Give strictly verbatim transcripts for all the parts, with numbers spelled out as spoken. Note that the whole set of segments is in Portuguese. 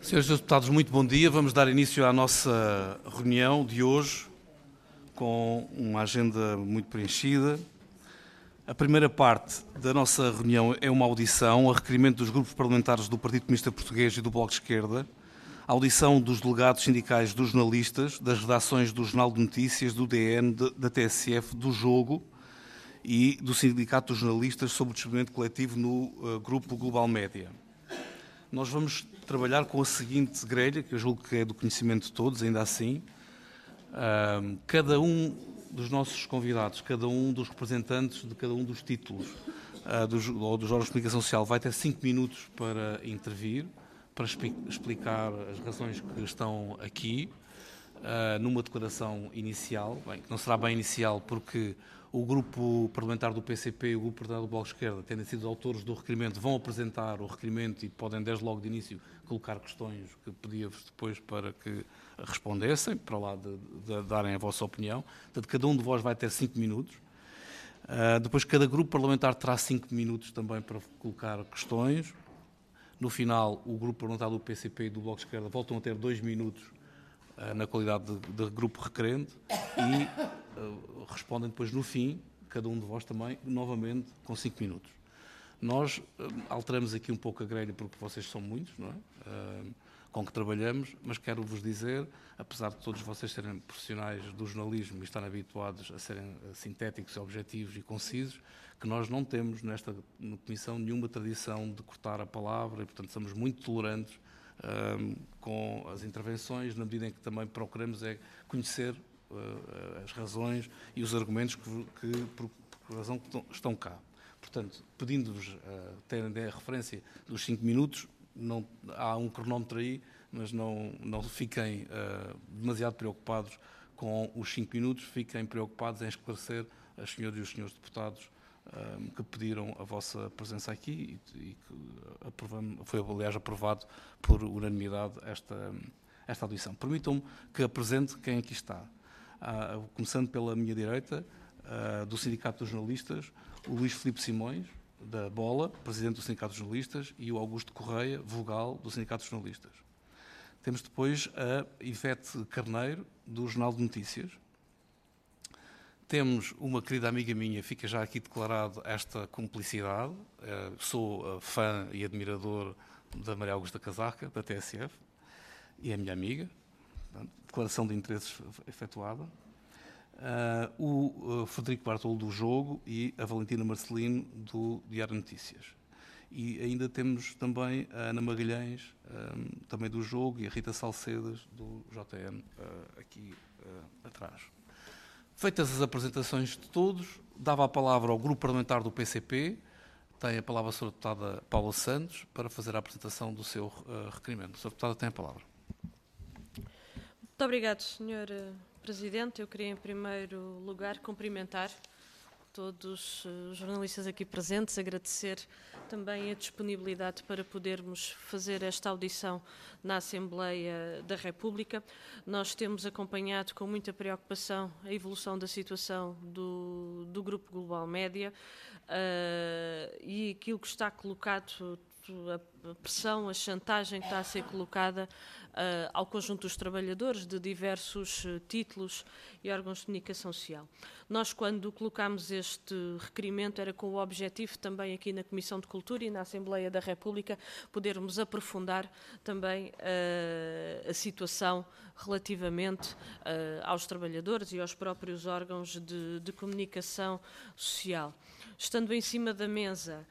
Senhores deputados, muito bom dia. Vamos dar início à nossa reunião de hoje com uma agenda muito preenchida. A primeira parte da nossa reunião é uma audição a requerimento dos grupos parlamentares do Partido Comunista Português e do Bloco de Esquerda, a audição dos delegados sindicais dos jornalistas, das redações do Jornal de Notícias, do D N, da T S F, do Jogo e do Sindicato dos Jornalistas sobre o despedimento coletivo no uh, Grupo Global Média. Nós vamos trabalhar com a seguinte grelha, que eu julgo que é do conhecimento de todos, ainda assim. Uh, cada um dos nossos convidados, cada um dos representantes de cada um dos títulos uh, dos, ou dos órgãos de comunicação social vai ter cinco minutos para intervir, para explicar as razões que estão aqui, uh, numa declaração inicial, bem, que não será bem inicial porque o grupo parlamentar do P C P e o grupo parlamentar do Bloco de Esquerda, tendo sido autores do requerimento, vão apresentar o requerimento e podem desde logo de início colocar questões que pedia-vos depois para que respondessem, para lá de, de darem a vossa opinião. Portanto, cada um de vós vai ter cinco minutos. Uh, depois cada grupo parlamentar terá cinco minutos também para colocar questões. No final, o grupo parlamentar do P C P e do Bloco de Esquerda voltam a ter dois minutos uh, na qualidade de, de grupo requerente e uh, respondem depois no fim, cada um de vós também, novamente, com cinco minutos. Nós uh, alteramos aqui um pouco a grelha porque vocês são muitos, não é? Uh, com que trabalhamos, mas quero-vos dizer, apesar de todos vocês serem profissionais do jornalismo e estarem habituados a serem uh, sintéticos, objetivos e concisos, que nós não temos nesta comissão nenhuma tradição de cortar a palavra e, portanto, somos muito tolerantes um, com as intervenções, na medida em que também procuramos é conhecer uh, as razões e os argumentos que, que por, por razão que estão cá. Portanto, pedindo-vos uh, terem a referência dos cinco minutos, não, há um cronómetro aí, mas não, não fiquem uh, demasiado preocupados com os cinco minutos, fiquem preocupados em esclarecer as senhoras e os senhores deputados Um, que pediram a vossa presença aqui e, e que aprovamos, foi, aliás, aprovado por unanimidade esta, esta audição. Permitam-me que apresente quem aqui está. Uh, começando pela minha direita, uh, do Sindicato dos Jornalistas, o Luís Filipe Simões, da Bola, presidente do Sindicato dos Jornalistas, e o Augusto Correia, vogal do Sindicato dos Jornalistas. Temos depois a Ivete Carneiro, do Jornal de Notícias. Temos uma querida amiga minha, fica já aqui declarado esta cumplicidade, uh, sou uh, fã e admirador da Maria Augusta Casaca, da T S F, e é minha amiga, portanto, declaração de interesses efetuada. Uh, o uh, Frederico Bartolo do Jogo e a Valentina Marcelino do Diário Notícias. E ainda temos também a Ana Magalhães, um, também do Jogo, e a Rita Salcedas do J N, uh, aqui uh, atrás. Feitas as apresentações de todos, dava a palavra ao grupo parlamentar do P C P, tem a palavra a senhora deputada Paula Santos, para fazer a apresentação do seu uh, requerimento. A senhora deputada tem a palavra. Muito obrigado, senhor Presidente. Eu queria, em primeiro lugar, cumprimentar todos os jornalistas aqui presentes, agradecer também a disponibilidade para podermos fazer esta audição na Assembleia da República. Nós temos acompanhado com muita preocupação a evolução da situação do, do Grupo Global Média uh, e aquilo que está colocado, a pressão, a chantagem que está a ser colocada uh, ao conjunto dos trabalhadores de diversos uh, títulos e órgãos de comunicação social. Nós, quando colocámos este requerimento, era com o objetivo também aqui na Comissão de Cultura e na Assembleia da República podermos aprofundar também uh, a situação relativamente uh, aos trabalhadores e aos próprios órgãos de, de comunicação social. Estando em cima da mesa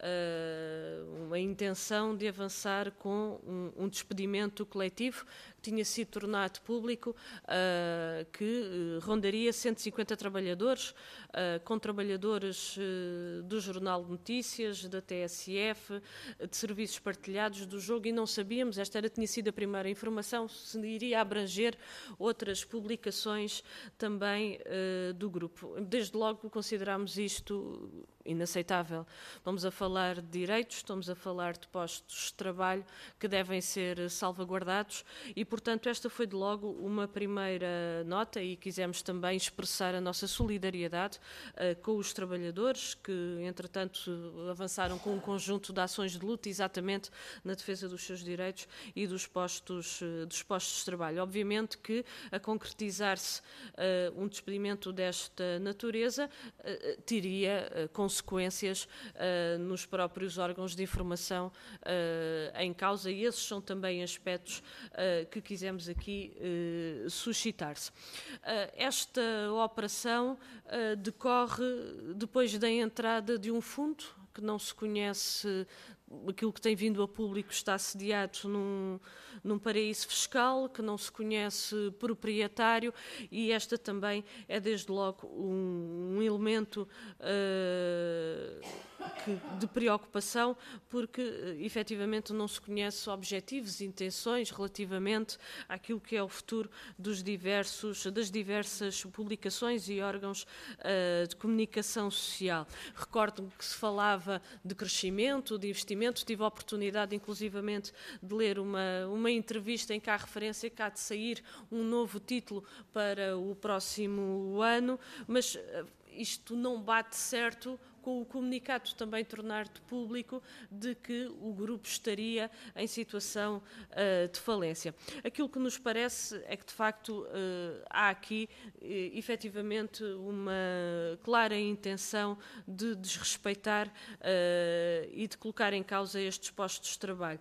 Uh, a intenção de avançar com um, um despedimento coletivo que tinha sido tornado público, uh, que uh, rondaria cento e cinquenta trabalhadores, uh, com trabalhadores uh, do Jornal de Notícias, da T S F, de serviços partilhados do Jogo, e não sabíamos, esta era, tinha sido a primeira informação, se iria abranger outras publicações também uh, do grupo. Desde logo considerámos isto inaceitável. Vamos a falar de direitos, estamos a falar de postos de trabalho que devem ser salvaguardados e, portanto, esta foi de logo uma primeira nota e quisemos também expressar a nossa solidariedade uh, com os trabalhadores que, entretanto, avançaram com um conjunto de ações de luta exatamente na defesa dos seus direitos e dos postos, uh, dos postos de trabalho. Obviamente que, a concretizar-se uh, um despedimento desta natureza, uh, teria uh, consequências uh, nos próprios órgãos de informação uh, em causa, e esses são também aspectos uh, que quisemos aqui uh, suscitar-se. Uh, esta operação uh, decorre depois da entrada de um fundo que não se conhece. Aquilo que tem vindo a público está sediado num, num paraíso fiscal, que não se conhece proprietário, e esta também é desde logo um, um elemento uh, que, de preocupação, porque uh, efetivamente não se conhece objetivos e intenções relativamente àquilo que é o futuro dos diversos, das diversas publicações e órgãos uh, de comunicação social. Recordo que se falava de crescimento, de investimento. Tive a oportunidade, inclusivamente, de ler uma, uma entrevista em que há referência que há de sair um novo título para o próximo ano, mas isto não bate certo com o comunicado também tornar-de público de que o grupo estaria em situação uh, de falência. Aquilo que nos parece é que, de facto, uh, há aqui, uh, efetivamente, uma clara intenção de desrespeitar uh, e de colocar em causa estes postos de trabalho.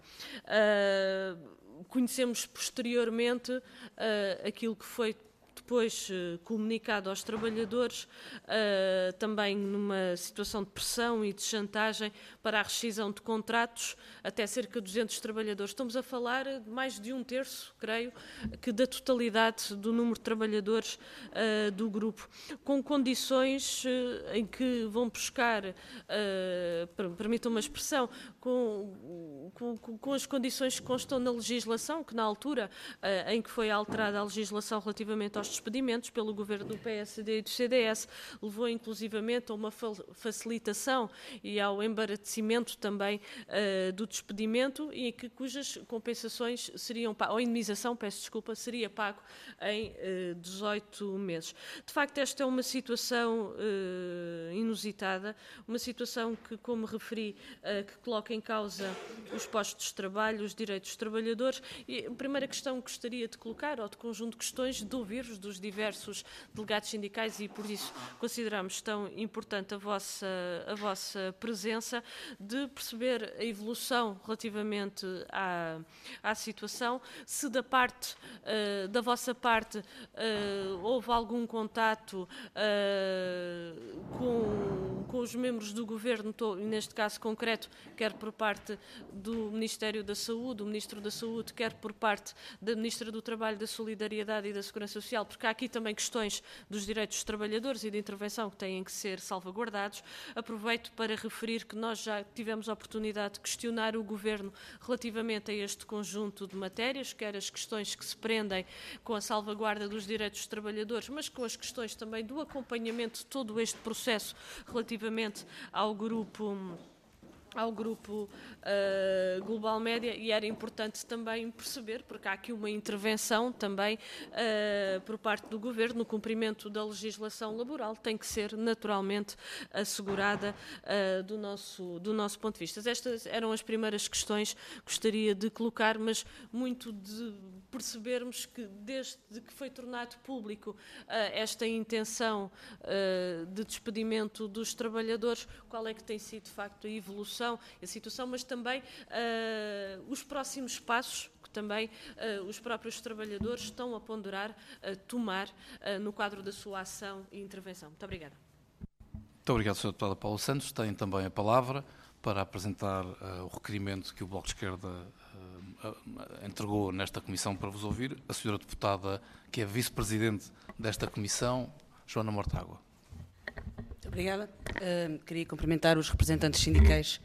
Uh, conhecemos posteriormente uh, aquilo que foi depois uh, comunicado aos trabalhadores, uh, também numa situação de pressão e de chantagem para a rescisão de contratos, até cerca de duzentos trabalhadores. Estamos a falar de mais de um terço, creio, que da totalidade do número de trabalhadores uh, do grupo, com condições uh, em que vão buscar, uh, permitam uma expressão, com, com, com as condições que constam na legislação, que na altura uh, em que foi alterada a legislação relativamente aos despedimentos pelo governo do P S D e do C D S, levou inclusivamente a uma facilitação e ao embaraçamento também uh, do despedimento, e que, cujas compensações seriam, ou indemnização, peço desculpa, seria pago em uh, dezoito meses. De facto, esta é uma situação uh, inusitada, uma situação que, como referi, uh, que coloca em causa os postos de trabalho, os direitos dos trabalhadores, e a primeira questão que gostaria de colocar, ou de conjunto de questões, de ouvir-vos dos diversos delegados sindicais, e por isso consideramos tão importante a vossa, a vossa presença, de perceber a evolução relativamente à, à situação, se da parte, uh, da vossa parte, uh, houve algum contato uh, com, com os membros do Governo, neste caso concreto, quer por parte do Ministério da Saúde, do Ministro da Saúde, quer por parte da Ministra do Trabalho, da Solidariedade e da Segurança Social, porque há aqui também questões dos direitos dos trabalhadores e de intervenção que têm que ser salvaguardados. Aproveito para referir que nós já tivemos a oportunidade de questionar o Governo relativamente a este conjunto de matérias, quer as questões que se prendem com a salvaguarda dos direitos dos trabalhadores, mas com as questões também do acompanhamento de todo este processo relativamente ao grupo ao grupo uh, Global Média, e era importante também perceber, porque há aqui uma intervenção também uh, por parte do Governo no cumprimento da legislação laboral, tem que ser naturalmente assegurada uh, do, nosso, do nosso ponto de vista. Estas eram as primeiras questões que gostaria de colocar, mas muito de percebermos que desde que foi tornado público uh, esta intenção uh, de despedimento dos trabalhadores, qual é que tem sido de facto a evolução, a situação, mas também uh, os próximos passos que também uh, os próprios trabalhadores estão a ponderar, a tomar uh, no quadro da sua ação e intervenção. Muito obrigada. Muito obrigado, senhor Deputado Paulo Santos. Tem também a palavra para apresentar uh, o requerimento que o Bloco de Esquerda uh, uh, entregou nesta comissão para vos ouvir, a senhora Deputada, que é Vice-Presidente desta comissão, Joana Mortágua. Muito obrigada. Uh, queria cumprimentar os representantes sindicais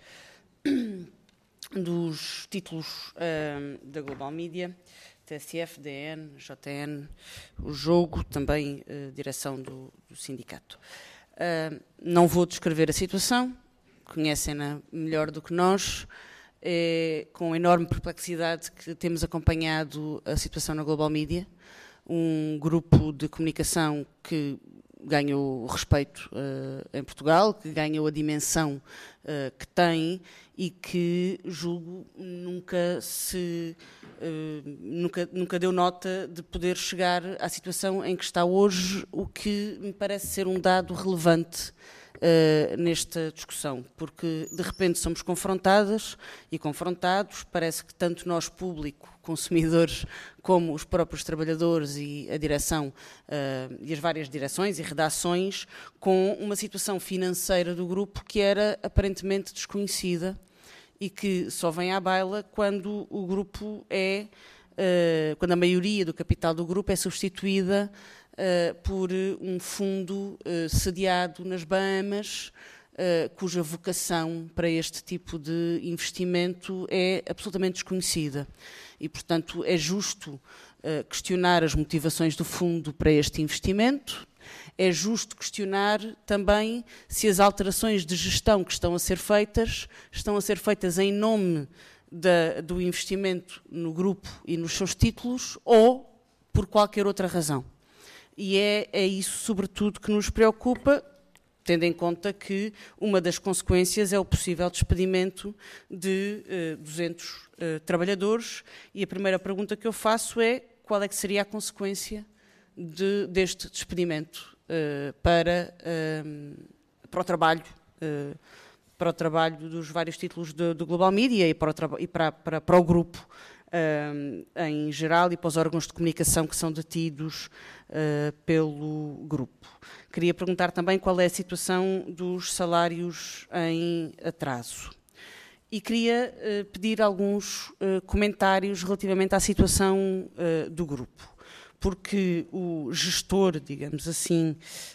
dos títulos uh, da Global Media, T S F, D N, J N, o Jogo, também uh, direção do, do sindicato. Uh, não vou descrever a situação, conhecem-na melhor do que nós. é com enorme perplexidade que temos acompanhado a situação na Global Media, um grupo de comunicação que ganhou respeito uh, em Portugal, que ganhou a dimensão uh, que tem e que, julgo, nunca se uh, nunca, nunca deu nota de poder chegar à situação em que está hoje, o que me parece ser um dado relevante Uh, nesta discussão, porque de repente somos confrontadas e confrontados, parece que tanto nós, público, consumidores, como os próprios trabalhadores e a direção, uh, e as várias direções e redações, com uma situação financeira do grupo que era aparentemente desconhecida e que só vem à baila quando o grupo é, uh, quando a maioria do capital do grupo é substituída Uh, por um fundo uh, sediado nas Bahamas, uh, cuja vocação para este tipo de investimento é absolutamente desconhecida. E, portanto, é justo uh, questionar as motivações do fundo para este investimento, é justo questionar também se as alterações de gestão que estão a ser feitas, estão a ser feitas em nome da, do investimento no grupo e nos seus títulos ou por qualquer outra razão. E é, é isso, sobretudo, que nos preocupa, tendo em conta que uma das consequências é o possível despedimento de uh, duzentos uh, trabalhadores. E a primeira pergunta que eu faço é qual é que seria a consequência de, deste despedimento uh, para, uh, para o trabalho, uh, para o trabalho dos vários títulos do, do Global Media e para o, e para, para, para o grupo uh, em geral e para os órgãos de comunicação que são detidos Uh, pelo grupo. Queria perguntar também qual é a situação dos salários em atraso. E queria uh, pedir alguns uh, comentários relativamente à situação uh, do grupo, porque o gestor, digamos assim,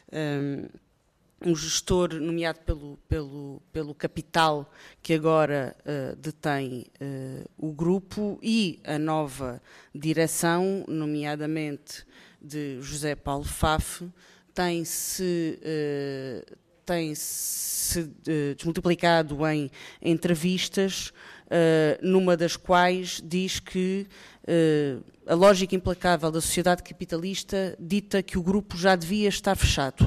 um, um gestor nomeado pelo, pelo, pelo capital que agora uh, detém uh, o grupo e a nova direção, nomeadamente de José Paulo Pfaff, tem-se uh, tem-se uh, desmultiplicado em entrevistas, uh, numa das quais diz que uh, a lógica implacável da sociedade capitalista dita que o grupo já devia estar fechado.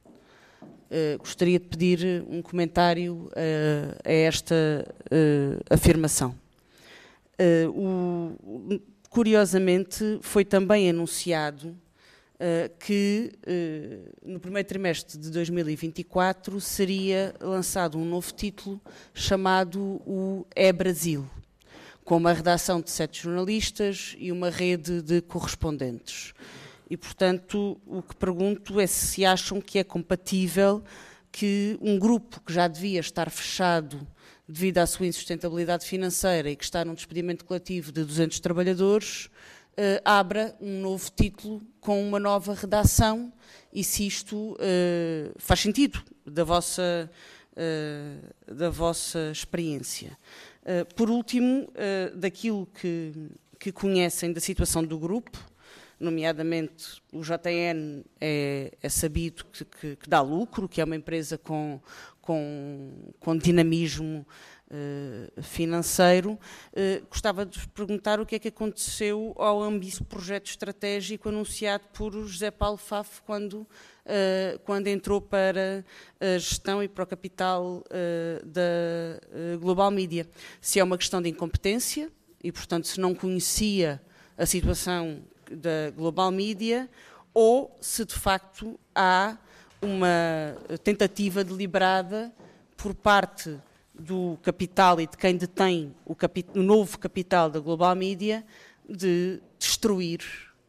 Uh, gostaria de pedir um comentário uh, a esta uh, afirmação. Uh, o, Curiosamente, foi também anunciado uh, que uh, no primeiro trimestre de dois mil e vinte e quatro seria lançado um novo título chamado o É-Brasil, com uma redação de sete jornalistas e uma rede de correspondentes. E, portanto, o que pergunto é se acham que é compatível que um grupo que já devia estar fechado devido à sua insustentabilidade financeira e que está num despedimento coletivo de duzentos trabalhadores, uh, abra um novo título com uma nova redação e se isto uh, faz sentido da vossa, uh, da vossa experiência. Uh, por último, uh, daquilo que, que conhecem da situação do grupo, nomeadamente o J N é, é sabido que, que, que dá lucro, que é uma empresa com, com, com dinamismo uh, financeiro. Uh, gostava de vos perguntar o que é que aconteceu ao ambicioso projeto estratégico anunciado por José Paulo Pfaff quando, uh, quando entrou para a gestão e para o capital uh, da uh, Global Media. Se é uma questão de incompetência e, portanto, se não conhecia a situação da Global Media ou se de facto há uma tentativa deliberada por parte do capital e de quem detém o, o novo capital da Global Media de destruir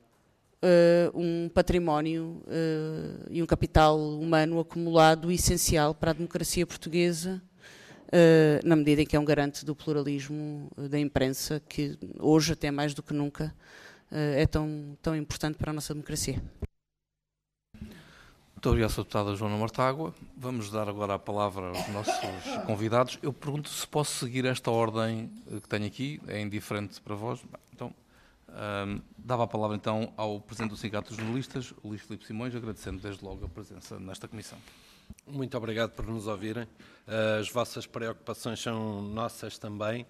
uh, um património uh, e um capital humano acumulado essencial para a democracia portuguesa, uh, na medida em que é um garante do pluralismo da imprensa que hoje, até mais do que nunca, é tão, tão importante para a nossa democracia. Muito obrigado, senhora Deputada Joana Mortágua. Vamos dar agora a palavra aos nossos convidados. Eu pergunto se posso seguir esta ordem que tenho aqui, é indiferente para vós. Então, um, dava a palavra então ao Presidente do Sindicato dos Jornalistas, o Luís Filipe Simões, agradecendo desde logo a presença nesta comissão. Muito obrigado por nos ouvirem. As vossas preocupações são nossas também.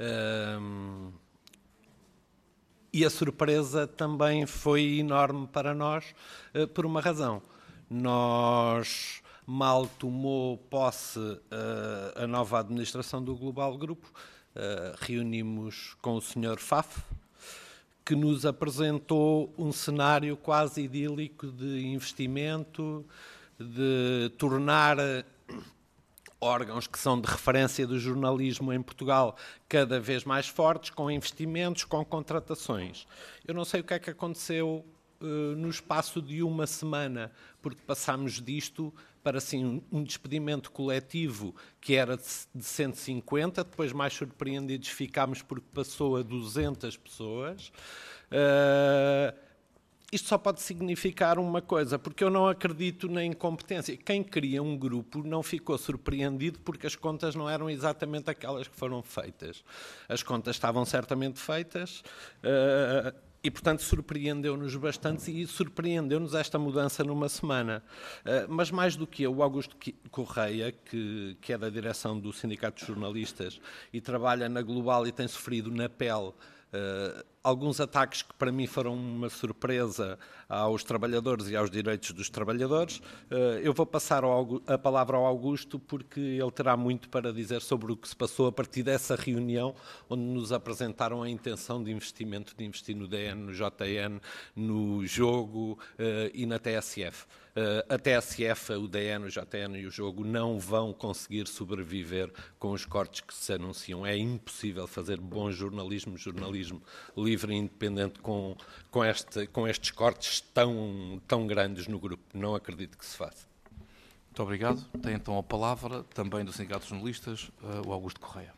E a surpresa também foi enorme para nós, por uma razão. Nós, mal tomou posse a nova administração do Global Grupo, reunimos com o senhor Faf, que nos apresentou um cenário quase idílico de investimento, de tornar órgãos que são de referência do jornalismo em Portugal cada vez mais fortes, com investimentos, com contratações. Eu não sei o que é que aconteceu uh, no espaço de uma semana, porque passámos disto para assim, um despedimento coletivo que era de cento e cinquenta, depois mais surpreendidos ficámos porque passou a duzentas pessoas. Uh, Isto só pode significar uma coisa, porque eu não acredito na incompetência. Quem cria um grupo não ficou surpreendido porque as contas não eram exatamente aquelas que foram feitas. As contas estavam certamente feitas uh, e, portanto, surpreendeu-nos bastante e surpreendeu-nos esta mudança numa semana. Uh, mas mais do que eu, o Augusto Correia, que, que é da direção do Sindicato de Jornalistas e trabalha na Global e tem sofrido na pele Uh, alguns ataques que para mim foram uma surpresa aos trabalhadores e aos direitos dos trabalhadores. Uh, eu vou passar ao, a palavra ao Augusto porque ele terá muito para dizer sobre o que se passou a partir dessa reunião onde nos apresentaram a intenção de investimento, de investir no D N, no J N, no jogo uh, e na T S F. Uh, a T S F, o D N, o J N e o jogo não vão conseguir sobreviver com os cortes que se anunciam. É impossível fazer bom jornalismo, jornalismo livre e independente com, com, este, com estes cortes tão, tão grandes no grupo. Não acredito que se faça. Muito obrigado. Tem então a palavra, também do Sindicato de Jornalistas, uh, o Augusto Correia.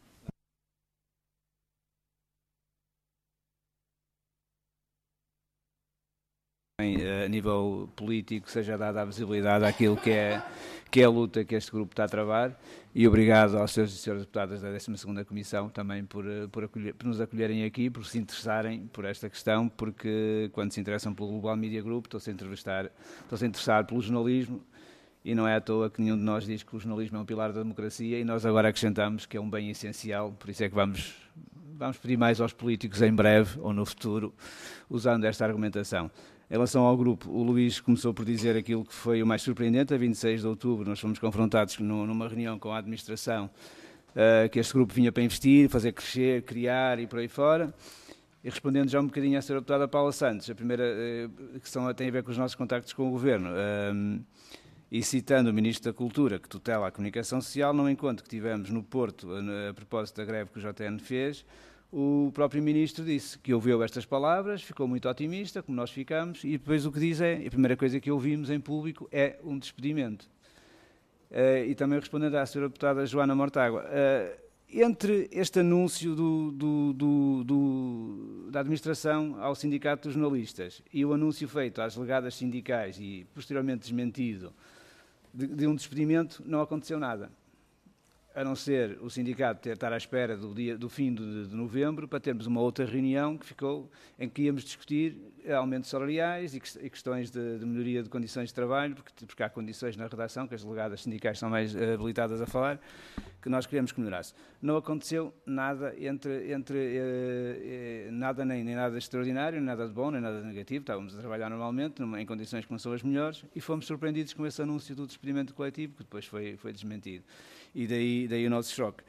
A nível político seja dada a visibilidade àquilo que é, que é a luta que este grupo está a travar e obrigado aos senhores e senhoras deputadas da décima segunda Comissão também por, por, acolher, por nos acolherem aqui, por se interessarem por esta questão, porque quando se interessam pelo Global Media Group estão-se a entrevistar, estão-se a interessar pelo jornalismo e não é à toa que nenhum de nós diz que o jornalismo é um pilar da democracia e nós agora acrescentamos que é um bem essencial, por isso é que vamos, vamos pedir mais aos políticos em breve ou no futuro, usando esta argumentação. Em relação ao grupo, o Luís começou por dizer aquilo que foi o mais surpreendente. A vinte e seis de outubro nós fomos confrontados numa reunião com a administração uh, que este grupo vinha para investir, fazer crescer, criar e por aí fora. E respondendo já um bocadinho à senhora deputada Paula Santos, a primeira uh, questão tem a ver com os nossos contactos com o Governo. Uh, e citando o Ministro da Cultura, que tutela a comunicação social, no encontro que tivemos no Porto, a, a propósito da greve que o J N fez, o próprio Ministro disse que ouviu estas palavras, ficou muito otimista, como nós ficamos, e depois o que diz é, a primeira coisa que ouvimos em público é um despedimento. Uh, e também respondendo à senhora deputada Joana Mortágua, uh, entre este anúncio do, do, do, do, da administração ao Sindicato dos Jornalistas e o anúncio feito às delegadas sindicais e posteriormente desmentido de, de um despedimento, não aconteceu nada. A não ser o sindicato ter, estar à espera do, dia, do fim de, de novembro para termos uma outra reunião que ficou, em que íamos discutir aumentos salariais e, que, e questões de, de melhoria de condições de trabalho, porque, porque há condições na redação, que as delegadas sindicais são mais uh, habilitadas a falar, que nós queremos que melhorasse. Não aconteceu nada entre, entre uh, uh, nada nem, nem nada de extraordinário, nem nada de bom, nem nada de negativo. Estávamos a trabalhar normalmente, numa, em condições que não são as melhores, e fomos surpreendidos com esse anúncio do despedimento coletivo, que depois foi, foi desmentido. E daí, daí o nosso choque.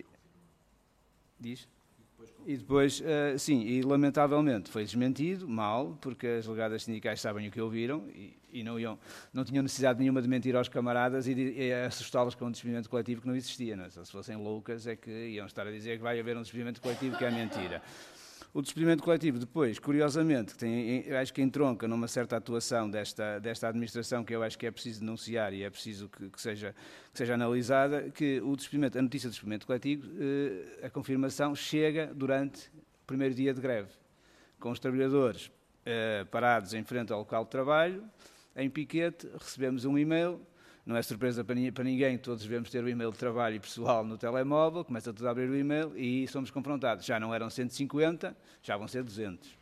Diz? E depois, uh, sim, e lamentavelmente foi desmentido, mal, porque as delegadas sindicais sabem o que ouviram e, e não, iam, não tinham necessidade nenhuma de mentir aos camaradas e, de, e assustá-los com um despedimento coletivo que não existia. Não é? Se fossem loucas é que iam estar a dizer que vai haver um despedimento coletivo que é mentira. O despedimento coletivo depois, curiosamente, que tem, eu acho que entronca numa certa atuação desta, desta administração que eu acho que é preciso denunciar e é preciso que, que, seja, que seja analisada, que o despedimento, a notícia do despedimento coletivo, eh, a confirmação chega durante o primeiro dia de greve, com os trabalhadores eh, parados em frente ao local de trabalho, em piquete, recebemos um e-mail. Não é surpresa para ninguém, todos devemos ter o e-mail de trabalho e pessoal no telemóvel, começa tudo a abrir o e-mail e somos confrontados. Já não eram cento e cinquenta, já vão ser duzentos.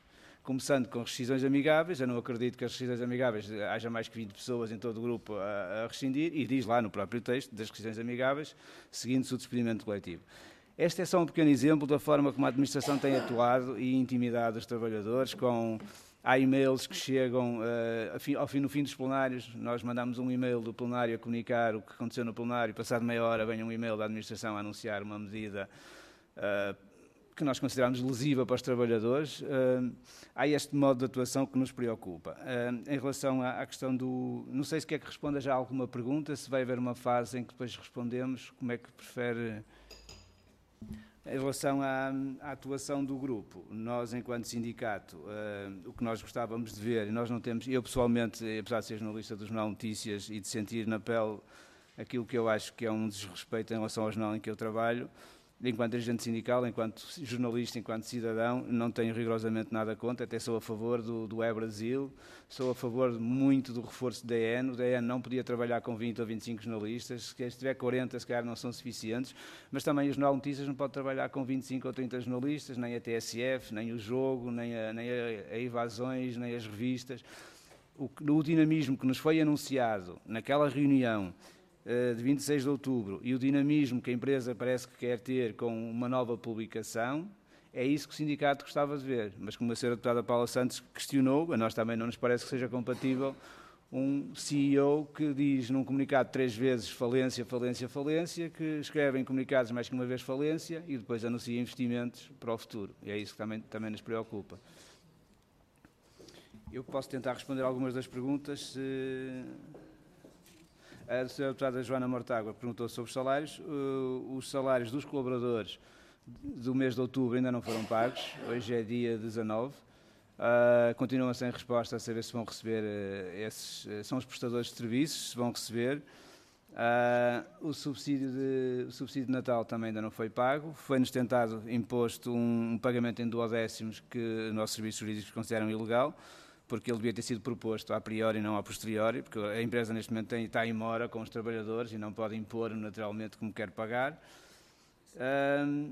começando com rescisões amigáveis. Eu não acredito que as rescisões amigáveis haja mais que vinte pessoas em todo o grupo a, a rescindir, e diz lá no próprio texto das rescisões amigáveis, seguindo-se o despedimento coletivo. Este é só um pequeno exemplo da forma como a administração tem atuado e intimidado os trabalhadores. Com, há e-mails que chegam uh, ao fim, no fim dos plenários. Nós mandamos um e-mail do plenário a comunicar o que aconteceu no plenário, e passado meia hora vem um e-mail da administração a anunciar uma medida uh, que nós consideramos lesiva para os trabalhadores. Uh, há este modo de atuação que nos preocupa. Uh, em relação à, à questão do... Não sei se quer que responda já a alguma pergunta, se vai haver uma fase em que depois respondemos, como é que prefere... Em relação à, à atuação do grupo, nós, enquanto sindicato, uh, o que nós gostávamos de ver, e nós não temos, eu pessoalmente, apesar de ser jornalista do Jornal Notícias e de sentir na pele aquilo que eu acho que é um desrespeito em relação ao jornal em que eu trabalho, enquanto agente sindical, enquanto jornalista, enquanto cidadão, não tenho rigorosamente nada contra, até sou a favor do, do E-Brasil, sou a favor muito do reforço do D N. O D N não podia trabalhar com vinte ou vinte e cinco jornalistas, se tiver quarenta, se calhar não são suficientes, mas também o Jornal Notícias não pode trabalhar com vinte e cinco ou trinta jornalistas, nem a T S F, nem o Jogo, nem a, nem a, a Evasões, nem as revistas. O, o dinamismo que nos foi anunciado naquela reunião de vinte e seis de outubro, e o dinamismo que a empresa parece que quer ter com uma nova publicação, é isso que o sindicato gostava de ver. Mas como a senhora deputada Paula Santos questionou, a nós também não nos parece que seja compatível um C E O que diz num comunicado três vezes falência, falência, falência, que escreve em comunicados mais que uma vez falência e depois anuncia investimentos para o futuro. E é isso que também, também nos preocupa. Eu posso tentar responder algumas das perguntas. Se... A senhora deputada Joana Mortágua perguntou sobre os salários. Uh, os salários dos colaboradores do mês de outubro ainda não foram pagos. Hoje é dia dezanove. Uh, continuam sem resposta a saber se vão receber uh, esses... Uh, são os prestadores de serviços, se vão receber. Uh, o, subsídio de, o subsídio de Natal também ainda não foi pago. Foi-nos tentado imposto um, um pagamento em duodécimos que nossos serviços jurídicos consideram ilegal, porque ele devia ter sido proposto a priori e não a posteriori, porque a empresa neste momento tem, está em mora com os trabalhadores e não pode impor naturalmente como quer pagar. Uh,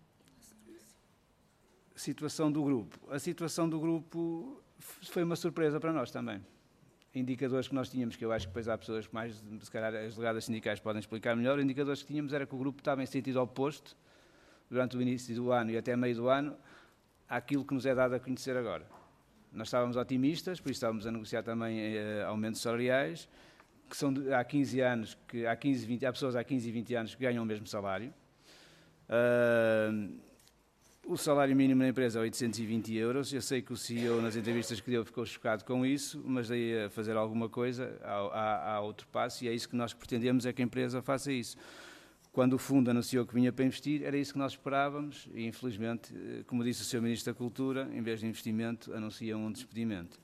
situação do grupo. A situação do grupo foi uma surpresa para nós também. Indicadores que nós tínhamos, que eu acho que depois há pessoas que mais, se calhar as delegadas sindicais podem explicar melhor, indicadores que tínhamos era que o grupo estava em sentido oposto, durante o início do ano e até meio do ano, àquilo que nos é dado a conhecer agora. Nós estávamos otimistas, por isso estávamos a negociar também eh, aumentos salariais, que são de, há quinze anos, que há, quinze, vinte, há pessoas há quinze e vinte anos que ganham o mesmo salário. Uh, o salário mínimo na empresa é oitocentos e vinte euros. Eu sei que o C E O nas entrevistas que deu ficou chocado com isso, mas daí a fazer alguma coisa, há, há, há outro passo, e é isso que nós pretendemos, é que a empresa faça isso. Quando o fundo anunciou que vinha para investir, era isso que nós esperávamos e, infelizmente, como disse o senhor Ministro da Cultura, em vez de investimento, anunciam um despedimento.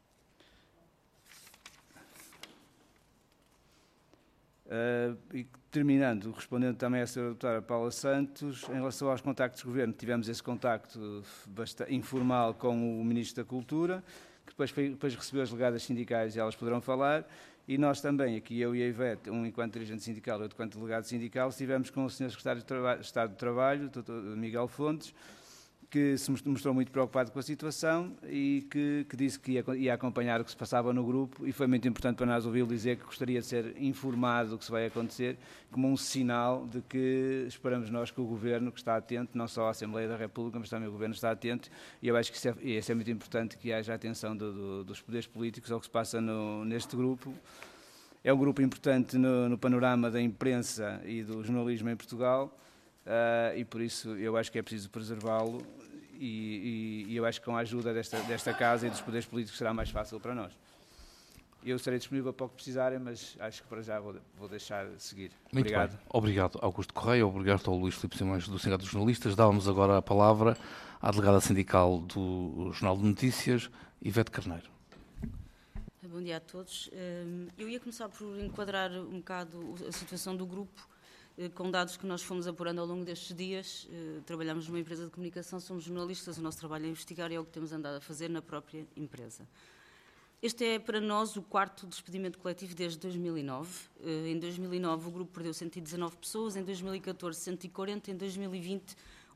Uh, e terminando, respondendo também à senhora doutora Paula Santos, em relação aos contactos de governo, tivemos esse contacto bastante informal com o Ministro da Cultura, que depois, foi, depois recebeu as delegadas sindicais e elas poderão falar. E nós também, aqui eu e a Ivete, um enquanto dirigente sindical e outro enquanto delegado sindical, estivemos com o senhor Secretário de Estado do Trabalho, doutor Miguel Fontes, que se mostrou muito preocupado com a situação e que, que disse que ia, ia acompanhar o que se passava no grupo, e foi muito importante para nós ouvi-lo dizer que gostaria de ser informado do que se vai acontecer, como um sinal de que esperamos nós que o Governo, que está atento, não só à Assembleia da República, mas também o Governo está atento, e eu acho que isso é, isso é muito importante, que haja atenção do, do, dos poderes políticos ao que se passa no, neste grupo. É um grupo importante no, no panorama da imprensa e do jornalismo em Portugal, Uh, e por isso eu acho que é preciso preservá-lo, e, e, e eu acho que com a ajuda desta, desta Casa e dos poderes políticos será mais fácil para nós. Eu estarei disponível para o que precisarem, mas acho que para já vou, vou deixar seguir. Muito obrigado. Bem. Obrigado, Augusto Correia, obrigado ao Luís Filipe Simões do Sindicato dos Jornalistas. Dávamos agora a palavra à delegada sindical do Jornal de Notícias, Ivete Carneiro. Bom dia a todos. Eu ia começar por enquadrar um bocado a situação do grupo, com dados que nós fomos apurando ao longo destes dias. Trabalhamos numa empresa de comunicação, somos jornalistas, o nosso trabalho é investigar e é o que temos andado a fazer na própria empresa. Este é, para nós, o quarto despedimento coletivo desde dois mil e nove. Em dois mil e nove o grupo perdeu cento e dezanove pessoas, em dois mil e catorze cento e quarenta, em dois mil e vinte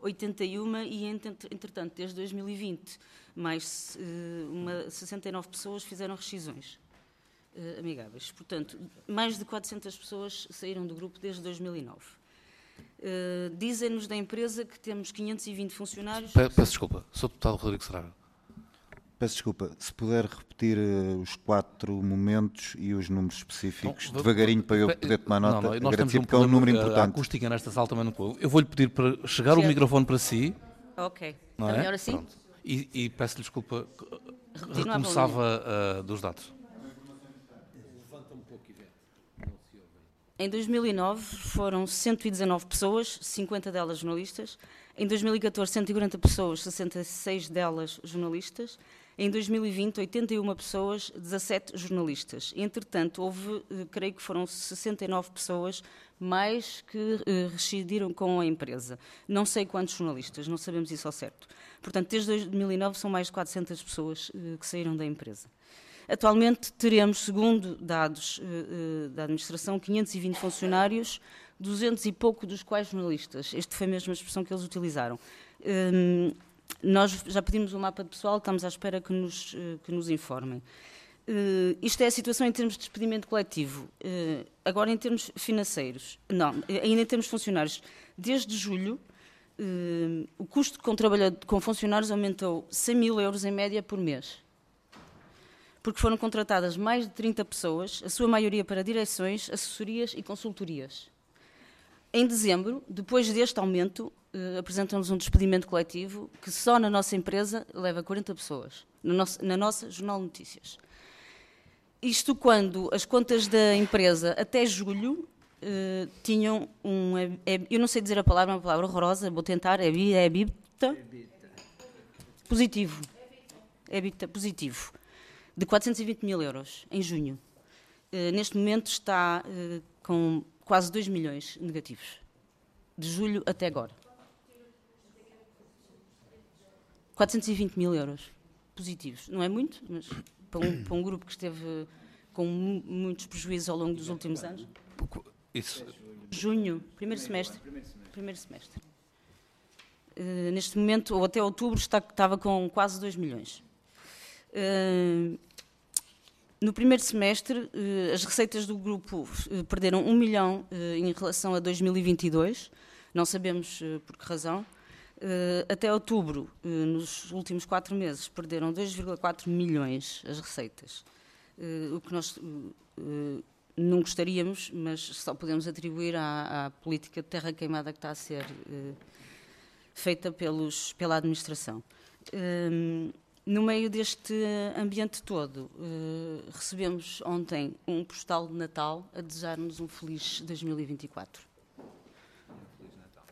oitenta e um e, entretanto, desde dois mil e vinte, mais uh, uma, sessenta e nove pessoas fizeram rescisões uh, amigáveis. Portanto, mais de quatrocentas pessoas saíram do grupo desde dois mil e nove. Uh, Dizem-nos da empresa que temos quinhentos e vinte funcionários... Peço desculpa, sou deputado Rodrigo Serrano. Peço desculpa, se puder repetir uh, os quatro momentos e os números específicos, não, devagarinho para eu poder tomar nota, não, não, agradecer um porque é um número importante. A acústica nesta sala também não pôde. Eu vou-lhe pedir para chegar Sim. o microfone para si. Ok, não é é? melhor assim? Pronto. E, e peço-lhe desculpa, Retiro recomeçava uh, dos dados. Em dois mil e nove foram cento e dezanove pessoas, cinquenta delas jornalistas. Em dois mil e catorze, cento e quarenta pessoas, sessenta e seis delas jornalistas. Em dois mil e vinte, oitenta e uma pessoas, dezassete jornalistas. Entretanto, houve, creio que foram sessenta e nove pessoas mais que eh, rescindiram com a empresa. Não sei quantos jornalistas, não sabemos isso ao certo. Portanto, desde dois mil e nove são mais de quatrocentas pessoas eh, que saíram da empresa. Atualmente teremos, segundo dados uh, uh, da administração, quinhentos e vinte funcionários, duzentos e pouco dos quais jornalistas. Esta foi mesmo a expressão que eles utilizaram. Um, nós já pedimos um mapa de pessoal, estamos à espera que nos, uh, que nos informem. Uh, isto é a situação em termos de despedimento coletivo. Uh, agora, em termos financeiros, não, ainda em termos funcionários, desde julho, uh, o custo com, com funcionários aumentou cem mil euros em média por mês. Porque foram contratadas mais de trinta pessoas, a sua maioria para direções, assessorias e consultorias. Em dezembro, depois deste aumento, eh, apresentam-nos um despedimento coletivo que só na nossa empresa leva quarenta pessoas, no nosso, na nossa Jornal de Notícias. Isto quando as contas da empresa, até julho, eh, tinham um... É, eu não sei dizer a palavra, é uma palavra horrorosa, vou tentar, é EBITDA positivo. EBITDA positivo. De quatrocentos e vinte mil euros, em junho. Uh, neste momento está uh, com quase dois milhões negativos, de julho até agora. quatrocentos e vinte mil euros positivos. Não é muito, mas para um, para um grupo que esteve com muitos prejuízos ao longo dos últimos anos. Isso. Junho, primeiro semestre. Primeiro semestre. Uh, neste momento, ou até outubro, está, estava com quase dois milhões. Uh, no primeiro semestre, uh, as receitas do grupo uh, perderam um milhão uh, em relação a dois mil e vinte e dois, não sabemos uh, por que razão. Uh, até outubro, uh, nos últimos quatro meses, perderam dois vírgula quatro milhões as receitas, uh, o que nós uh, uh, não gostaríamos, mas só podemos atribuir à, à política de terra queimada que está a ser uh, feita pelos, pela administração. Uh, No meio deste ambiente todo, uh, recebemos ontem um postal de Natal a desejar-nos um feliz dois mil e vinte e quatro. Feliz Natal.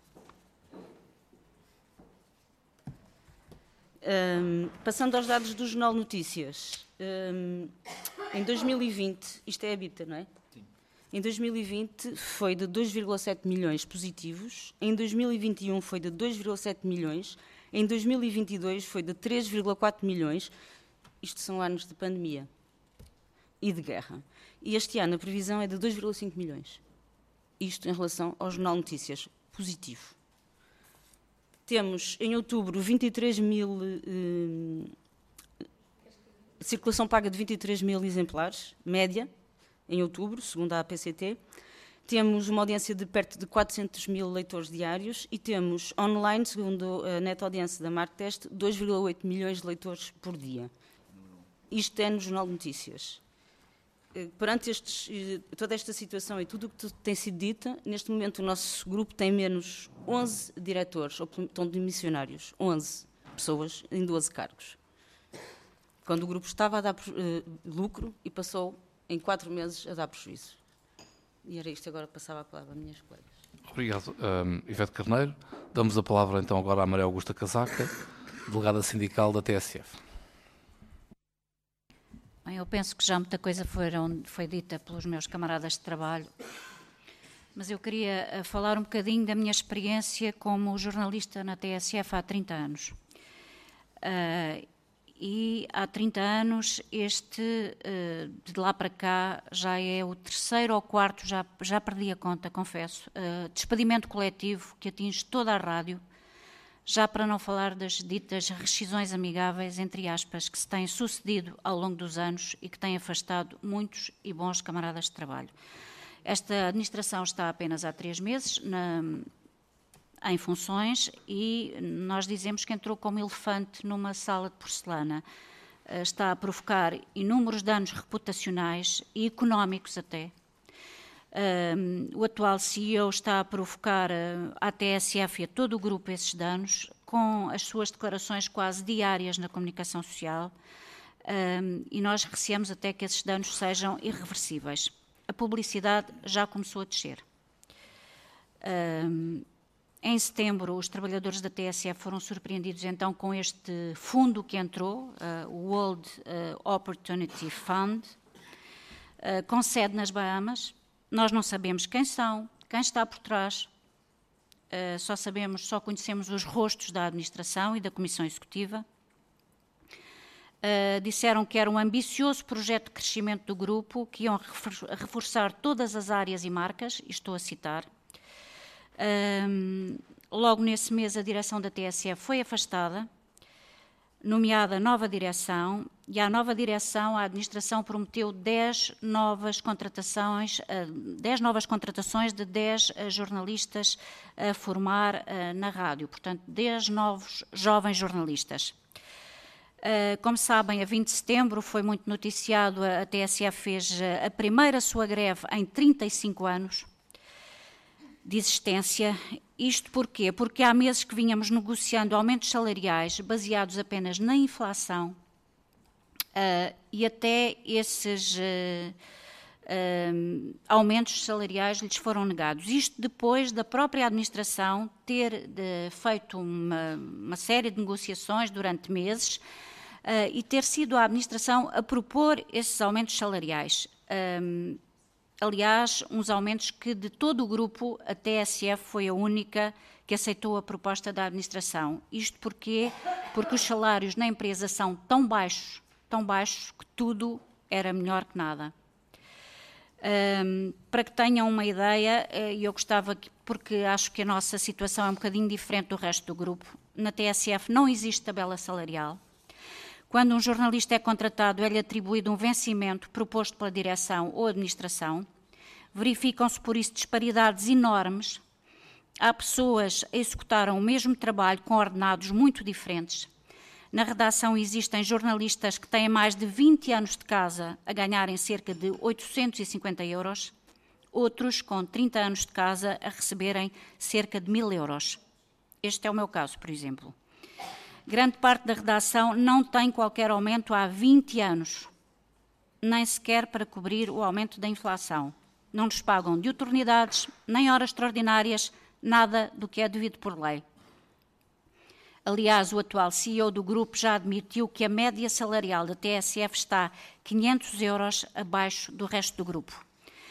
Um, passando aos dados do Jornal Notícias, um, em dois mil e vinte, isto é EBITDA, não é? Sim. Em dois mil e vinte foi de dois vírgula sete milhões positivos, em dois mil e vinte e um foi de dois vírgula sete milhões, em dois mil e vinte e dois foi de três vírgula quatro milhões, isto são anos de pandemia e de guerra. E este ano a previsão é de dois vírgula cinco milhões. Isto em relação ao Jornal Notícias, positivo. Temos em outubro vinte e três mil, eh, circulação paga de vinte e três mil exemplares, média, em outubro, segundo a A P C T. Temos uma audiência de perto de quatrocentos mil leitores diários e temos online, segundo a neta audiência da Marktest, dois vírgula oito milhões de leitores por dia. Isto é no Jornal de Notícias. Perante estes, toda esta situação e tudo o que tem sido dita, neste momento o nosso grupo tem menos onze diretores, ou estão dimissionários, onze pessoas em doze cargos. Quando o grupo estava a dar uh, lucro e passou em quatro meses a dar prejuízo. E era isto, agora passava a palavra às minhas colegas. Obrigado, um, Ivete Carneiro. Damos a palavra então agora à Maria Augusta Casaca, delegada sindical da T S F. Bem, eu penso que já muita coisa foram, foi dita pelos meus camaradas de trabalho, mas eu queria falar um bocadinho da minha experiência como jornalista na T S F há trinta anos. Uh, E há trinta anos, este, de lá para cá, já é o terceiro ou quarto, já, já perdi a conta, confesso, despedimento coletivo que atinge toda a rádio, já para não falar das ditas rescisões amigáveis, entre aspas, que se têm sucedido ao longo dos anos e que têm afastado muitos e bons camaradas de trabalho. Esta administração está apenas há três meses na, em funções e nós dizemos que entrou como elefante numa sala de porcelana. Está a provocar inúmeros danos reputacionais e económicos até. Um, o atual C E O está a provocar uh, à T S F e a todo o grupo esses danos, com as suas declarações quase diárias na comunicação social, um, e nós receamos até que esses danos sejam irreversíveis. A publicidade já começou a descer. Um, em setembro, os trabalhadores da T S F foram surpreendidos então com este fundo que entrou, uh, o World uh, Opportunity Fund, uh, com sede nas Bahamas. Nós não sabemos quem são, quem está por trás, uh, só sabemos, só conhecemos os rostos da administração e da Comissão Executiva. Uh, disseram que era um ambicioso projeto de crescimento do grupo, que iam reforçar todas as áreas e marcas, e estou a citar. Uh, logo nesse mês a direção da T S F foi afastada, nomeada nova direção, e à nova direção a administração prometeu dez novas contratações, dez novas contratações de dez jornalistas a formar na rádio, portanto, dez novos jovens jornalistas. Como sabem, a vinte de setembro foi muito noticiado, a T S F fez a primeira sua greve em trinta e cinco anos de existência. Isto porquê? Porque há meses que vínhamos negociando aumentos salariais baseados apenas na inflação, uh, e até esses uh, uh, aumentos salariais lhes foram negados. Isto depois da própria administração ter de, feito uma, uma série de negociações durante meses uh, e ter sido a administração a propor esses aumentos salariais. Um, Aliás, uns aumentos que de todo o grupo a T S F foi a única que aceitou a proposta da administração. Isto porquê? Porque os salários na empresa são tão baixos, tão baixos, que tudo era melhor que nada. Um, para que tenham uma ideia, e eu gostava, que, porque acho que a nossa situação é um bocadinho diferente do resto do grupo, na T S F não existe tabela salarial. Quando um jornalista é contratado, é-lhe atribuído um vencimento proposto pela direção ou administração. Verificam-se, por isso, disparidades enormes. Há pessoas a executarem o mesmo trabalho com ordenados muito diferentes. Na redação existem jornalistas que têm mais de vinte anos de casa a ganharem cerca de oitocentos e cinquenta euros, outros com trinta anos de casa a receberem cerca de mil euros. Este é o meu caso, por exemplo. Grande parte da redação não tem qualquer aumento há vinte anos, nem sequer para cobrir o aumento da inflação. Não nos pagam diuturnidades, nem horas extraordinárias, nada do que é devido por lei. Aliás, o atual C E O do grupo já admitiu que a média salarial da T S F está quinhentos euros abaixo do resto do grupo.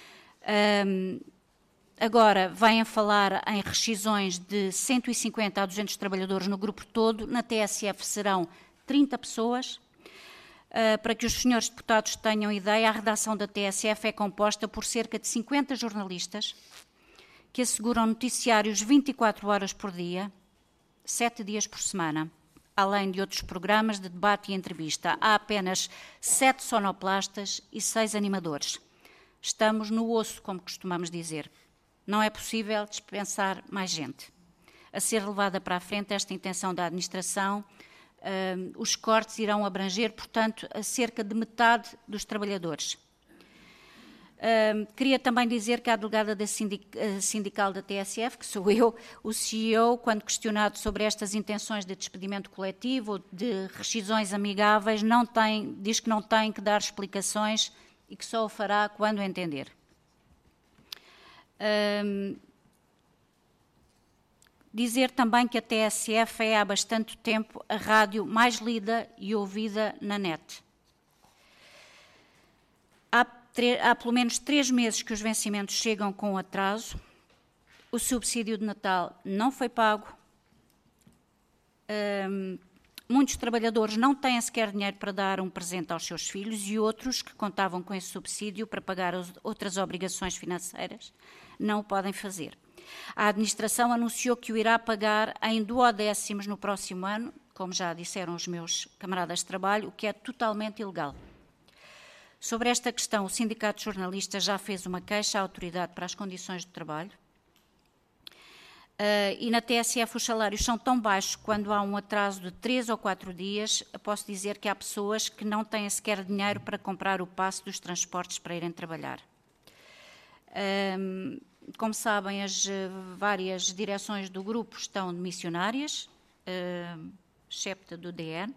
Um, Agora, vêm falar em rescisões de cento e cinquenta a duzentos trabalhadores no grupo todo. Na T S F serão trinta pessoas. Uh, para que os senhores deputados tenham ideia, a redação da T S F é composta por cerca de cinquenta jornalistas que asseguram noticiários vinte e quatro horas por dia, sete dias por semana, além de outros programas de debate e entrevista. Há apenas sete sonoplastas e seis animadores. Estamos no osso, como costumamos dizer. Não é possível dispensar mais gente. A ser levada para a frente esta intenção da administração, uh, os cortes irão abranger, portanto, a cerca de metade dos trabalhadores. Uh, queria também dizer que a delegada da sindic sindical da T S F, que sou eu, o C E O, quando questionado sobre estas intenções de despedimento coletivo ou de rescisões amigáveis, não tem, diz que não tem que dar explicações e que só o fará quando entender. Um, dizer também que a T S F é há bastante tempo a rádio mais lida e ouvida na net. Há, há pelo menos três meses que os vencimentos chegam com atraso, o subsídio de Natal não foi pago, um, muitos trabalhadores não têm sequer dinheiro para dar um presente aos seus filhos e outros que contavam com esse subsídio para pagar as outras obrigações financeiras não o podem fazer. A administração anunciou que o irá pagar em duodécimos no próximo ano, como já disseram os meus camaradas de trabalho, o que é totalmente ilegal. Sobre esta questão, o Sindicato de Jornalistas já fez uma queixa à Autoridade para as Condições de Trabalho. Uh, e na T S F os salários são tão baixos quando há um atraso de três ou quatro dias, posso dizer que há pessoas que não têm sequer dinheiro para comprar o passe dos transportes para irem trabalhar. Um, como sabem, as várias direções do grupo estão demissionárias, uh, excepto do D N.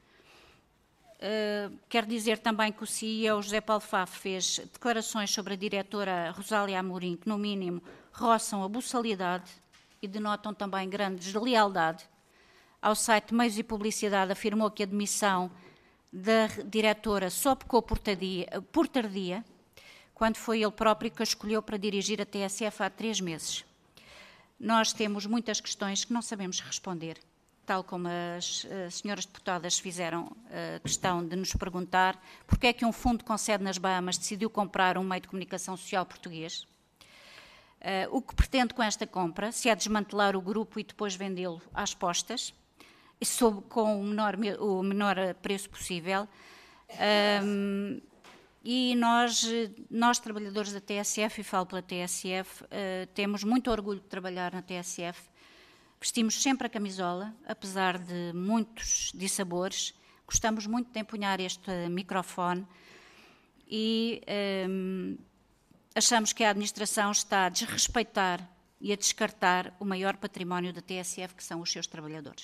Uh, quero dizer também que o C E O José Paulo Faf fez declarações sobre a diretora Rosália Amorim que, no mínimo, roçam a buçalidade e denotam também grande deslealdade. Ao site Meios e Publicidade afirmou que a demissão da diretora só pecou por tardia, por tardia, quando foi ele próprio que a escolheu para dirigir a T S F há três meses. Nós temos muitas questões que não sabemos responder, tal como as, as senhoras deputadas fizeram a questão de nos perguntar porque é que um fundo com sede nas Bahamas decidiu comprar um meio de comunicação social português. Uh, o que pretende com esta compra, se é desmantelar o grupo e depois vendê-lo às postas, e sob, com o menor, o menor preço possível. Um, e nós, nós, trabalhadores da T S F, e falo pela T S F, uh, temos muito orgulho de trabalhar na T S F. Vestimos sempre a camisola, apesar de muitos dissabores. Gostamos muito de empunhar este microfone e... Um, achamos que a administração está a desrespeitar e a descartar o maior património da T S F, que são os seus trabalhadores.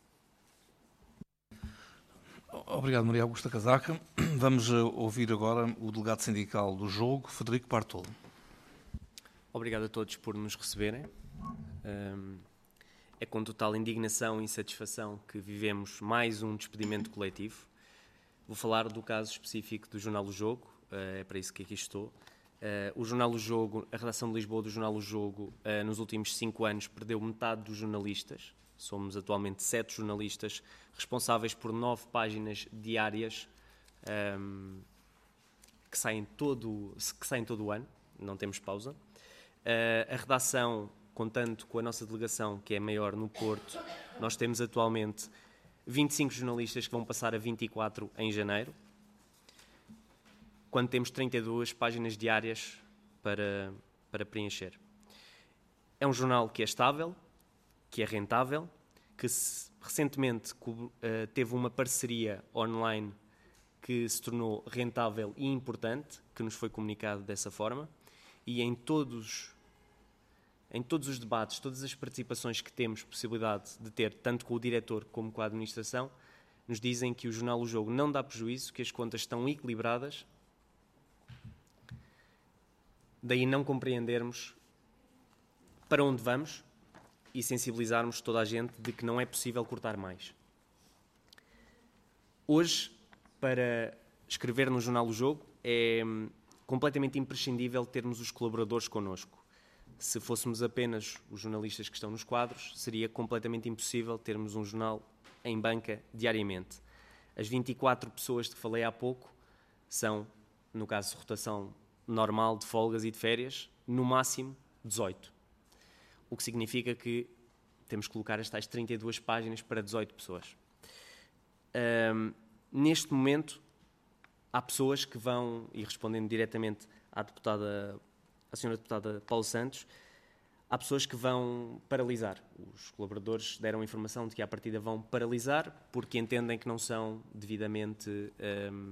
Obrigado, Maria Augusta Casaca. Vamos ouvir agora o delegado sindical do Jogo, Frederico Bartolo. Obrigado a todos por nos receberem. É com total indignação e insatisfação que vivemos mais um despedimento coletivo. Vou falar do caso específico do jornal O Jogo, é para isso que aqui estou. Uh, o jornal O Jogo, a redação de Lisboa do jornal O Jogo, uh, nos últimos cinco anos perdeu metade dos jornalistas. Somos atualmente sete jornalistas responsáveis por nove páginas diárias um, que, saem todo, que saem todo o ano, não temos pausa. Uh, a redação, contando com a nossa delegação, que é maior no Porto, nós temos atualmente vinte e cinco jornalistas que vão passar a vinte e quatro em janeiro, quando temos trinta e duas páginas diárias para, para preencher. É um jornal que é estável, que é rentável, que se, recentemente uh, teve uma parceria online que se tornou rentável e importante, que nos foi comunicado dessa forma, e em todos, em todos os debates, todas as participações que temos possibilidade de ter, tanto com o diretor como com a administração, nos dizem que o jornal O Jogo não dá prejuízo, que as contas estão equilibradas. Daí não compreendermos para onde vamos e sensibilizarmos toda a gente de que não é possível cortar mais. Hoje, para escrever no jornal O Jogo, é completamente imprescindível termos os colaboradores connosco. Se fôssemos apenas os jornalistas que estão nos quadros, seria completamente impossível termos um jornal em banca diariamente. As vinte e quatro pessoas que falei há pouco são, no caso de rotação normal de folgas e de férias, no máximo dezoito. O que significa que temos que colocar as tais trinta e duas páginas para dezoito pessoas. Um, neste momento, há pessoas que vão, e respondendo diretamente à deputada, à senhora deputada Paulo Santos, há pessoas que vão paralisar. Os colaboradores deram informação de que à partida vão paralisar porque entendem que não são devidamente um,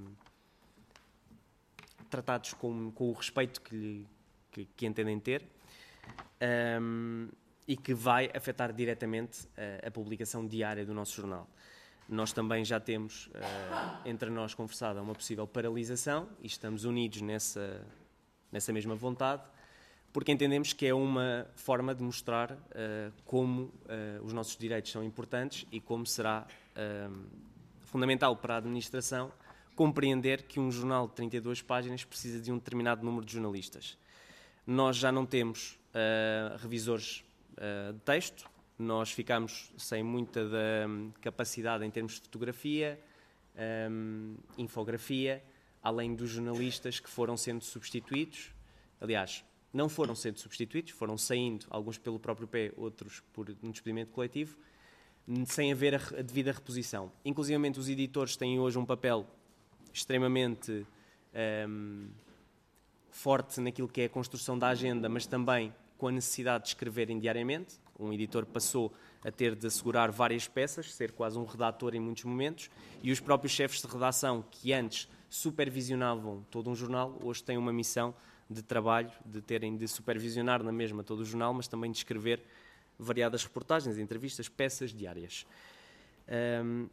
tratados com, com o respeito que, lhe, que, que entendem ter, um, e que vai afetar diretamente a, a publicação diária do nosso jornal. Nós também já temos, uh, entre nós, conversado a uma possível paralisação e estamos unidos nessa, nessa mesma vontade, porque entendemos que é uma forma de mostrar uh, como uh, os nossos direitos são importantes e como será uh, fundamental para a administração compreender que um jornal de trinta e duas páginas precisa de um determinado número de jornalistas. Nós já não temos uh, revisores uh, de texto, nós ficamos sem muita da um, capacidade em termos de fotografia, um, infografia, além dos jornalistas que foram sendo substituídos. Aliás, não foram sendo substituídos, foram saindo, alguns pelo próprio pé, outros por um despedimento coletivo, sem haver a, a devida reposição. Inclusivamente os editores têm hoje um papel extremamente um, forte naquilo que é a construção da agenda, mas também com a necessidade de escreverem diariamente. Um editor passou a ter de assegurar várias peças, ser quase um redator em muitos momentos, e os próprios chefes de redação, que antes supervisionavam todo um jornal, hoje têm uma missão de trabalho, de terem de supervisionar na mesma todo o jornal, mas também de escrever variadas reportagens, entrevistas, peças diárias. Um,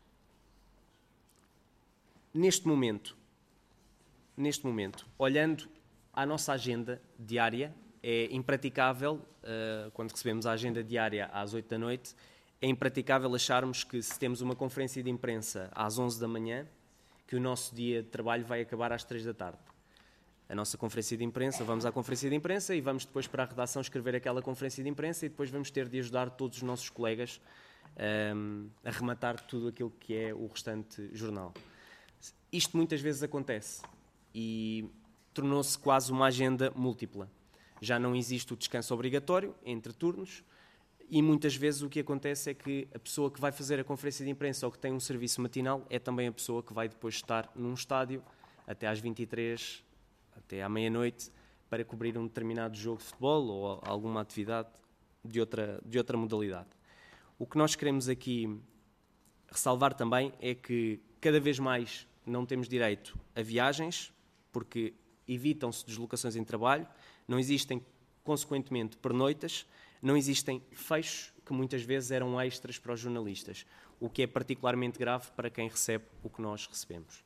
neste momento, neste momento, olhando à nossa agenda diária, é impraticável, uh, quando recebemos a agenda diária às oito da noite, é impraticável acharmos que se temos uma conferência de imprensa às onze da manhã, que o nosso dia de trabalho vai acabar às três da tarde. A nossa conferência de imprensa, vamos à conferência de imprensa e vamos depois para a redação escrever aquela conferência de imprensa e depois vamos ter de ajudar todos os nossos colegas um, a rematar tudo aquilo que é o restante jornal. Isto muitas vezes acontece e tornou-se quase uma agenda múltipla. Já não existe o descanso obrigatório entre turnos e muitas vezes o que acontece é que a pessoa que vai fazer a conferência de imprensa ou que tem um serviço matinal é também a pessoa que vai depois estar num estádio até às vinte e três, até à meia-noite, para cobrir um determinado jogo de futebol ou alguma atividade de outra, de outra modalidade. O que nós queremos aqui ressalvar também é que cada vez mais não temos direito a viagens, porque evitam-se deslocações em trabalho, não existem, consequentemente, pernoitas, não existem fechos que muitas vezes eram extras para os jornalistas, o que é particularmente grave para quem recebe o que nós recebemos.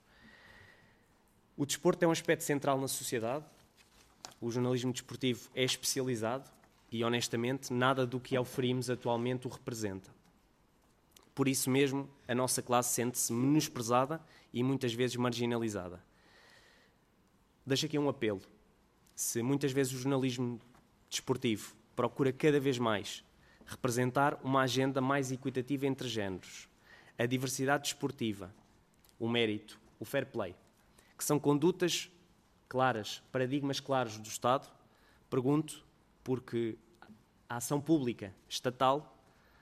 O desporto é um aspecto central na sociedade, o jornalismo desportivo é especializado e, honestamente, nada do que oferimos atualmente o representa. Por isso mesmo, a nossa classe sente-se menosprezada e muitas vezes marginalizada. Deixo aqui um apelo. Se muitas vezes o jornalismo desportivo procura cada vez mais representar uma agenda mais equitativa entre géneros, a diversidade desportiva, o mérito, o fair play, que são condutas claras, paradigmas claros do Estado, pergunto porque a ação pública estatal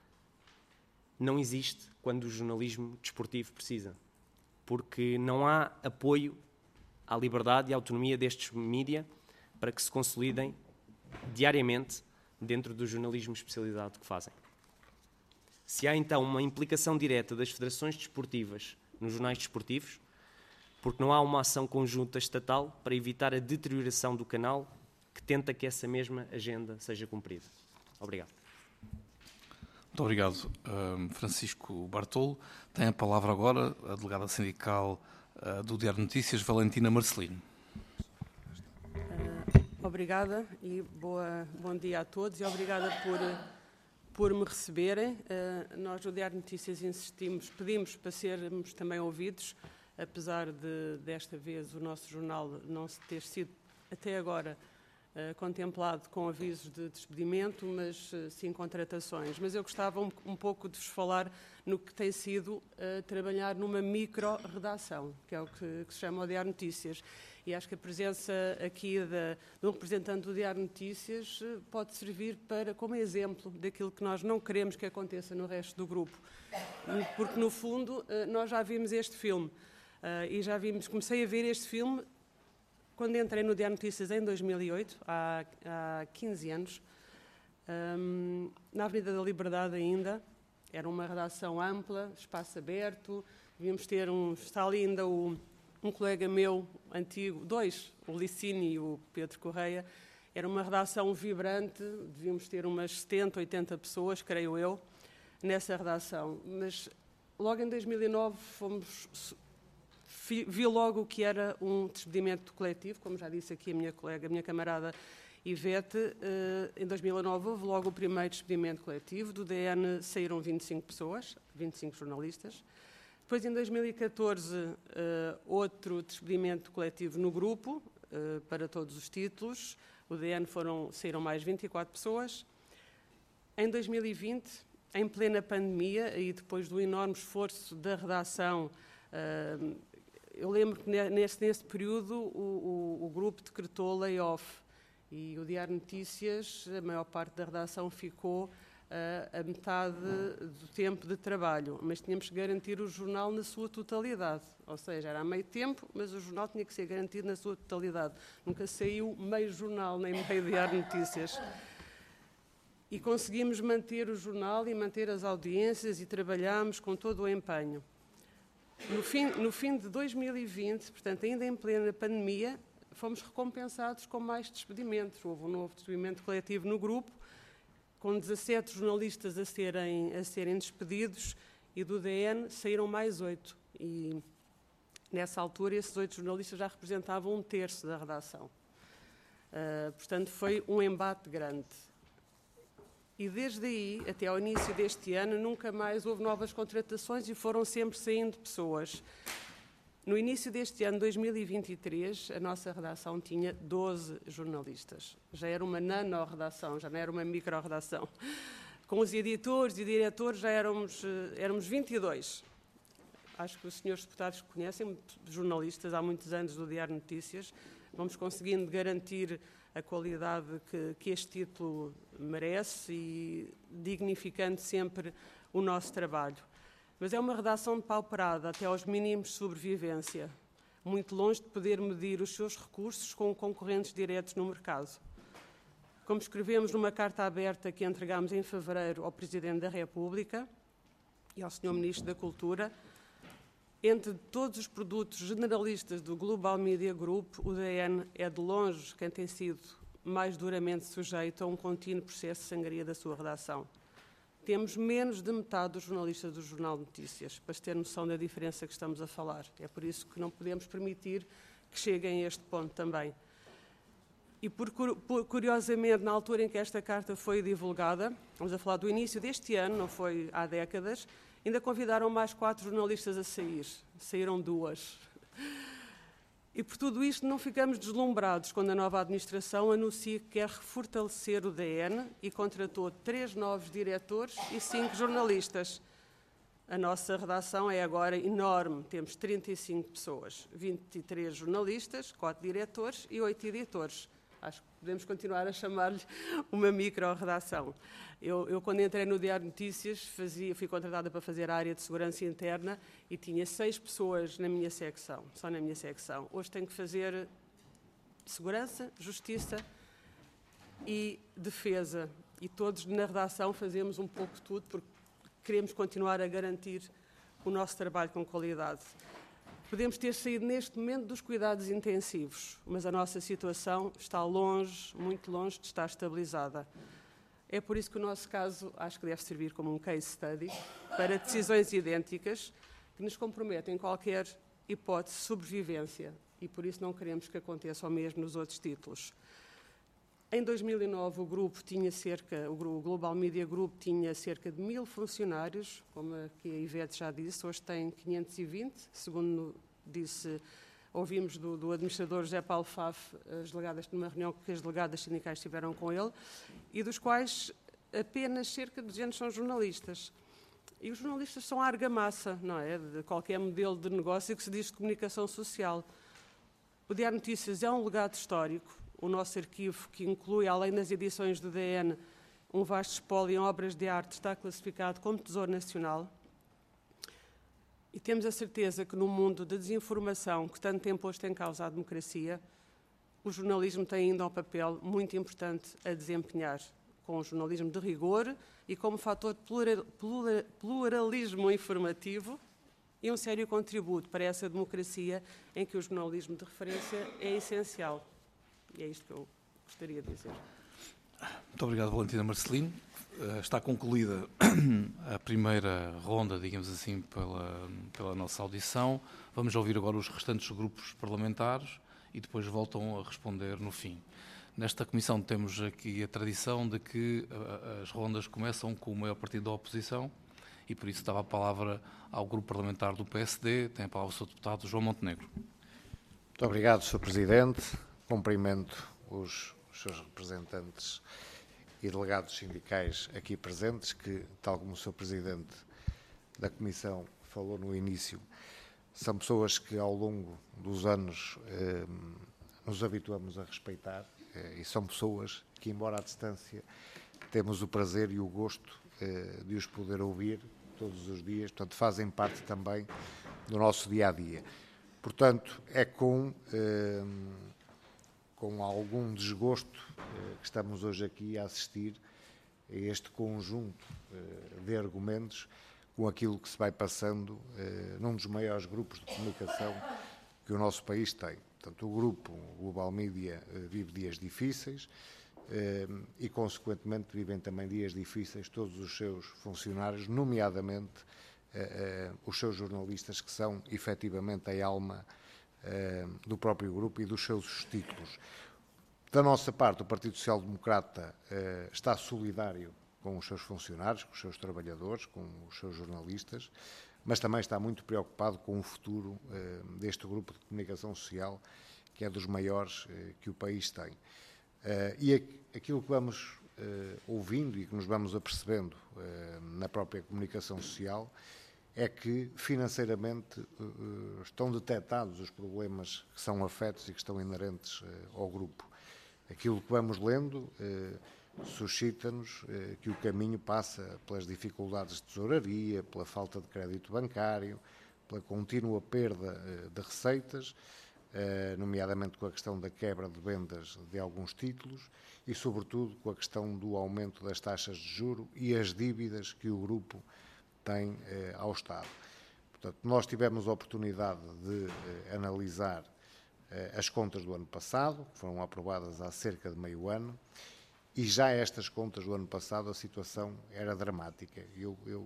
não existe quando o jornalismo desportivo precisa, porque não há apoio à liberdade e à autonomia destes mídia para que se consolidem diariamente dentro do jornalismo especializado que fazem. Se há então uma implicação direta das federações desportivas nos jornais desportivos, porque não há uma ação conjunta estatal para evitar a deterioração do canal que tenta que essa mesma agenda seja cumprida. Obrigado. Muito obrigado, um, Francisco Bartolo. Tem a palavra agora a delegada sindical uh, do Diário de Notícias, Valentina Marcelino. Uh, obrigada e boa, bom dia a todos e obrigada por, por me receberem. Uh, nós do Diário de Notícias insistimos, pedimos para sermos também ouvidos, apesar de, desta vez, o nosso jornal não ter sido, até agora, uh, contemplado com avisos de despedimento, mas uh, sim contratações. Mas eu gostava um, um pouco de vos falar no que tem sido uh, trabalhar numa micro-redação, que é o que, que se chama o Diário Notícias. E acho que a presença aqui de, de um representante do Diário Notícias uh, pode servir para, como exemplo daquilo que nós não queremos que aconteça no resto do grupo. Porque, no fundo, uh, nós já vimos este filme. Uh, e já vimos, comecei a ver este filme quando entrei no Diário Notícias em dois mil e oito, há, há quinze anos, um, na Avenida da Liberdade ainda. Era uma redação ampla, espaço aberto, devíamos ter um, está ali ainda o, um colega meu antigo, dois, o Licini e o Pedro Correia. Era uma redação vibrante, devíamos ter umas setenta, oitenta pessoas, creio eu, nessa redação. Mas logo em dois mil e nove fomos... Vi logo o que era um despedimento coletivo, como já disse aqui a minha colega, a minha camarada Ivete. Em dois mil e nove houve logo o primeiro despedimento coletivo. Do D N saíram vinte e cinco pessoas, vinte e cinco jornalistas. Depois, em dois mil e catorze, outro despedimento coletivo no grupo, para todos os títulos. O D N foram, saíram mais vinte e quatro pessoas. Em dois mil e vinte, em plena pandemia, e depois do enorme esforço da redação, eu lembro que nesse, nesse período o, o, o grupo decretou layoff E o Diário Notícias, a maior parte da redação ficou uh, a metade do tempo de trabalho, mas tínhamos que garantir o jornal na sua totalidade, ou seja, era a meio tempo, mas o jornal tinha que ser garantido na sua totalidade. Nunca saiu meio jornal, nem meio Diário Notícias. E conseguimos manter o jornal e manter as audiências e trabalhámos com todo o empenho. No fim, no fim de dois mil e vinte, portanto, ainda em plena pandemia, fomos recompensados com mais despedimentos. Houve um novo despedimento coletivo no grupo, com dezassete jornalistas a serem, a serem despedidos, e do D N saíram mais oito. E nessa altura esses oito jornalistas já representavam um terço da redação. Uh, portanto, foi um embate grande. E desde aí, até ao início deste ano, nunca mais houve novas contratações e foram sempre saindo pessoas. No início deste ano, dois mil e vinte e três, a nossa redação tinha doze jornalistas. Já era uma nano-redação, já não era uma micro-redação. Com os editores e diretores já éramos, éramos vinte e dois. Acho que os senhores deputados conhecem, jornalistas há muitos anos do Diário Notícias. Vamos conseguindo garantir a qualidade que, que este título merece e dignificando sempre o nosso trabalho. Mas é uma redação depauperada até aos mínimos de sobrevivência, muito longe de poder medir os seus recursos com concorrentes diretos no mercado. Como escrevemos numa carta aberta que entregámos em fevereiro ao Presidente da República e ao senhor Ministro da Cultura, entre todos os produtos generalistas do Global Media Group, o D N é de longe quem tem sido mais duramente sujeito a um contínuo processo de sangria da sua redação. Temos menos de metade dos jornalistas do Jornal de Notícias, para se ter noção da diferença que estamos a falar. É por isso que não podemos permitir que cheguem a este ponto também. E, por, por, curiosamente, na altura em que esta carta foi divulgada, vamos a falar do início deste ano, não foi há décadas, ainda convidaram mais quatro jornalistas a sair. Saíram duas. E por tudo isto não ficamos deslumbrados quando a nova administração anuncia que quer fortalecer o D N e contratou três novos diretores e cinco jornalistas. A nossa redação é agora enorme, temos trinta e cinco pessoas, vinte e três jornalistas, quatro diretores e oito editores. Acho que podemos continuar a chamar-lhe uma micro-redação. Eu, eu, quando entrei no Diário Notícias, fazia, fui contratada para fazer a área de segurança interna e tinha seis pessoas na minha secção, só na minha secção. Hoje tenho que fazer segurança, justiça e defesa. E todos na redação fazemos um pouco de tudo, porque queremos continuar a garantir o nosso trabalho com qualidade. Podemos ter saído neste momento dos cuidados intensivos, mas a nossa situação está longe, muito longe de estar estabilizada. É por isso que o nosso caso acho que deve servir como um case study para decisões idênticas que nos comprometem em qualquer hipótese de sobrevivência e por isso não queremos que aconteça o mesmo nos outros títulos. Em dois mil e nove o grupo tinha cerca, o Global Media Group tinha cerca de mil funcionários, como aqui a Ivete já disse, hoje tem quinhentos e vinte, segundo disse, ouvimos do, do administrador José Paulo Faf, as delegadas, numa reunião que as delegadas sindicais tiveram com ele, e dos quais apenas cerca de duzentos são jornalistas. E os jornalistas são a argamassa, não é, de qualquer modelo de negócio que se diz de comunicação social. O Diário Notícias é um legado histórico. O nosso arquivo, que inclui, além das edições do D N, um vasto espólio em obras de arte, está classificado como Tesouro Nacional. E temos a certeza que no mundo da desinformação, que tanto tempo hoje tem causa à democracia, o jornalismo tem ainda um papel muito importante a desempenhar, com o jornalismo de rigor e como fator de plural, plural, pluralismo informativo e um sério contributo para essa democracia em que o jornalismo de referência é essencial. E é isto que eu gostaria de dizer. Muito obrigado, Valentina Marcelino. Está concluída a primeira ronda, digamos assim, pela, pela nossa audição. Vamos ouvir agora os restantes grupos parlamentares e depois voltam a responder no fim. Nesta comissão temos aqui a tradição de que as rondas começam com o maior partido da oposição e por isso dava a palavra ao grupo parlamentar do P S D. Tem a palavra o senhor deputado João Montenegro. Muito obrigado, senhor Presidente. Cumprimento os, os seus representantes e delegados sindicais aqui presentes, que, tal como o senhor Presidente da Comissão falou no início, são pessoas que ao longo dos anos eh, nos habituamos a respeitar e são pessoas que, embora à distância, temos o prazer e o gosto de os poder ouvir todos os dias, portanto, fazem parte também do nosso dia-a-dia. Portanto, é com, com algum desgosto que estamos hoje aqui a assistir a este conjunto de argumentos com aquilo que se vai passando num dos maiores grupos de comunicação que o nosso país tem. Portanto, o grupo Global Media vive dias difíceis e, consequentemente, vivem também dias difíceis todos os seus funcionários, nomeadamente os seus jornalistas, que são, efetivamente, a alma do próprio grupo e dos seus títulos. Da nossa parte, o Partido Social Democrata está solidário com os seus funcionários, com os seus trabalhadores, com os seus jornalistas, mas também está muito preocupado com o futuro eh, deste grupo de comunicação social, que é dos maiores eh, que o país tem. Eh, e aquilo que vamos eh, ouvindo e que nos vamos apercebendo eh, na própria comunicação social é que, financeiramente, eh, estão detectados os problemas que são afetos e que estão inerentes eh, ao grupo. Aquilo que vamos lendo eh, suscita-nos eh, que o caminho passa pelas dificuldades de tesouraria, pela falta de crédito bancário, pela contínua perda eh, de receitas, eh, nomeadamente com a questão da quebra de vendas de alguns títulos e, sobretudo, com a questão do aumento das taxas de juro e as dívidas que o grupo tem eh, ao Estado. Portanto, nós tivemos a oportunidade de eh, analisar eh, as contas do ano passado, que foram aprovadas há cerca de meio ano, e já estas contas do ano passado a situação era dramática. Eu, eu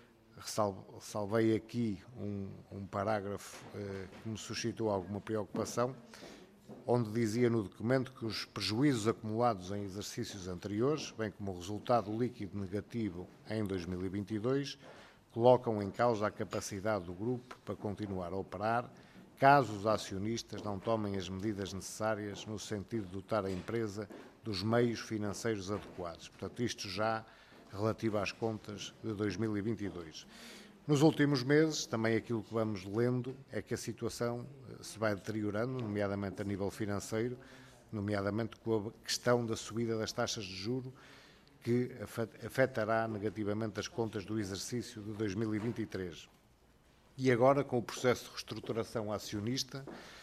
salvei aqui um, um parágrafo eh, que me suscitou alguma preocupação, onde dizia no documento que os prejuízos acumulados em exercícios anteriores, bem como o resultado líquido negativo em dois mil e vinte e dois, colocam em causa a capacidade do grupo para continuar a operar, caso os acionistas não tomem as medidas necessárias no sentido de dotar a empresa dos meios financeiros adequados. Portanto, isto já relativo às contas de dois mil e vinte e dois. Nos últimos meses, também aquilo que vamos lendo é que a situação se vai deteriorando, nomeadamente a nível financeiro, nomeadamente com a questão da subida das taxas de juro, que afetará negativamente as contas do exercício de dois mil e vinte e três. E agora, com o processo de reestruturação acionista,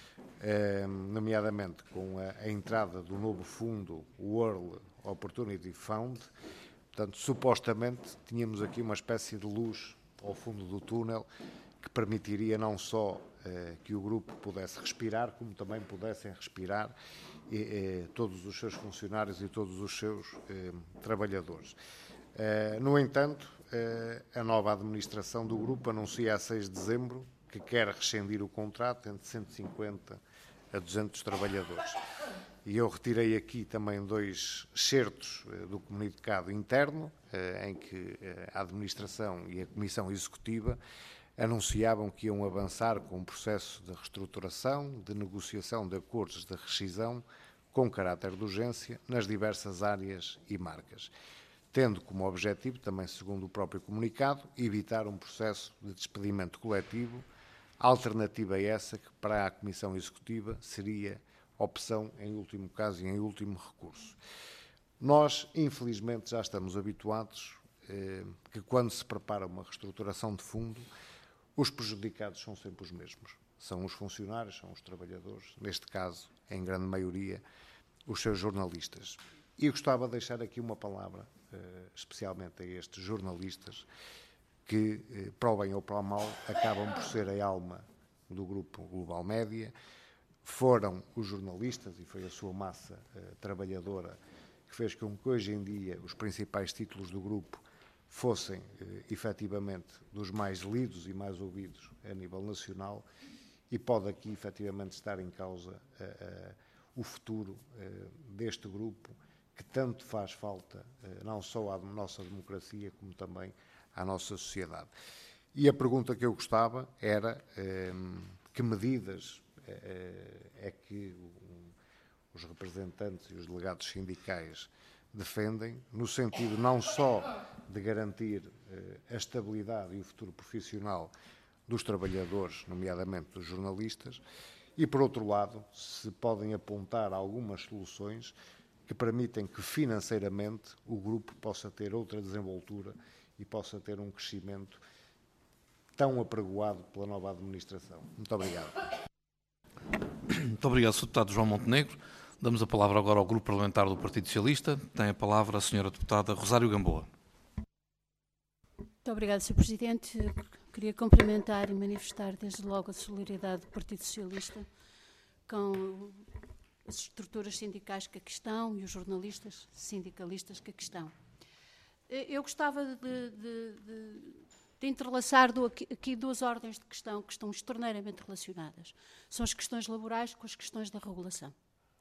eh, nomeadamente com a, a entrada do novo fundo, o World Opportunity Fund, portanto, supostamente, tínhamos aqui uma espécie de luz ao fundo do túnel que permitiria não só eh, que o grupo pudesse respirar, como também pudessem respirar eh, todos os seus funcionários e todos os seus eh, trabalhadores. Eh, no entanto, eh, a nova administração do grupo anuncia a seis de dezembro que quer rescindir o contrato entre cento e cinquenta a duzentos trabalhadores. E eu retirei aqui também dois excertos eh, do comunicado interno, eh, em que eh, a administração e a Comissão Executiva anunciavam que iam avançar com um processo de reestruturação, de negociação de acordos de rescisão com caráter de urgência nas diversas áreas e marcas, tendo como objetivo, também segundo o próprio comunicado, evitar um processo de despedimento coletivo, alternativa a essa que para a Comissão Executiva seria opção em último caso e em último recurso. Nós, infelizmente, já estamos habituados eh, que quando se prepara uma reestruturação de fundo, os prejudicados são sempre os mesmos. São os funcionários, são os trabalhadores, neste caso, em grande maioria, os seus jornalistas. E gostava de deixar aqui uma palavra, eh, especialmente a estes jornalistas, que, eh, para o bem ou para o mal, acabam por ser a alma do grupo Global Média. Foram os jornalistas, e foi a sua massa eh, trabalhadora, que fez com que hoje em dia os principais títulos do grupo fossem, eh, efetivamente, dos mais lidos e mais ouvidos a nível nacional, e pode aqui, efetivamente, estar em causa eh, eh, o futuro eh, deste grupo, que tanto faz falta, eh, não só à nossa democracia, como também à nossa sociedade. E a pergunta que eu gostava era eh, que medidas é que os representantes e os delegados sindicais defendem, no sentido não só de garantir a estabilidade e o futuro profissional dos trabalhadores, nomeadamente dos jornalistas, e, por outro lado, se podem apontar algumas soluções que permitem que financeiramente o grupo possa ter outra desenvoltura e possa ter um crescimento tão apregoado pela nova administração. Muito obrigado. Muito obrigado, senhor Deputado João Montenegro. Damos a palavra agora ao Grupo Parlamentar do Partido Socialista. Tem a palavra a senhora Deputada Rosário Gamboa. Muito obrigada, senhor Presidente. Queria cumprimentar e manifestar desde logo a solidariedade do Partido Socialista com as estruturas sindicais que aqui estão e os jornalistas sindicalistas que aqui estão. Eu gostava de, de, de, de entrelaçar do, aqui, aqui duas ordens de questão que estão extraordinariamente relacionadas. São as questões laborais com as questões da regulação.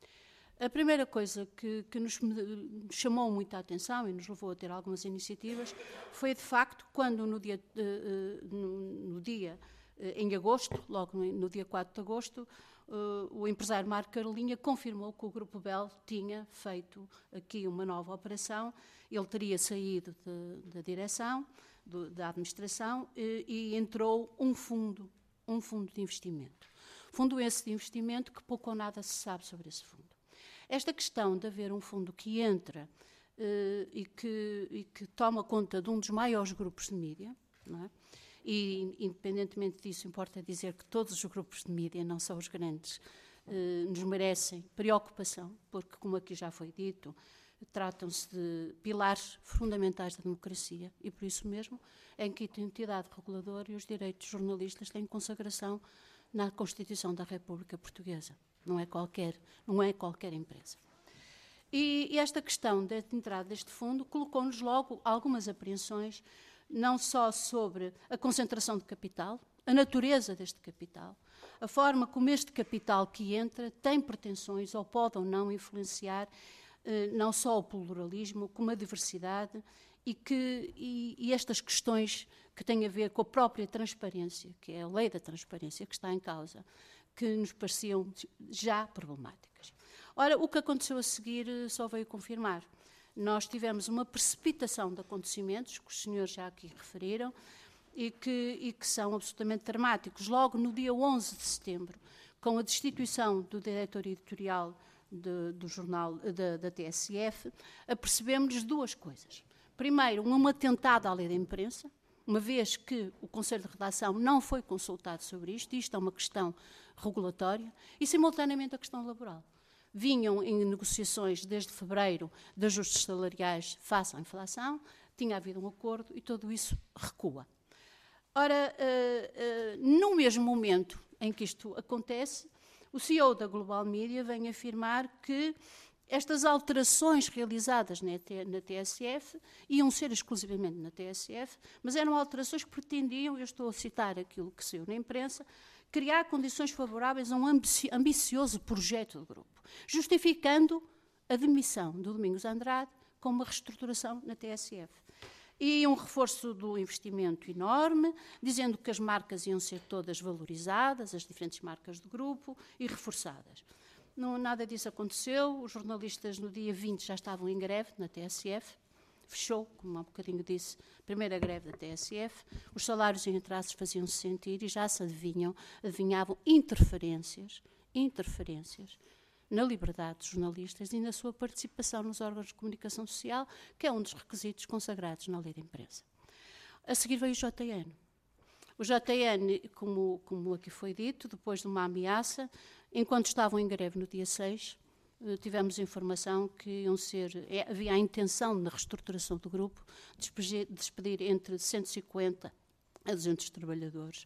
A primeira coisa que, que nos chamou muita atenção e nos levou a ter algumas iniciativas foi, de facto, quando no dia, no, no dia em agosto, logo no dia quatro de agosto, o empresário Marco Carolinha confirmou que o Grupo Bell tinha feito aqui uma nova operação. Ele teria saído de, da direção, do, da administração, e, e entrou um fundo, um fundo de investimento. Fundo esse de investimento que pouco ou nada se sabe sobre esse fundo. Esta questão de haver um fundo que entra uh, e, que, e que toma conta de um dos maiores grupos de mídia, não é? E, independentemente disso, importa dizer que todos os grupos de mídia, não só os grandes, uh, nos merecem preocupação, porque, como aqui já foi dito, tratam-se de pilares fundamentais da democracia e, por isso mesmo, em que a entidade reguladora e os direitos dos jornalistas têm consagração na Constituição da República Portuguesa. Não é qualquer, não é qualquer empresa. E, e esta questão da entrada deste fundo colocou-nos logo algumas apreensões, não só sobre a concentração de capital, a natureza deste capital, a forma como este capital que entra tem pretensões ou pode ou não influenciar eh, não só o pluralismo, como a diversidade e, que, e, e estas questões que têm a ver com a própria transparência, que é a lei da transparência que está em causa, que nos pareciam já problemáticas. Ora, o que aconteceu a seguir só veio confirmar. Nós tivemos uma precipitação de acontecimentos, que os senhores já aqui referiram, e que, e que são absolutamente dramáticos. Logo no dia onze de setembro, com a destituição do diretor editorial de, do jornal da, da T S F, apercebemos duas coisas. Primeiro, um atentado à lei da imprensa, uma vez que o Conselho de Redação não foi consultado sobre isto, isto é uma questão regulatória, e simultaneamente a questão laboral. Vinham em negociações desde fevereiro de ajustes salariais face à inflação, tinha havido um acordo e tudo isso recua. Ora, uh, uh, no mesmo momento em que isto acontece, o C E O da Global Media vem afirmar que estas alterações realizadas na T S F iam ser exclusivamente na T S F, mas eram alterações que pretendiam, eu estou a citar aquilo que saiu na imprensa, criar condições favoráveis a um ambicioso projeto do grupo, justificando a demissão do Domingos Andrade com uma reestruturação na T S F. E um reforço do investimento enorme, dizendo que as marcas iam ser todas valorizadas, as diferentes marcas do grupo, e reforçadas. Não, nada disso aconteceu, os jornalistas no dia vinte já estavam em greve na T S F, fechou, como há um bocadinho disse, a primeira greve da T S F, os salários em atrasos faziam-se sentir e já se adivinham, adivinhavam interferências, interferências na liberdade dos jornalistas e na sua participação nos órgãos de comunicação social, que é um dos requisitos consagrados na lei da imprensa. A seguir veio o J N. O J N, como, como aqui foi dito, depois de uma ameaça, enquanto estavam em greve no dia seis, tivemos informação que iam ser, é, havia a intenção na reestruturação do grupo de despedir, despedir entre cento e cinquenta a duzentos trabalhadores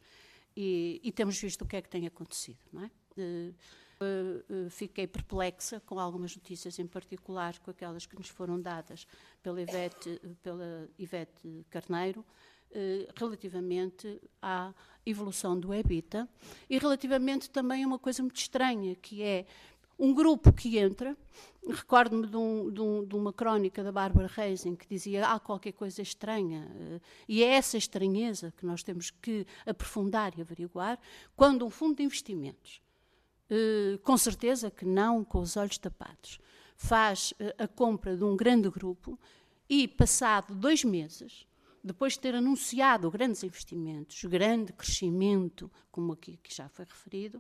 e, e temos visto o que é que tem acontecido, não é? Uh, uh, uh, fiquei perplexa com algumas notícias, em particular com aquelas que nos foram dadas pela Ivete, pela Ivete Carneiro, uh, relativamente à evolução do EBITDA e relativamente também a uma coisa muito estranha, que é um grupo que entra, recordo-me de, um, de, um, de uma crónica da Bárbara Reis em que dizia há qualquer coisa estranha, e é essa estranheza que nós temos que aprofundar e averiguar, quando um fundo de investimentos, com certeza que não com os olhos tapados, faz a compra de um grande grupo e, passado dois meses, depois de ter anunciado grandes investimentos, grande crescimento, como aqui que já foi referido,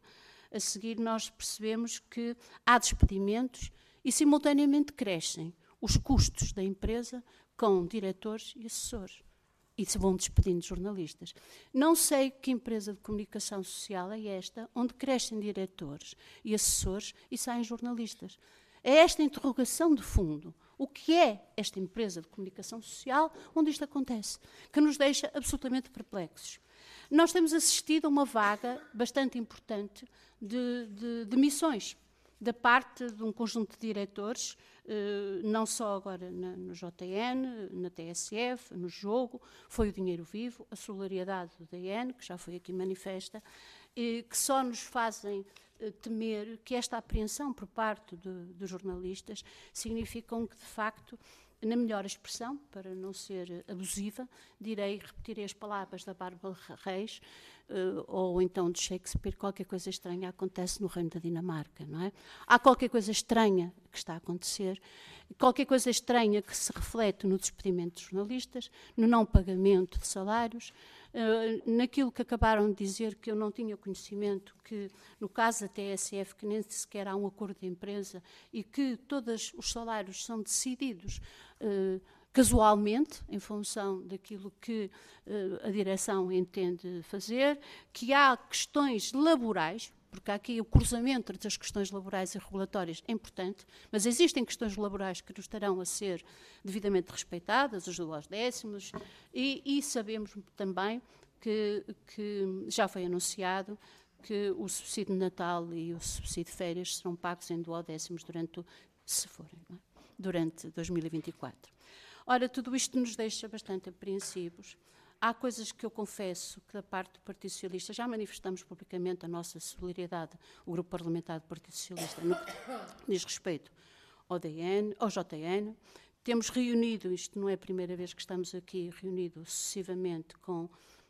a seguir nós percebemos que há despedimentos e simultaneamente crescem os custos da empresa com diretores e assessores. E se vão despedindo jornalistas. Não sei que empresa de comunicação social é esta, onde crescem diretores e assessores e saem jornalistas. É esta interrogação de fundo. O que é esta empresa de comunicação social onde isto acontece? Que nos deixa absolutamente perplexos. Nós temos assistido a uma vaga bastante importante de, de, de missões da parte de um conjunto de diretores, eh, não só agora na, no J T N, na T S F, no Jogo, foi o Dinheiro Vivo, a solidariedade do D N, que já foi aqui manifesta, eh, que só nos fazem eh, temer que esta apreensão por parte de, de jornalistas significam que, de facto, na melhor expressão, para não ser abusiva, direi, repetirei as palavras da Bárbara Reis, uh, ou então de Shakespeare, qualquer coisa estranha acontece no reino da Dinamarca, não é? Há qualquer coisa estranha que está a acontecer, qualquer coisa estranha que se reflete no despedimento de jornalistas, no não pagamento de salários, uh, naquilo que acabaram de dizer, que eu não tinha conhecimento, que no caso da T S F, que nem sequer há um acordo de empresa e que todos os salários são decididos Uh, casualmente, em função daquilo que uh, a direção entende fazer, que há questões laborais, porque há aqui o cruzamento entre as questões laborais e regulatórias é importante, mas existem questões laborais que nos estarão a ser devidamente respeitadas, os dois décimos, e, e sabemos também que, que já foi anunciado que o subsídio de Natal e o subsídio de férias serão pagos em duodécimos durante, o, se forem, não é? durante dois mil e vinte e quatro. Ora, tudo isto nos deixa bastante apreensivos. Há coisas que eu confesso que da parte do Partido Socialista já manifestamos publicamente a nossa solidariedade, o Grupo Parlamentar do Partido Socialista, no que diz respeito ao D N, ao J N. Temos reunido, isto não é a primeira vez que estamos aqui, reunido sucessivamente com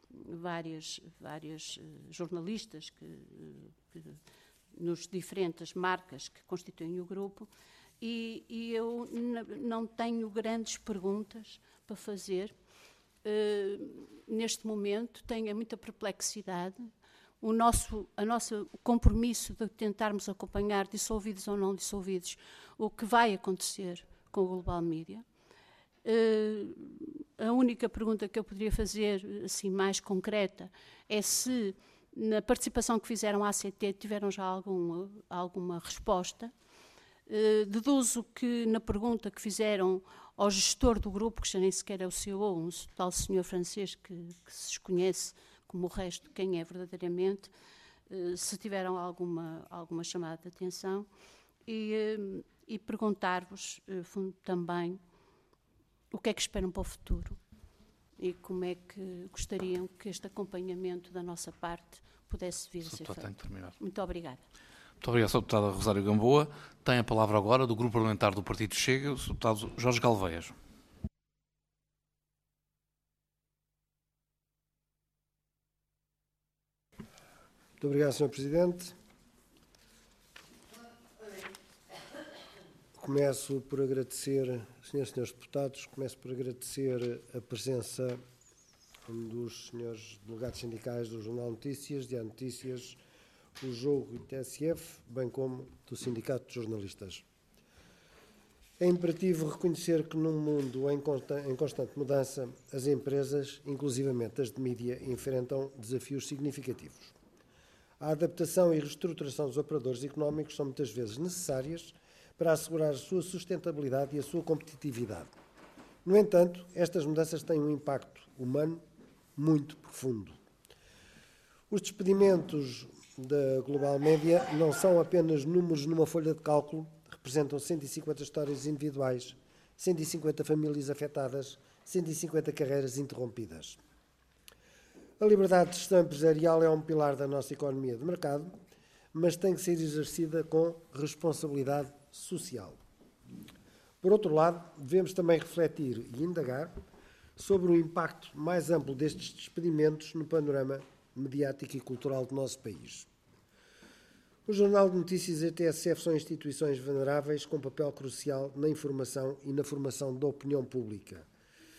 várias, várias uh, jornalistas que, uh, que, nos diferentes marcas que constituem o grupo, E, e eu não tenho grandes perguntas para fazer. Uh, neste momento tenho muita perplexidade. O nosso a nosso compromisso de tentarmos acompanhar, dissolvidos ou não dissolvidos, o que vai acontecer com o Global Media. Uh, a única pergunta que eu poderia fazer, assim, mais concreta, é se na participação que fizeram à A C T tiveram já algum, alguma resposta. Uh, deduzo que na pergunta que fizeram ao gestor do grupo, que já nem sequer é o C E O, um tal senhor francês que, que se desconhece como o resto quem é verdadeiramente, uh, se tiveram alguma, alguma chamada de atenção, e, uh, e perguntar-vos uh, também o que é que esperam para o futuro e como é que gostariam que este acompanhamento da nossa parte pudesse vir a ser feito. Muito obrigada. Muito obrigado, senhor Deputado Rosário Gamboa. Tem a palavra agora do Grupo Parlamentar do Partido Chega, o senhor Deputado Jorge Galveias. Muito obrigado, senhor Presidente. Começo por agradecer, senhoras e senhores deputados, começo por agradecer a presença dos senhores delegados sindicais do Jornal Notícias, Diário Notícias, o Jogo e o T S F, bem como do Sindicato de Jornalistas. É imperativo reconhecer que num mundo em constante mudança, as empresas, inclusivamente as de mídia, enfrentam desafios significativos. A adaptação e reestruturação dos operadores económicos são muitas vezes necessárias para assegurar a sua sustentabilidade e a sua competitividade. No entanto, estas mudanças têm um impacto humano muito profundo. Os despedimentos da Global Media não são apenas números numa folha de cálculo, representam cento e cinquenta histórias individuais, cento e cinquenta famílias afetadas, cento e cinquenta carreiras interrompidas. A liberdade de gestão empresarial é um pilar da nossa economia de mercado, mas tem que ser exercida com responsabilidade social. Por outro lado, devemos também refletir e indagar sobre o impacto mais amplo destes despedimentos no panorama mediático e cultural do nosso país. O Jornal de Notícias e a T S F são instituições veneráveis com papel crucial na informação e na formação da opinião pública.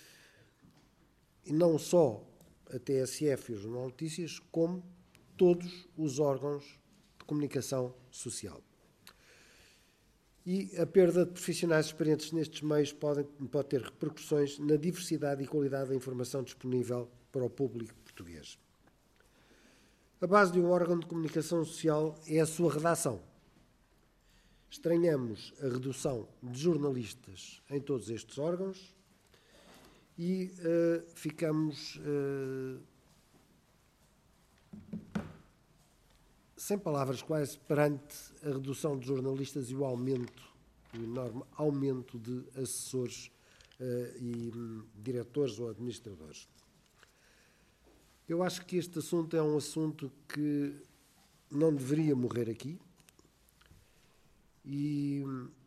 E não só a T S F e o Jornal de Notícias, como todos os órgãos de comunicação social. E a perda de profissionais experientes nestes meios pode, pode ter repercussões na diversidade e qualidade da informação disponível para o público português. A base de um órgão de comunicação social é a sua redação. Estranhamos a redução de jornalistas em todos estes órgãos e uh, ficamos uh, sem palavras quase perante a redução de jornalistas e o aumento, o enorme aumento de assessores uh, e um, diretores ou administradores. Eu acho que este assunto é um assunto que não deveria morrer aqui e,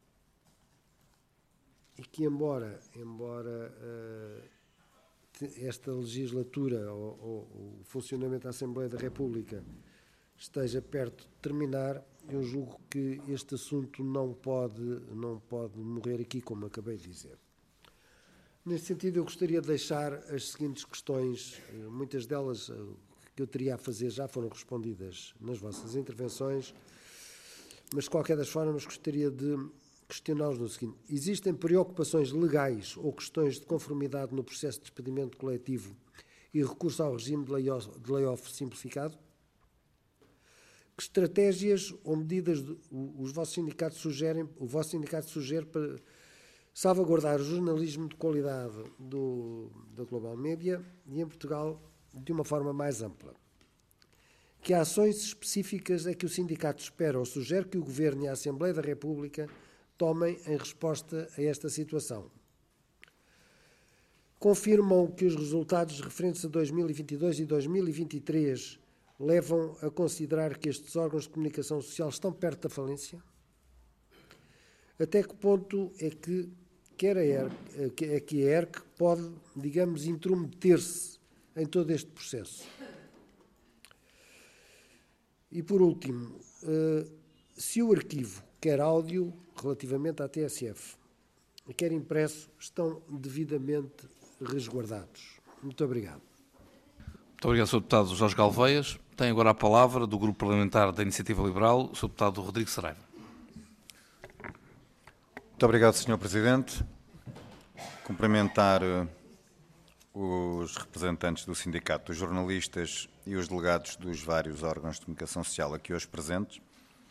e que, embora, embora uh, esta legislatura ou, ou o funcionamento da Assembleia da República esteja perto de terminar, eu julgo que este assunto não pode, não pode morrer aqui, como acabei de dizer. Nesse sentido, eu gostaria de deixar as seguintes questões, muitas delas que eu teria a fazer já foram respondidas nas vossas intervenções, mas de qualquer das formas gostaria de questioná-los no seguinte: existem preocupações legais ou questões de conformidade no processo de despedimento coletivo e recurso ao regime de layoff, de layoff simplificado? Que estratégias ou medidas de, os vossos sindicatos sugerem, o vosso sindicato sugere para salvaguardar o jornalismo de qualidade do, da Global Média e em Portugal de uma forma mais ampla? Que ações específicas é que o sindicato espera ou sugere que o Governo e a Assembleia da República tomem em resposta a esta situação? Confirmam que os resultados referentes a dois mil e vinte e dois e dois mil e vinte e três levam a considerar que estes órgãos de comunicação social estão perto da falência? Até que ponto é que quer a ERC, é que a ERC pode, digamos, intrometer-se em todo este processo? E, por último, se o arquivo, quer áudio, relativamente à T S F, quer impresso, estão devidamente resguardados. Muito obrigado. Muito obrigado, senhor Deputado Jorge Galveias. Tem agora a palavra do Grupo Parlamentar da Iniciativa Liberal, o senhor Deputado Rodrigo Saraiva. Muito obrigado, senhor Presidente. Cumprimentar os representantes do Sindicato dos Jornalistas e os delegados dos vários órgãos de comunicação social aqui hoje presentes.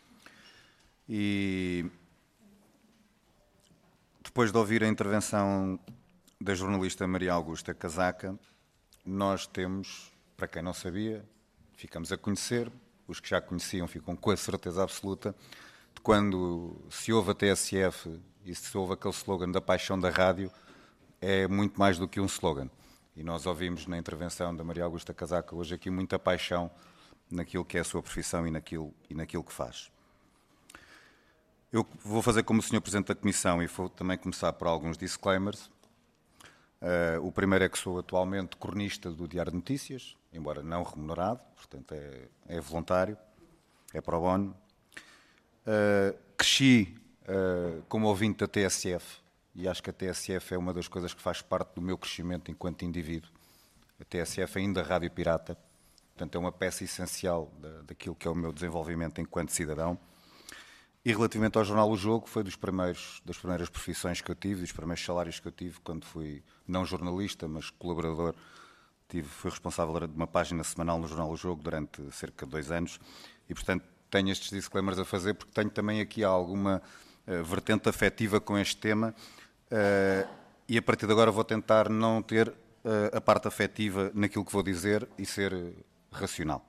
E depois de ouvir a intervenção da jornalista Maria Augusta Casaca, nós temos, para quem não sabia, ficamos a conhecer, os que já conheciam ficam com a certeza absoluta de quando se ouve a T S F e se ouve aquele slogan da paixão da rádio, é muito mais do que um slogan. E nós ouvimos na intervenção da Maria Augusta Casaca hoje aqui muita paixão naquilo que é a sua profissão e naquilo, e naquilo que faz. Eu vou fazer como o senhor Presidente da Comissão e vou também começar por alguns disclaimers. Uh, o primeiro é que sou atualmente cronista do Diário de Notícias, embora não remunerado, portanto é, é voluntário, é pro bono. Uh, cresci uh, como ouvinte da T S F e acho que a T S F é uma das coisas que faz parte do meu crescimento enquanto indivíduo. A T S F ainda rádio pirata, portanto é uma peça essencial da, daquilo que é o meu desenvolvimento enquanto cidadão. E relativamente ao jornal O Jogo, foi dos primeiros, das primeiras profissões que eu tive, dos primeiros salários que eu tive quando fui, não jornalista, mas colaborador. Tive, fui responsável de uma página semanal no jornal O Jogo durante cerca de dois anos e, portanto, tenho estes disclaimers a fazer porque tenho também aqui alguma uh, vertente afetiva com este tema uh, e, a partir de agora, vou tentar não ter uh, a parte afetiva naquilo que vou dizer e ser uh, racional.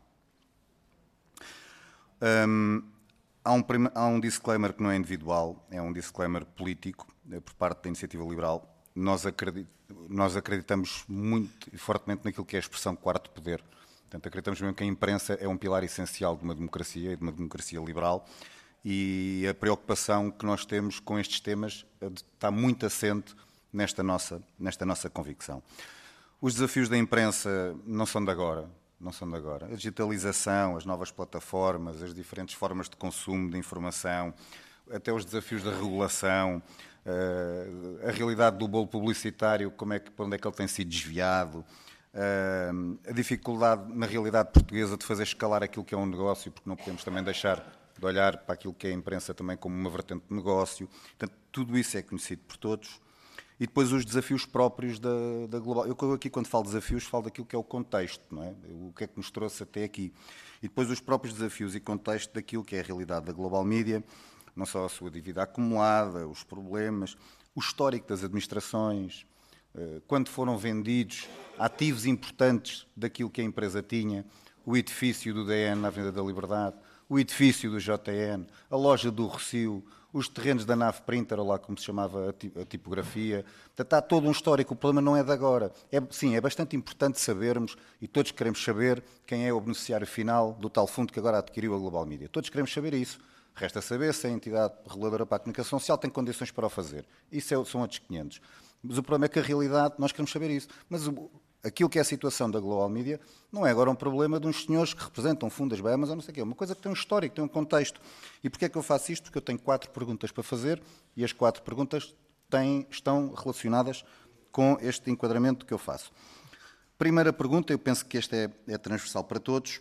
Um, Há um, há um disclaimer que não é individual, é um disclaimer político, é por parte da Iniciativa Liberal. Nós, acredit, nós acreditamos muito e fortemente naquilo que é a expressão quarto poder. Portanto, acreditamos mesmo que a imprensa é um pilar essencial de uma democracia e de uma democracia liberal e a preocupação que nós temos com estes temas está muito assente nesta nossa, nesta nossa convicção. Os desafios da imprensa não são de agora. Não são de agora. A digitalização, as novas plataformas, as diferentes formas de consumo de informação, até os desafios da regulação, a realidade do bolo publicitário, como é que, para onde é que ele tem sido desviado, Uh, a dificuldade, na realidade portuguesa, de fazer escalar aquilo que é um negócio, porque não podemos também deixar de olhar para aquilo que é a imprensa também como uma vertente de negócio. Portanto, tudo isso é conhecido por todos. E depois os desafios próprios da, da global. Eu aqui, quando falo de desafios, falo daquilo que é o contexto, não é? O que é que nos trouxe até aqui. E depois os próprios desafios e contexto daquilo que é a realidade da global media, não só a sua dívida acumulada, os problemas, o histórico das administrações, quando foram vendidos ativos importantes daquilo que a empresa tinha, o edifício do D N na Avenida da Liberdade, o edifício do J N, a loja do Rossio, os terrenos da Nave Printer, ou lá como se chamava a tipografia. Portanto, há todo um histórico, o problema não é de agora. É, sim, é bastante importante sabermos, e todos queremos saber, quem é o beneficiário final do tal fundo que agora adquiriu a Global Media. Todos queremos saber isso. Resta saber se a entidade reguladora para a comunicação social tem condições para o fazer. Isso é, são outros quinhentos. Mas o problema é que a realidade, nós queremos saber isso. Mas o, aquilo que é a situação da Global Media não é agora um problema de uns senhores que representam um fundo das Bahamas ou não sei o quê. É uma coisa que tem um histórico, tem um contexto. E porquê é que eu faço isto? Porque eu tenho quatro perguntas para fazer e as quatro perguntas têm, estão relacionadas com este enquadramento que eu faço. Primeira pergunta, eu penso que esta é, é transversal para todos.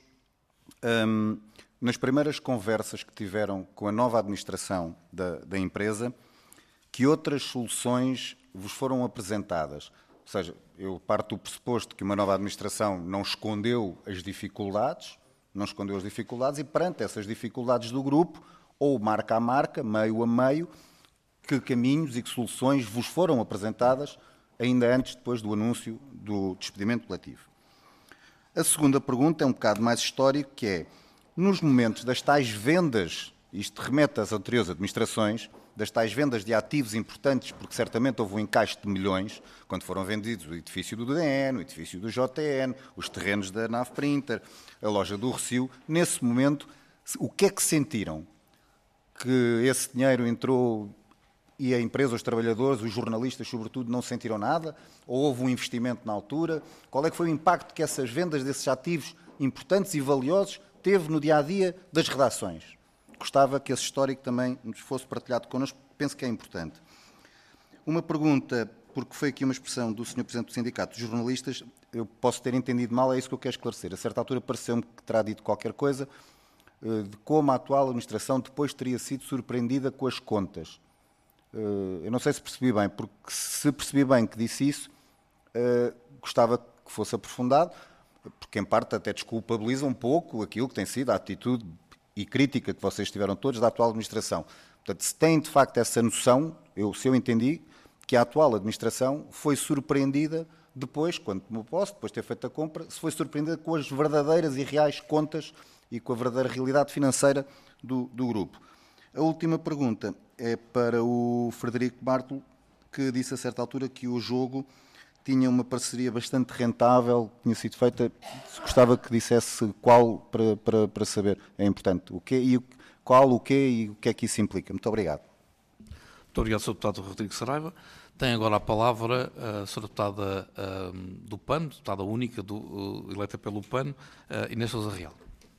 Um, nas primeiras conversas que tiveram com a nova administração da, da empresa, que outras soluções vos foram apresentadas? Ou seja, eu parto do pressuposto que uma nova administração não escondeu as dificuldades, não escondeu as dificuldades e perante essas dificuldades do grupo, ou marca a marca, meio a meio, que caminhos e que soluções vos foram apresentadas ainda antes, depois do anúncio do despedimento coletivo. A segunda pergunta é um bocado mais histórico, que é, nos momentos das tais vendas, isto remete às anteriores administrações, das tais vendas de ativos importantes, porque certamente houve um encaixe de milhões, quando foram vendidos o edifício do D N, o edifício do J N, os terrenos da Nave Printer, a loja do Rossio. Nesse momento, o que é que sentiram? Que esse dinheiro entrou e a empresa, os trabalhadores, os jornalistas, sobretudo, não sentiram nada? Ou houve um investimento na altura? Qual é que foi o impacto que essas vendas desses ativos importantes e valiosos teve no dia-a-dia das redações? Gostava que esse histórico também nos fosse partilhado connosco, penso que é importante. Uma pergunta, porque foi aqui uma expressão do senhor Presidente do Sindicato de Jornalistas, eu posso ter entendido mal, é isso que eu quero esclarecer. A certa altura pareceu-me que terá dito qualquer coisa de como a atual administração depois teria sido surpreendida com as contas. Eu não sei se percebi bem, porque se percebi bem que disse isso, gostava que fosse aprofundado, porque em parte até desculpabiliza um pouco aquilo que tem sido a atitude e crítica que vocês tiveram todos da atual administração. Portanto, se têm de facto essa noção, eu, se eu entendi, que a atual administração foi surpreendida depois, quando tomou posse, depois de ter feito a compra, se foi surpreendida com as verdadeiras e reais contas e com a verdadeira realidade financeira do, do grupo. A última pergunta é para o Frederico Bartolo, que disse a certa altura que o jogo tinha uma parceria bastante rentável, tinha sido feita. Gostava que dissesse qual, para, para, para saber, é importante, o quê e o, qual, o quê e o que é que isso implica. Muito obrigado. Muito obrigado, senhor Deputado Rodrigo Saraiva. Tem agora a palavra a senhora Deputada uh, do P A N, Deputada única do, uh, eleita pelo P A N, uh, Inês Sousa Real.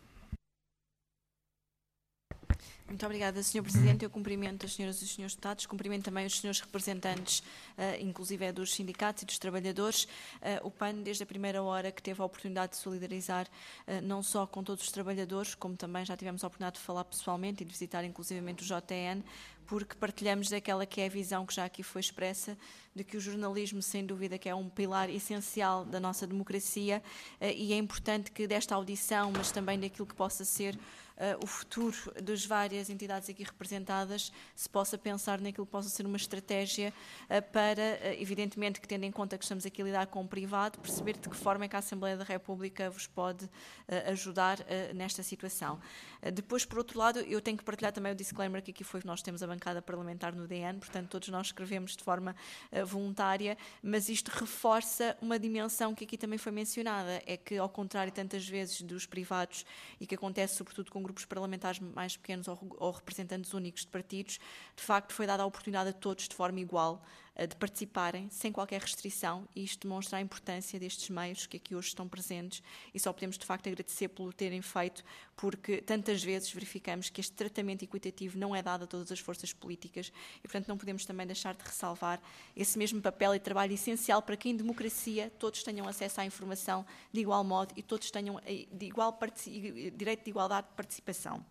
Muito obrigada, senhor Presidente. Eu cumprimento as senhoras e os senhores deputados, cumprimento também os senhores representantes, uh, inclusive é dos sindicatos e dos trabalhadores. Uh, o P A N, desde a primeira hora que teve a oportunidade de solidarizar, uh, não só com todos os trabalhadores, como também já tivemos a oportunidade de falar pessoalmente e de visitar inclusivamente o J N, porque partilhamos daquela que é a visão que já aqui foi expressa, de que o jornalismo, sem dúvida, que é um pilar essencial da nossa democracia, uh, e é importante que desta audição, mas também daquilo que possa ser Uh, o futuro das várias entidades aqui representadas, se possa pensar naquilo que possa ser uma estratégia uh, para, uh, evidentemente que tendo em conta que estamos aqui a lidar com o privado, perceber de que forma é que a Assembleia da República vos pode uh, ajudar uh, nesta situação. Uh, depois, por outro lado, eu tenho que partilhar também o disclaimer que aqui foi que nós temos a bancada parlamentar no D N, portanto todos nós escrevemos de forma uh, voluntária, mas isto reforça uma dimensão que aqui também foi mencionada, é que ao contrário tantas vezes dos privados e que acontece sobretudo com grupos parlamentares mais pequenos ou, ou representantes únicos de partidos, de facto foi dada a oportunidade a todos de forma igual de participarem sem qualquer restrição, e isto demonstra a importância destes meios que aqui hoje estão presentes, e só podemos de facto agradecer pelo terem feito, porque tantas vezes verificamos que este tratamento equitativo não é dado a todas as forças políticas e, portanto, não podemos também deixar de ressalvar esse mesmo papel e trabalho essencial para que em democracia todos tenham acesso à informação de igual modo e todos tenham de igual direito de igualdade de participação.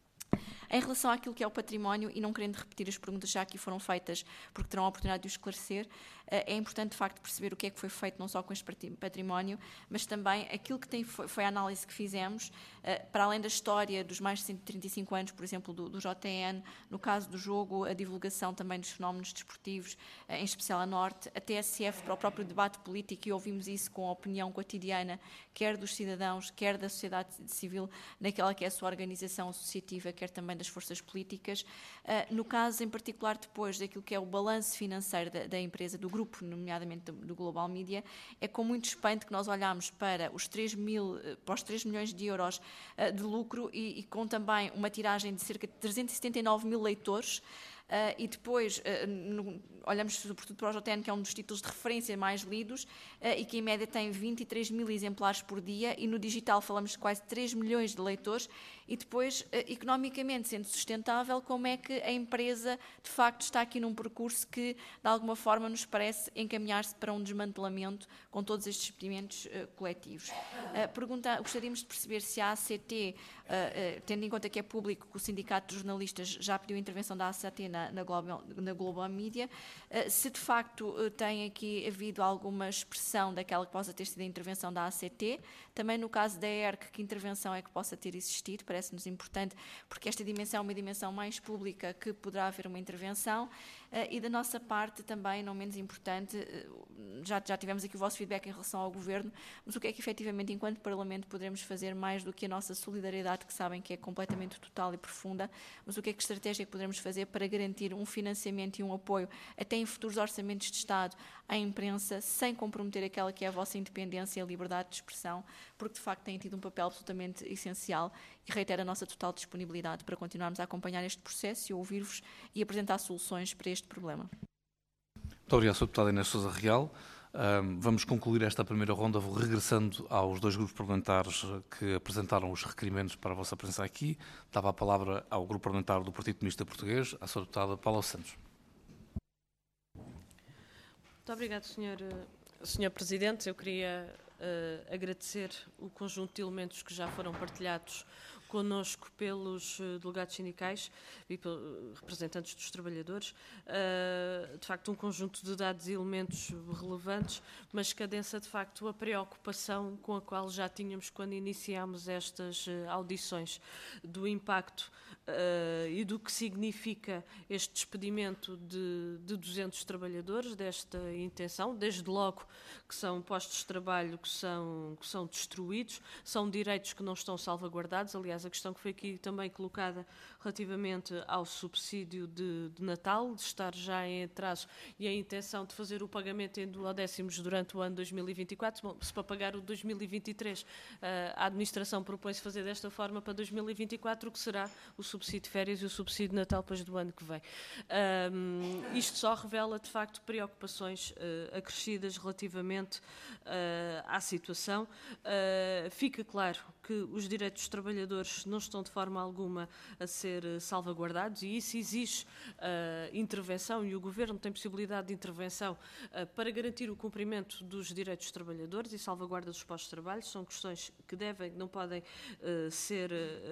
Em relação àquilo que é o património, e não querendo repetir as perguntas já aqui foram feitas, porque terão a oportunidade de o esclarecer, é importante de facto perceber o que é que foi feito não só com este património, mas também aquilo que tem, foi a análise que fizemos, para além da história dos mais de cento e trinta e cinco anos, por exemplo, do, do J T N, no caso do jogo, a divulgação também dos fenómenos desportivos, em especial a Norte, a T S F para o próprio debate político, e ouvimos isso com a opinião cotidiana, quer dos cidadãos, quer da sociedade civil, naquela que é a sua organização associativa, quer também das forças políticas. No caso em particular depois daquilo que é o balanço financeiro da, da empresa, do grupo, nomeadamente do, do Global Media, é com muito espanto que nós olhamos para os três mil, para os três milhões de euros uh, de lucro e, e com também uma tiragem de cerca de trezentos e setenta e nove mil leitores. Uh, e depois uh, no, olhamos sobretudo para o J T N, que é um dos títulos de referência mais lidos uh, e que em média tem vinte e três mil exemplares por dia, e no digital falamos de quase três milhões de leitores. E depois, uh, economicamente sendo sustentável, como é que a empresa de facto está aqui num percurso que de alguma forma nos parece encaminhar-se para um desmantelamento com todos estes experimentos uh, coletivos. Uh, pergunta, gostaríamos de perceber se a A C T, uh, uh, tendo em conta que é público que o Sindicato de Jornalistas já pediu a intervenção da A C T na, na, Global, na Global Media, uh, se de facto uh, tem aqui havido alguma expressão daquela que possa ter sido a intervenção da A C T, também no caso da E R C, que intervenção é que possa ter existido, parece-nos importante, porque esta dimensão é uma dimensão mais pública que poderá haver uma intervenção. Uh, e da nossa parte também, não menos importante, uh, já, já tivemos aqui o vosso feedback em relação ao Governo, mas o que é que efetivamente enquanto Parlamento poderemos fazer mais do que a nossa solidariedade, que sabem que é completamente total e profunda, mas o que é que estratégia é que poderemos fazer para garantir um financiamento e um apoio até em futuros orçamentos de Estado à imprensa, sem comprometer aquela que é a vossa independência e a liberdade de expressão, porque de facto têm tido um papel absolutamente essencial, e reitero a nossa total disponibilidade para continuarmos a acompanhar este processo e ouvir-vos e apresentar soluções para este problema. Muito obrigado, senhora Deputada Inês Sousa Real. Um, vamos concluir esta primeira ronda, vou regressando aos dois grupos parlamentares que apresentaram os requerimentos para a vossa presença aqui. Dava a palavra ao grupo parlamentar do Partido Comunista Português, à senhora Deputada Paula Santos. Muito obrigado, senhor, senhor Presidente. Eu queria uh, agradecer o conjunto de elementos que já foram partilhados connosco pelos delegados sindicais e pelos representantes dos trabalhadores. Uh, de facto, um conjunto de dados e elementos relevantes, mas que adensa, de facto, a preocupação com a qual já tínhamos quando iniciámos estas uh, audições, do impacto uh, e do que significa este despedimento de, de duzentos trabalhadores, desta intenção, desde logo que são postos de trabalho que são, que são destruídos, são direitos que não estão salvaguardados. Aliás, a questão que foi aqui também colocada relativamente ao subsídio de, de Natal, de estar já em atraso, e a intenção de fazer o pagamento em duodécimos durante o ano dois mil e vinte e quatro, bom, se para pagar o dois mil e vinte e três a administração propõe-se fazer desta forma para dois mil e vinte e quatro, o que será o subsídio de férias e o subsídio de Natal depois do ano que vem. Um, isto só revela, de facto, preocupações uh, acrescidas relativamente uh, à situação. Uh, fica claro que os direitos dos trabalhadores não estão de forma alguma a ser salvaguardados, e isso exige uh, intervenção, e o Governo tem possibilidade de intervenção uh, para garantir o cumprimento dos direitos dos trabalhadores e salvaguarda dos postos de trabalho. São questões que devem, não podem uh, ser,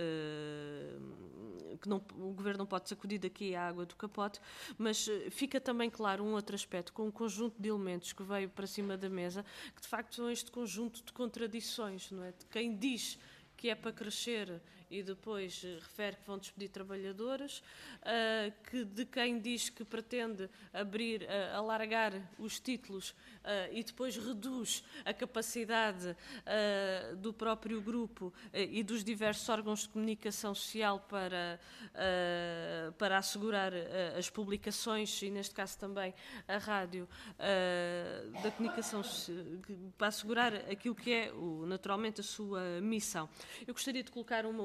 uh, que não, o Governo não pode sacudir daqui a água do capote, mas uh, fica também claro um outro aspecto, com um conjunto de elementos que veio para cima da mesa, que de facto são este conjunto de contradições, não é? De quem diz que é para crescer e depois uh, refere que vão despedir trabalhadores, uh, que de quem diz que pretende abrir, uh, alargar os títulos uh, e depois reduz a capacidade uh, do próprio grupo uh, e dos diversos órgãos de comunicação social para, uh, para assegurar uh, as publicações, e neste caso também a rádio uh, da comunicação, para assegurar aquilo que é o, naturalmente a sua missão. Eu gostaria de colocar uma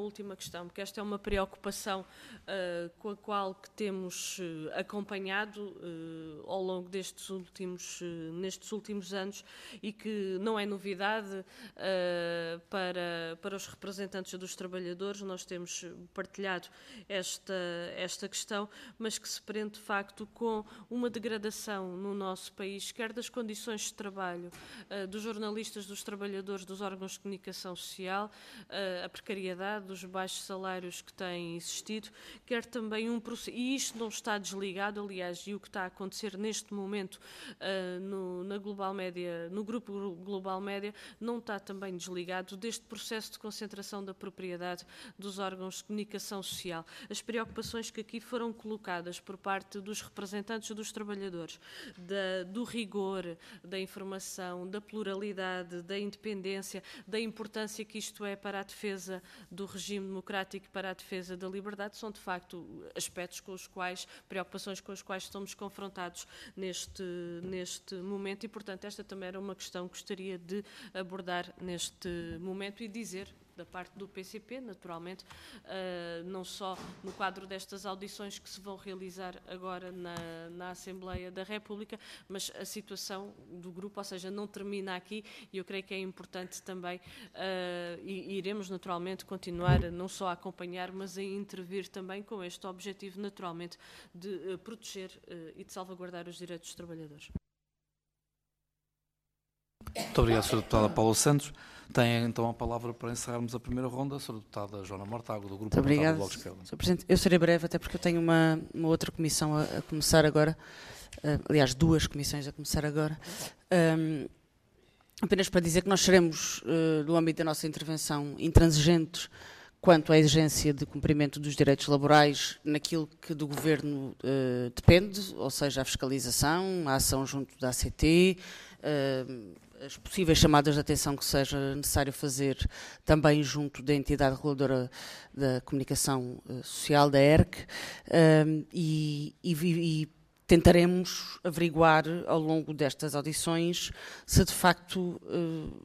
última questão, porque esta é uma preocupação uh, com a qual que temos uh, acompanhado uh, ao longo destes últimos, uh, nestes últimos anos e que não é novidade uh, para, para os representantes dos trabalhadores. Nós temos partilhado esta, esta questão, mas que se prende de facto com uma degradação no nosso país, quer das condições de trabalho uh, dos jornalistas, dos trabalhadores, dos órgãos de comunicação social, uh, a precariedade, dos baixos salários que têm existido, quer também um processo, e isto não está desligado, aliás, e o que está a acontecer neste momento uh, no, na Global Média, no grupo Global Média, não está também desligado deste processo de concentração da propriedade dos órgãos de comunicação social. As preocupações que aqui foram colocadas por parte dos representantes dos trabalhadores, da, do rigor da informação, da pluralidade, da independência, da importância que isto é para a defesa do regime democrático e para a defesa da liberdade, são de facto aspectos com os quais, preocupações com as quais estamos confrontados neste, neste momento e, portanto, esta também era uma questão que gostaria de abordar neste momento e dizer da parte do P C P, naturalmente, uh, não só no quadro destas audições que se vão realizar agora na, na Assembleia da República, mas a situação do grupo, ou seja, não termina aqui e eu creio que é importante também, uh, e iremos naturalmente continuar não só a acompanhar, mas a intervir também com este objetivo, naturalmente, de uh, proteger uh, e de salvaguardar os direitos dos trabalhadores. Muito obrigado, senhora Deputada Paula Santos. Tem então a palavra para encerrarmos a primeira ronda, a senhora Deputada Joana Mortágua, do Grupo Parlamentar do Bloco de Esquerda. senhor Presidente. Eu serei breve, até porque eu tenho uma, uma outra comissão a, a começar agora, uh, aliás, duas comissões a começar agora. Um, apenas para dizer que nós seremos, uh, no âmbito da nossa intervenção, intransigentes quanto à exigência de cumprimento dos direitos laborais naquilo que do Governo uh, depende, ou seja, a fiscalização, a ação junto da A C T, uh, as possíveis chamadas de atenção que seja necessário fazer também junto da entidade reguladora da comunicação uh, social, da E R C, uh, e, e, e tentaremos averiguar ao longo destas audições se de facto uh,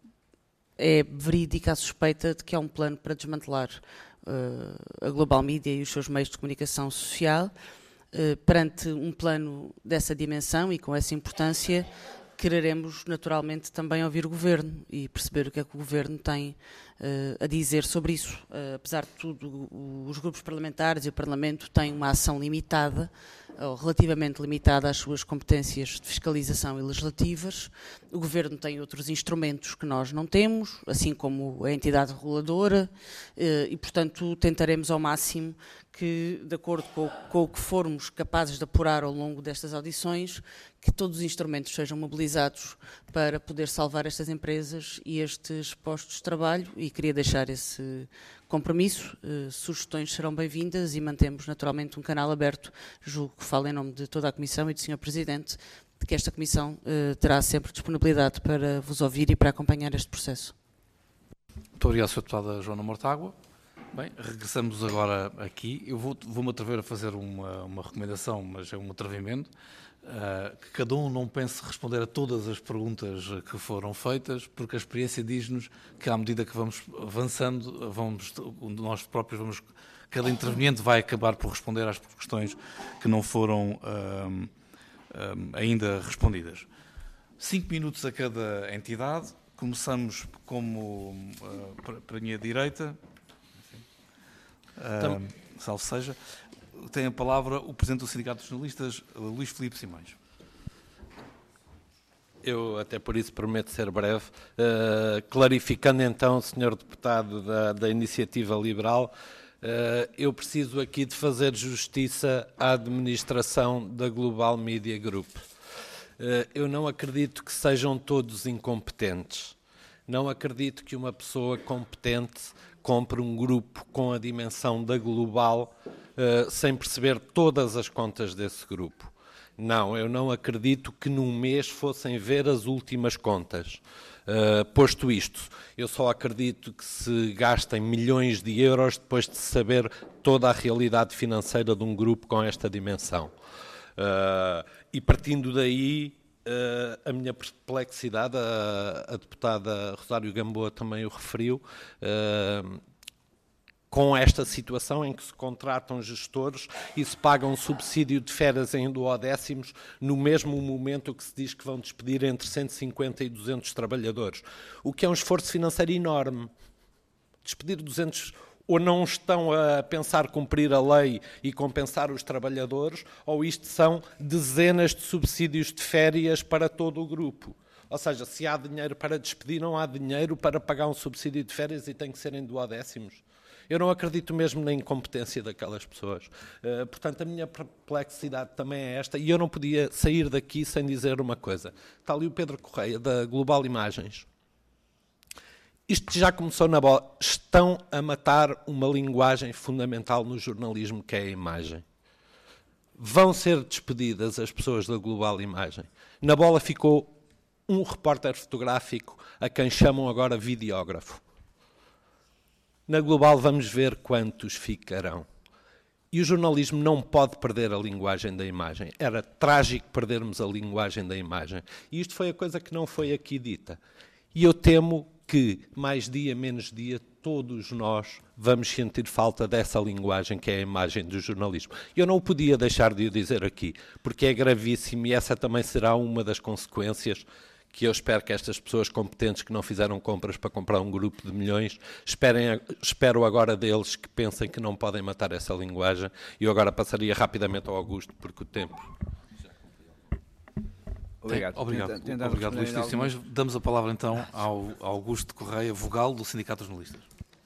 é verídica a suspeita de que há um plano para desmantelar uh, a Global Media e os seus meios de comunicação social. Uh, perante um plano dessa dimensão e com essa importância, quereremos naturalmente também ouvir o Governo e perceber o que é que o Governo tem uh, a dizer sobre isso. Uh, apesar de tudo, os grupos parlamentares e o Parlamento têm uma ação limitada, ou relativamente limitada às suas competências de fiscalização e legislativas. O Governo tem outros instrumentos que nós não temos, assim como a entidade reguladora, uh, e portanto tentaremos ao máximo que, de acordo com, com o que formos capazes de apurar ao longo destas audições, que todos os instrumentos sejam mobilizados para poder salvar estas empresas e estes postos de trabalho, e queria deixar esse compromisso. Uh, sugestões serão bem-vindas e mantemos naturalmente um canal aberto, julgo que falo em nome de toda a Comissão e do senhor Presidente, de que esta Comissão uh, terá sempre disponibilidade para vos ouvir e para acompanhar este processo. Muito obrigado, senhora Deputada Joana Mortágua. Bem, regressamos agora aqui. Eu vou, vou-me atrever a fazer uma, uma recomendação, mas é um atrevimento, uh, que cada um não pense responder a todas as perguntas que foram feitas, porque a experiência diz-nos que à medida que vamos avançando, vamos, nós próprios vamos, cada interveniente vai acabar por responder às questões que não foram uh, uh, ainda respondidas. Cinco minutos a cada entidade. Começamos como uh, para, para a minha direita. Uh, salvo seja, tem a palavra o Presidente do Sindicato dos Jornalistas, Luís Filipe Simões. Eu até por isso prometo ser breve, uh, clarificando então, senhor Deputado da, da Iniciativa Liberal, uh, eu preciso aqui de fazer justiça à administração da Global Media Group. Uh, eu não acredito que sejam todos incompetentes, não acredito que uma pessoa competente compre um grupo com a dimensão da Global uh, sem perceber todas as contas desse grupo. Não, eu não acredito que num mês fossem ver as últimas contas. Uh, posto isto, eu só acredito que se gastem milhões de euros depois de saber toda a realidade financeira de um grupo com esta dimensão. Uh, e partindo daí, Uh, a minha perplexidade, a, a deputada Rosário Gamboa também o referiu, uh, com esta situação em que se contratam gestores e se pagam um subsídio de férias em duodécimos no mesmo momento que se diz que vão despedir entre cento e cinquenta e duzentos trabalhadores, o que é um esforço financeiro enorme. Despedir duzentos, ou não estão a pensar cumprir a lei e compensar os trabalhadores, ou isto são dezenas de subsídios de férias para todo o grupo. Ou seja, se há dinheiro para despedir, não há dinheiro para pagar um subsídio de férias e tem que ser em duodécimos. Eu não acredito mesmo na incompetência daquelas pessoas. Uh, portanto, a minha perplexidade também é esta, e eu não podia sair daqui sem dizer uma coisa. Está ali o Pedro Correia, da Global Imagens. Isto já começou na bola. Estão a matar uma linguagem fundamental no jornalismo, que é a imagem. Vão ser despedidas as pessoas da Global Imagem. Na bola ficou um repórter fotográfico, a quem chamam agora videógrafo. Na Global vamos ver quantos ficarão. E o jornalismo não pode perder a linguagem da imagem. Era trágico perdermos a linguagem da imagem. E isto foi a coisa que não foi aqui dita. E eu temo que, mais dia, menos dia, todos nós vamos sentir falta dessa linguagem que é a imagem do jornalismo. Eu não podia deixar de o dizer aqui, porque é gravíssimo e essa também será uma das consequências que eu espero que estas pessoas competentes que não fizeram compras para comprar um grupo de milhões, esperem, espero agora deles que pensem que não podem matar essa linguagem. E eu agora passaria rapidamente ao Augusto, porque o tempo... Obrigado. Obrigado, Tenta, obrigado Luís Tício. Mas damos a palavra então ao Augusto Correia, vogal do Sindicato dos Jornalistas.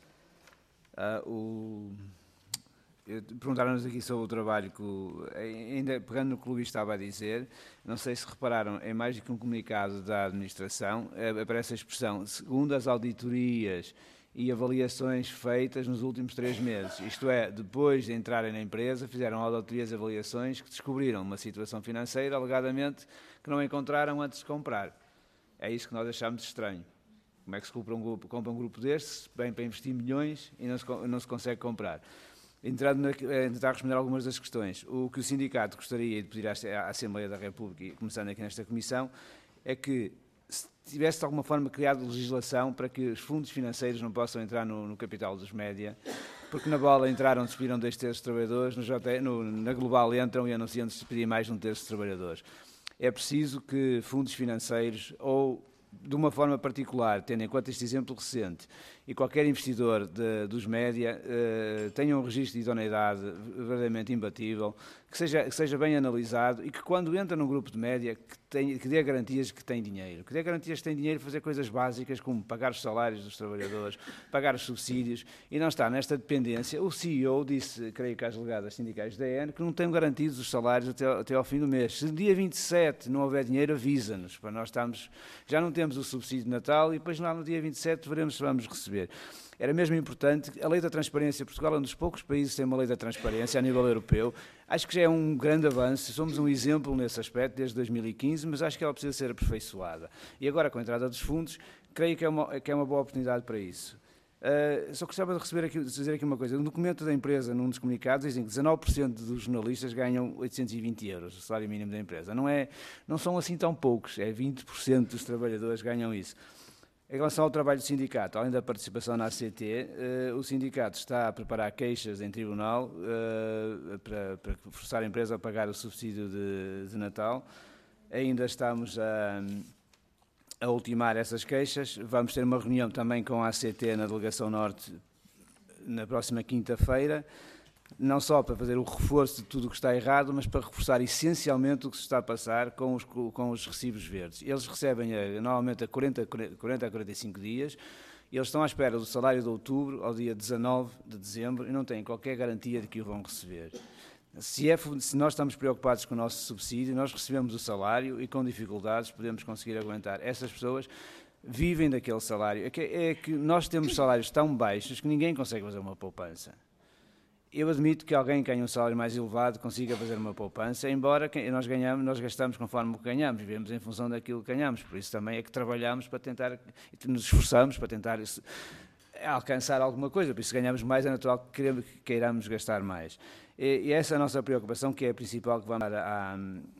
Uh, o... Perguntaram-nos aqui sobre o trabalho que, o... ainda pegando no que o Luís estava a dizer, não sei se repararam, em mais do que um comunicado da administração, aparece a expressão, segundo as auditorias e avaliações feitas nos últimos três meses. Isto é, depois de entrarem na empresa, fizeram auditorias e avaliações que descobriram uma situação financeira, alegadamente, que não encontraram antes de comprar. É isso que nós achamos estranho. Como é que se compra um grupo, compra um grupo destes, bem para investir milhões e não se, não se consegue comprar? Entrando na, tentar responder algumas das questões. O que o sindicato gostaria de pedir à Assembleia da República, e começando aqui nesta comissão, é que se tivesse de alguma forma criado legislação para que os fundos financeiros não possam entrar no, no capital dos média, porque na bola entraram, despediram dois terços de trabalhadores, no J, no, na Global entram e anunciam despedir mais de um terço de trabalhadores. É preciso que fundos financeiros, ou de uma forma particular, tendo em conta este exemplo recente, e qualquer investidor de, dos média eh, tenha um registro de idoneidade verdadeiramente imbatível, que seja, que seja bem analisado e que quando entra num grupo de média que, tenha, que dê garantias que tem dinheiro. Que dê garantias que tem dinheiro para fazer coisas básicas como pagar os salários dos trabalhadores, pagar os subsídios e não está nesta dependência. O C E O disse, creio que às delegadas sindicais da E N, que não tem garantidos os salários até, até ao fim do mês. Se no dia vinte e sete não houver dinheiro, avisa-nos. Para nós estamos, já não temos o subsídio de Natal e depois lá no dia vinte e sete veremos se vamos receber. Era mesmo importante, a lei da transparência, Portugal é um dos poucos países que tem uma lei da transparência a nível europeu, acho que já é um grande avanço, somos um exemplo nesse aspecto desde dois mil e quinze, mas acho que ela precisa ser aperfeiçoada. E agora com a entrada dos fundos, creio que é uma, que é uma boa oportunidade para isso. Uh, só gostava de, receber aqui, de dizer aqui uma coisa, no documento da empresa, num dos comunicados, dizem que dezanove por cento dos jornalistas ganham oitocentos e vinte euros, o salário mínimo da empresa. Não, é, não são assim tão poucos, é vinte por cento dos trabalhadores ganham isso. Em relação ao trabalho do sindicato, além da participação na A C T, uh, o sindicato está a preparar queixas em tribunal uh, para, para forçar a empresa a pagar o subsídio de, de Natal. Ainda estamos a, a ultimar essas queixas. Vamos ter uma reunião também com a A C T na Delegação Norte na próxima quinta-feira, não só para fazer o reforço de tudo o que está errado, mas para reforçar essencialmente o que se está a passar com os, com os recibos verdes. Eles recebem a, normalmente a quarenta a quarenta e cinco dias, e eles estão à espera do salário de outubro ao dia dezanove de dezembro e não têm qualquer garantia de que o vão receber. Se, é, se nós estamos preocupados com o nosso subsídio, nós recebemos o salário e com dificuldades podemos conseguir aguentar. Essas pessoas vivem daquele salário. É que, é que nós temos salários tão baixos que ninguém consegue fazer uma poupança. Eu admito que alguém que ganha um salário mais elevado consiga fazer uma poupança, embora nós ganhamos, nós gastamos conforme o que ganhamos, vivemos em função daquilo que ganhamos, por isso também é que trabalhamos para tentar, nos esforçamos para tentar alcançar alguma coisa, por isso se ganhamos mais é natural que queiramos, queiramos gastar mais. E, e essa é a nossa preocupação, que é a principal que vamos dar à,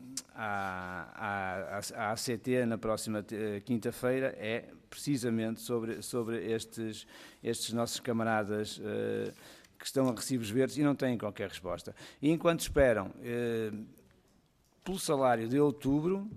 à, à, à A C T na próxima quinta-feira, é precisamente sobre, sobre estes, estes nossos camaradas uh, que estão a recibos verdes e não têm qualquer resposta. E enquanto esperam eh, pelo salário de outubro,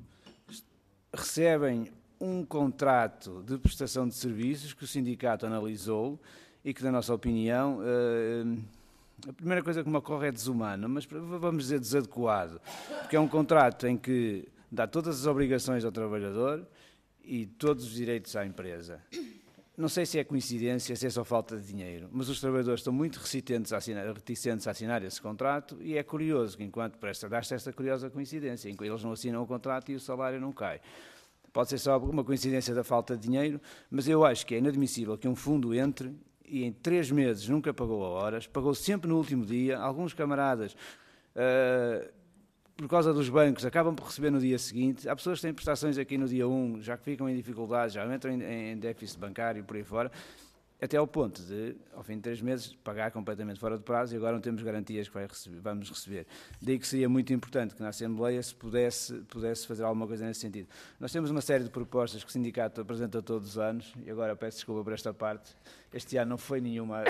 recebem um contrato de prestação de serviços que o sindicato analisou e que, na nossa opinião, eh, a primeira coisa que me ocorre é desumano, mas vamos dizer desadequado, porque é um contrato em que dá todas as obrigações ao trabalhador e todos os direitos à empresa. Não sei se é coincidência, se é só falta de dinheiro, mas os trabalhadores estão muito reticentes a assinar, reticentes a assinar esse contrato e é curioso que, enquanto presta, dá-se esta curiosa coincidência, em que eles não assinam o contrato e o salário não cai. Pode ser só uma coincidência da falta de dinheiro, mas eu acho que é inadmissível que um fundo entre e em três meses nunca pagou a horas, pagou sempre no último dia. Alguns camaradas, uh, por causa dos bancos, acabam por receber no dia seguinte. Há pessoas que têm prestações aqui no dia um, já que ficam em dificuldades, já entram em, em déficit bancário e por aí fora, até ao ponto de, ao fim de três meses, pagar completamente fora de prazo e agora não temos garantias que vai receber, vamos receber. Daí que seria muito importante que na Assembleia se pudesse, pudesse fazer alguma coisa nesse sentido. Nós temos uma série de propostas que o sindicato apresenta todos os anos, e agora peço desculpa por esta parte, este ano não foi nenhuma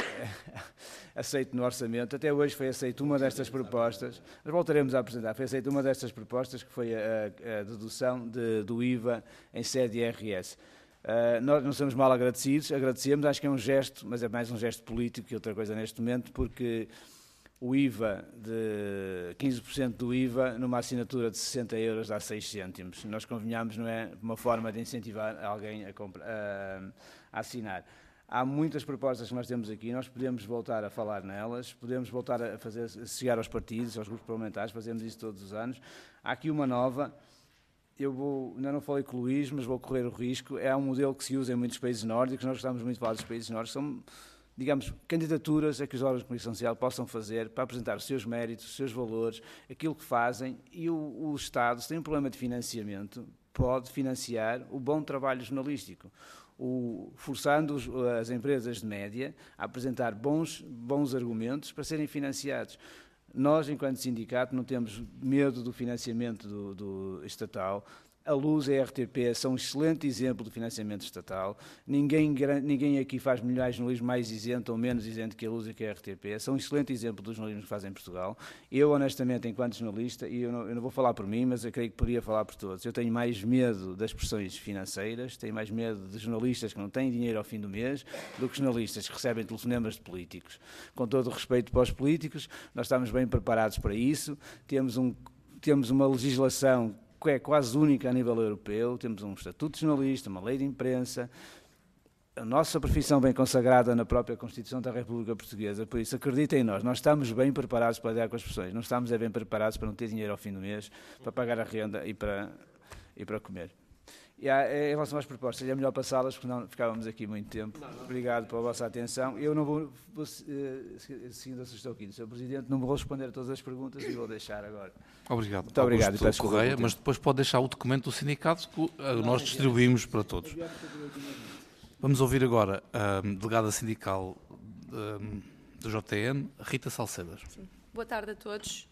aceito no orçamento, até hoje foi aceito uma destas propostas, mas voltaremos a apresentar, foi aceita uma destas propostas, que foi a, a dedução de, do I V A em sede I R S. Uh, nós não somos mal agradecidos, agradecemos, acho que é um gesto, mas é mais um gesto político que outra coisa neste momento, porque o I V A, de quinze por cento do I V A, numa assinatura de sessenta euros dá seis cêntimos. Nós convenhamos, não é uma forma de incentivar alguém a, compra, a, a assinar. Há muitas propostas que nós temos aqui, nós podemos voltar a falar nelas, podemos voltar a fazer, a chegar aos partidos, aos grupos parlamentares, fazemos isso todos os anos. Há aqui uma nova. Eu vou, ainda não falei com o Luís, mas vou correr o risco. É um modelo que se usa em muitos países nórdicos, nós gostamos muito de falar dos países nórdicos, são, digamos, candidaturas a que os órgãos de comunicação social possam fazer para apresentar os seus méritos, os seus valores, aquilo que fazem, e o, o Estado, se tem um problema de financiamento, pode financiar o bom trabalho jornalístico, o, forçando os, as empresas de média a apresentar bons, bons argumentos para serem financiados. Nós, enquanto sindicato, não temos medo do financiamento do, do estatal. A Luz e a R T P são um excelente exemplo de financiamento estatal. Ninguém, ninguém aqui faz melhor jornalismo mais isento ou menos isento que a Luz e que a R T P. São um excelente exemplo do jornalismo que fazem em Portugal. Eu, honestamente, enquanto jornalista, e eu não, eu não vou falar por mim, mas eu creio que poderia falar por todos, eu tenho mais medo das pressões financeiras, tenho mais medo de jornalistas que não têm dinheiro ao fim do mês, do que jornalistas que recebem telefonemas de políticos. Com todo o respeito para os políticos, nós estamos bem preparados para isso, temos, um, temos uma legislação que é quase única a nível europeu, temos um estatuto de jornalista, uma lei de imprensa, a nossa profissão bem consagrada na própria Constituição da República Portuguesa, por isso acreditem em nós, nós estamos bem preparados para lidar com as pressões, não estamos é bem preparados para não ter dinheiro ao fim do mês, para pagar a renda e para, e para comer. E há, em relação às propostas, é melhor passá-las, porque não ficávamos aqui muito tempo. Não, não. Obrigado pela vossa atenção. Eu não vou, vou seguindo a sugestão aqui do senhor Presidente, não vou responder a todas as perguntas e vou deixar agora. Obrigado. Muito obrigado. Augusto Correia, mas depois pode deixar o documento do sindicato que nós distribuímos para todos. Vamos ouvir agora a delegada sindical do J T N, Rita Salcedas. Sim. Boa tarde a todos.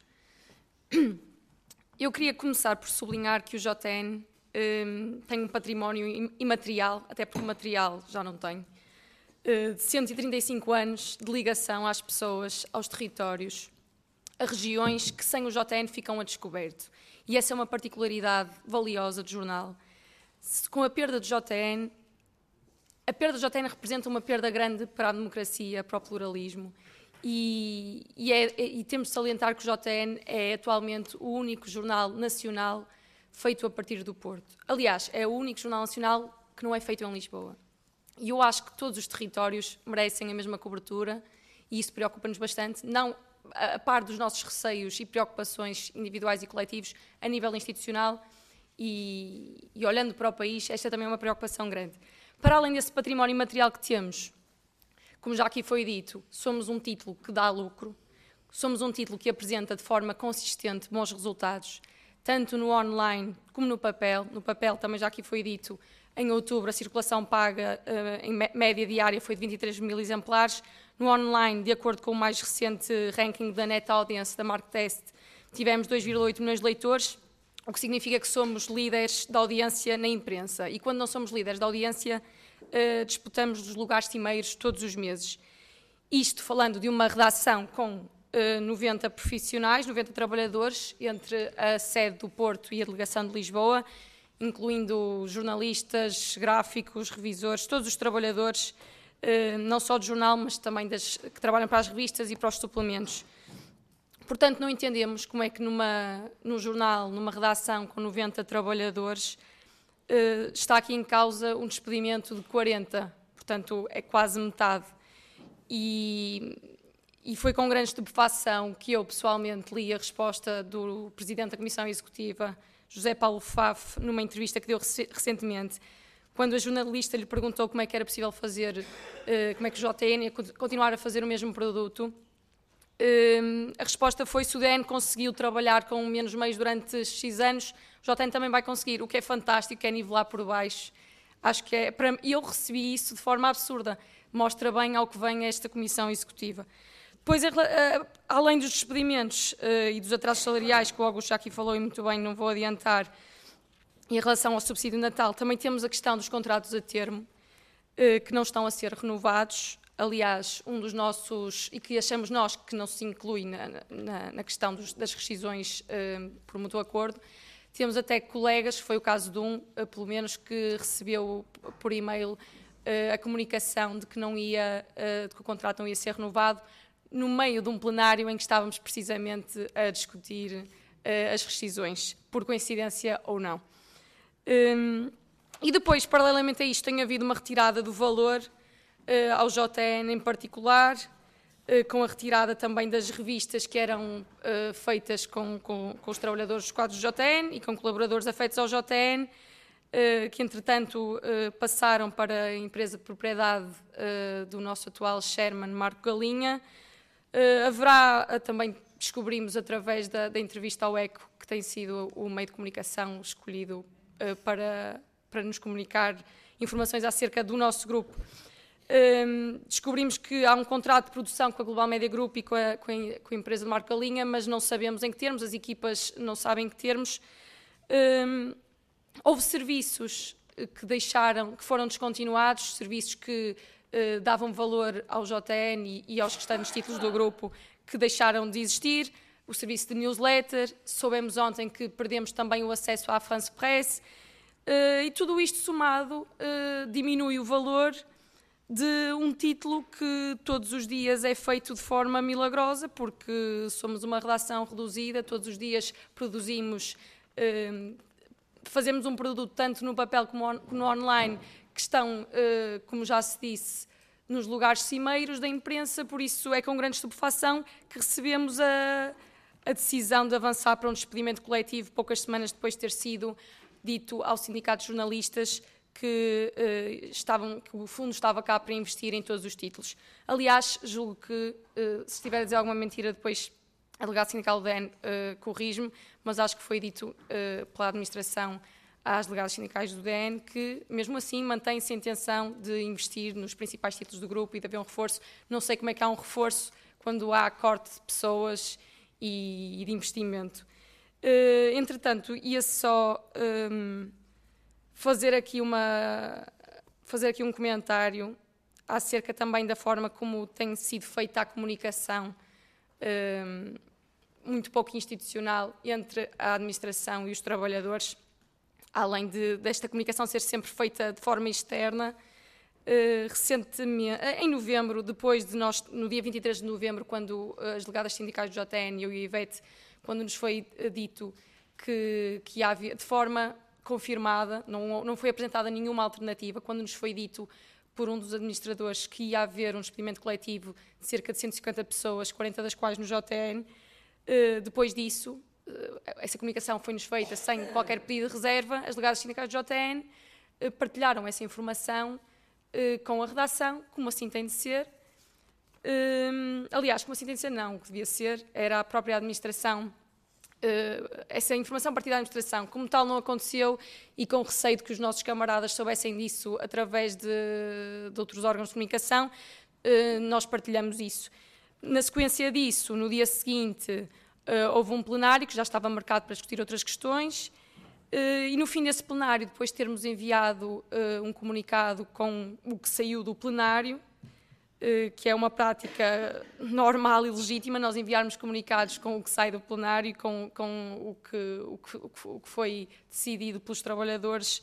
Eu queria começar por sublinhar que o J T N Um, tem um património imaterial, até porque o material já não tem, uh, de cento e trinta e cinco anos de ligação às pessoas, aos territórios, a regiões que sem o J T N ficam a descoberto. E essa é uma particularidade valiosa do jornal. Se, com a perda do J T N, a perda do J T N representa uma perda grande para a democracia, para o pluralismo, e, e, é, e temos de salientar que o J T N é atualmente o único jornal nacional feito a partir do Porto. Aliás, é o único jornal nacional que não é feito em Lisboa. E eu acho que todos os territórios merecem a mesma cobertura e isso preocupa-nos bastante, não a par dos nossos receios e preocupações individuais e coletivos a nível institucional e, e olhando para o país, esta também é uma preocupação grande. Para além desse património material que temos, como já aqui foi dito, somos um título que dá lucro, somos um título que apresenta de forma consistente bons resultados, tanto no online como no papel. No papel, também já aqui foi dito, em outubro a circulação paga uh, em média diária foi de vinte e três mil exemplares. No online, de acordo com o mais recente ranking da Net Audience, da Marktest, tivemos dois vírgula oito milhões de leitores, o que significa que somos líderes da audiência na imprensa. E quando não somos líderes da audiência, uh, disputamos os lugares cimeiros todos os meses. Isto falando de uma redação com uh, noventa profissionais, noventa trabalhadores, entre a sede do Porto e a delegação de Lisboa, incluindo jornalistas, gráficos, revisores, todos os trabalhadores, uh, não só do jornal, mas também das, que trabalham para as revistas e para os suplementos. Portanto, não entendemos como é que numa, num jornal, numa redação com noventa trabalhadores, uh, está aqui em causa um despedimento de quarenta, portanto, é quase metade. E, e foi com grande estupefação que eu pessoalmente li a resposta do Presidente da Comissão Executiva, José Paulo Faf, numa entrevista que deu recentemente, quando a jornalista lhe perguntou como é que era possível fazer, como é que o J N ia continuar a fazer o mesmo produto. A resposta foi: se o D N conseguiu trabalhar com menos meios durante X anos, o J N também vai conseguir, o que é fantástico, é nivelar por baixo. Acho que é, para, eu recebi isso de forma absurda. Mostra bem ao que vem esta Comissão Executiva. Depois, além dos despedimentos e dos atrasos salariais, que o Augusto já aqui falou e muito bem, não vou adiantar, em relação ao subsídio de Natal, também temos a questão dos contratos a termo, que não estão a ser renovados. Aliás, um dos nossos, e que achamos nós que não se inclui na, na, na questão dos, das rescisões por mútuo acordo. Temos até colegas, foi o caso de um, pelo menos, que recebeu por e-mail a comunicação de que, não ia, de que o contrato não ia ser renovado, no meio de um plenário em que estávamos precisamente a discutir as rescisões, por coincidência ou não. E depois, paralelamente a isto, tem havido uma retirada do valor ao J N em particular, com a retirada também das revistas que eram feitas com, com, com os trabalhadores dos quadros do J N e com colaboradores afetos ao J N, que entretanto passaram para a empresa de propriedade do nosso atual chairman, Marco Galinha. Haverá, também descobrimos através da, da entrevista ao ECO, que tem sido o meio de comunicação escolhido para, para nos comunicar informações acerca do nosso grupo. Descobrimos que há um contrato de produção com a Global Media Group e com a, com a, com a empresa de Marco Galinha, mas não sabemos em que termos, as equipas não sabem em que termos. Houve serviços que deixaram, que foram descontinuados, serviços que uh, davam valor ao J N e, e aos restantes títulos do grupo, que deixaram de existir. O serviço de newsletter, soubemos ontem que perdemos também o acesso à France Presse, uh, e tudo isto somado uh, diminui o valor de um título que todos os dias é feito de forma milagrosa, porque somos uma redação reduzida, todos os dias produzimos... Uh, Fazemos um produto tanto no papel como no online, que estão, como já se disse, nos lugares cimeiros da imprensa, por isso é com grande estupefação que recebemos a, a decisão de avançar para um despedimento coletivo, poucas semanas depois de ter sido dito ao sindicato de jornalistas que, estavam, que o fundo estava cá para investir em todos os títulos. Aliás, julgo que, se estiver a dizer alguma mentira depois... A delegada sindical do D N uh, corrige-me, mas acho que foi dito uh, pela administração às delegadas sindicais do D N que, mesmo assim, mantém-se a intenção de investir nos principais títulos do grupo e de haver um reforço. Não sei como é que há um reforço quando há corte de pessoas e, e de investimento. Uh, entretanto, ia só um, fazer, aqui uma, fazer aqui um comentário acerca também da forma como tem sido feita a comunicação um, muito pouco institucional entre a administração e os trabalhadores, além de, desta comunicação ser sempre feita de forma externa. Uh, recentemente, em novembro, depois de nós, no dia vinte e três de novembro, quando as delegadas sindicais do J N, eu e a Ivete, quando nos foi dito que, que havia, de forma confirmada, não, não foi apresentada nenhuma alternativa, quando nos foi dito por um dos administradores que ia haver um despedimento coletivo de cerca de cento e cinquenta pessoas, quarenta das quais no J N. Depois disso, essa comunicação foi-nos feita sem qualquer pedido de reserva. As delegadas sindicais do J N partilharam essa informação com a redação, como assim tem de ser. Aliás, como assim tem de ser, não. O que devia ser era a própria administração. Essa informação partida da administração, como tal, não aconteceu, e com receio de que os nossos camaradas soubessem disso através de, de outros órgãos de comunicação, nós partilhamos isso. Na sequência disso, no dia seguinte, houve um plenário que já estava marcado para discutir outras questões, e no fim desse plenário, depois de termos enviado um comunicado com o que saiu do plenário, que é uma prática normal e legítima, nós enviarmos comunicados com o que sai do plenário e com, com o, que, o, que, o que foi decidido pelos trabalhadores.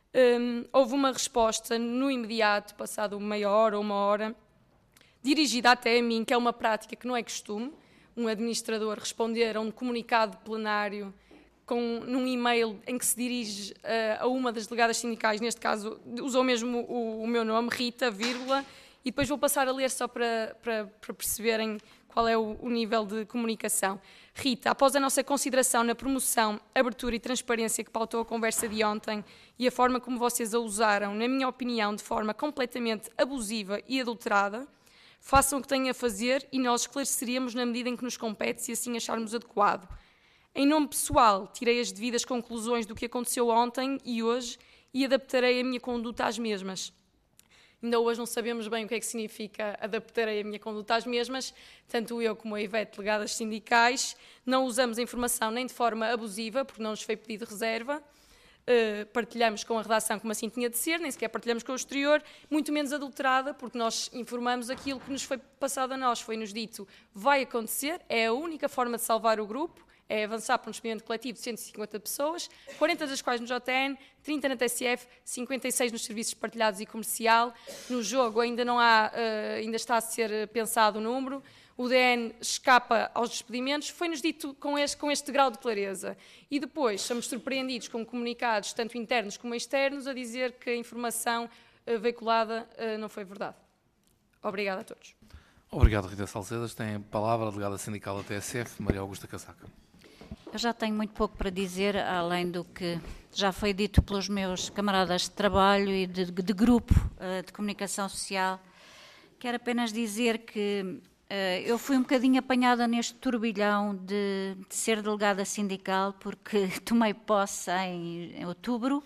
Um, houve uma resposta no imediato, passado meia hora ou uma hora, dirigida até a mim, que é uma prática que não é costume, um administrador responder a um comunicado plenário com, num e-mail em que se dirige uh, a uma das delegadas sindicais, neste caso usou mesmo o, o meu nome, Rita, vírgula, e depois vou passar a ler só para, para, para perceberem qual é o, o nível de comunicação. Rita, após a nossa consideração na promoção, abertura e transparência que pautou a conversa de ontem e a forma como vocês a usaram, na minha opinião, de forma completamente abusiva e adulterada, façam o que têm a fazer e nós esclareceríamos na medida em que nos compete, se assim acharmos adequado. Em nome pessoal, tirei as devidas conclusões do que aconteceu ontem e hoje e adaptarei a minha conduta às mesmas. Ainda hoje não sabemos bem o que é que significa adaptarei a minha conduta às mesmas, tanto eu como a Ivete, delegadas sindicais, não usamos a informação nem de forma abusiva, porque não nos foi pedido reserva, uh, partilhamos com a redação como assim tinha de ser, nem sequer partilhamos com o exterior, muito menos adulterada, porque nós informamos aquilo que nos foi passado a nós, foi-nos dito, vai acontecer, é a única forma de salvar o grupo, é avançar para um despedimento coletivo de cento e cinquenta pessoas, quarenta das quais no J T N, trinta na T S F, cinquenta e seis nos serviços partilhados e comercial. No jogo ainda não há, uh, ainda está a ser pensado o número. O D N escapa aos despedimentos. Foi-nos dito com este, com este grau de clareza. E depois somos surpreendidos com comunicados, tanto internos como externos, a dizer que a informação uh, veiculada uh, não foi verdade. Obrigada a todos. Obrigado, Rita Salcedas. Tem a palavra a delegada sindical da T S F, Maria Augusta Casaca. Eu já tenho muito pouco para dizer, além do que já foi dito pelos meus camaradas de trabalho e de, de grupo uh, de comunicação social. Quero apenas dizer que uh, eu fui um bocadinho apanhada neste turbilhão de, de ser delegada sindical, porque tomei posse em, em outubro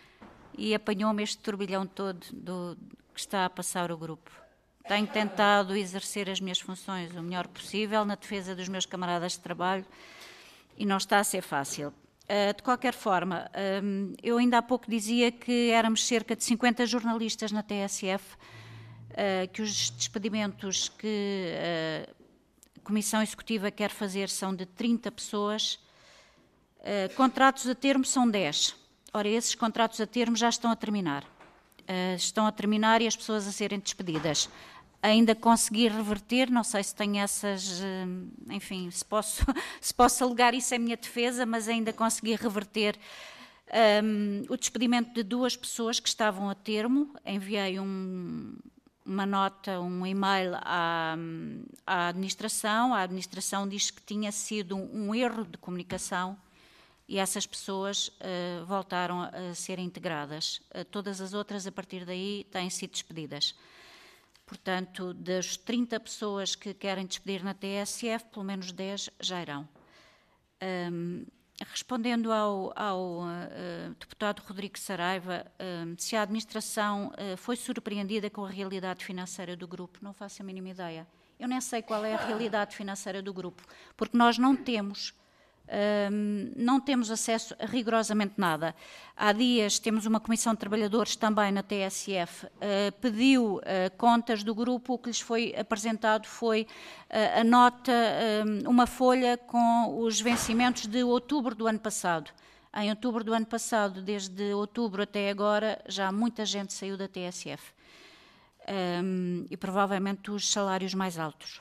e apanhou-me este turbilhão todo do, que está a passar o grupo. Tenho tentado exercer as minhas funções o melhor possível na defesa dos meus camaradas de trabalho, e não está a ser fácil. Uh, de qualquer forma, um, eu ainda há pouco dizia que éramos cerca de cinquenta jornalistas na T S F, uh, que os despedimentos que uh, a Comissão Executiva quer fazer são de trinta pessoas, uh, contratos a termo são dez. Ora, esses contratos a termo já estão a terminar. Uh, estão a terminar e as pessoas a serem despedidas. Ainda conseguir reverter, não sei se tenho essas, enfim, se posso, se posso alegar isso em minha defesa, mas ainda consegui reverter um, o despedimento de duas pessoas que estavam a termo. Enviei um, uma nota, um e-mail à, à administração. A administração diz que tinha sido um, um erro de comunicação e essas pessoas uh, voltaram a ser integradas. Uh, todas as outras, a partir daí, têm sido despedidas. Portanto, das trinta pessoas que querem despedir na T S F, pelo menos dez já irão. Um, respondendo ao, ao uh, deputado Rodrigo Saraiva, um, se a administração uh, foi surpreendida com a realidade financeira do grupo, não faço a mínima ideia. Eu nem sei qual é a realidade financeira do grupo, porque nós não temos... Um, não temos acesso a rigorosamente nada. Há dias temos uma comissão de trabalhadores também na T S F, uh, pediu uh, contas do grupo, o que lhes foi apresentado foi uh, a nota, um, uma folha com os vencimentos de outubro do ano passado. Em outubro do ano passado, desde outubro até agora, já muita gente saiu da T S F. Um, e provavelmente os salários mais altos.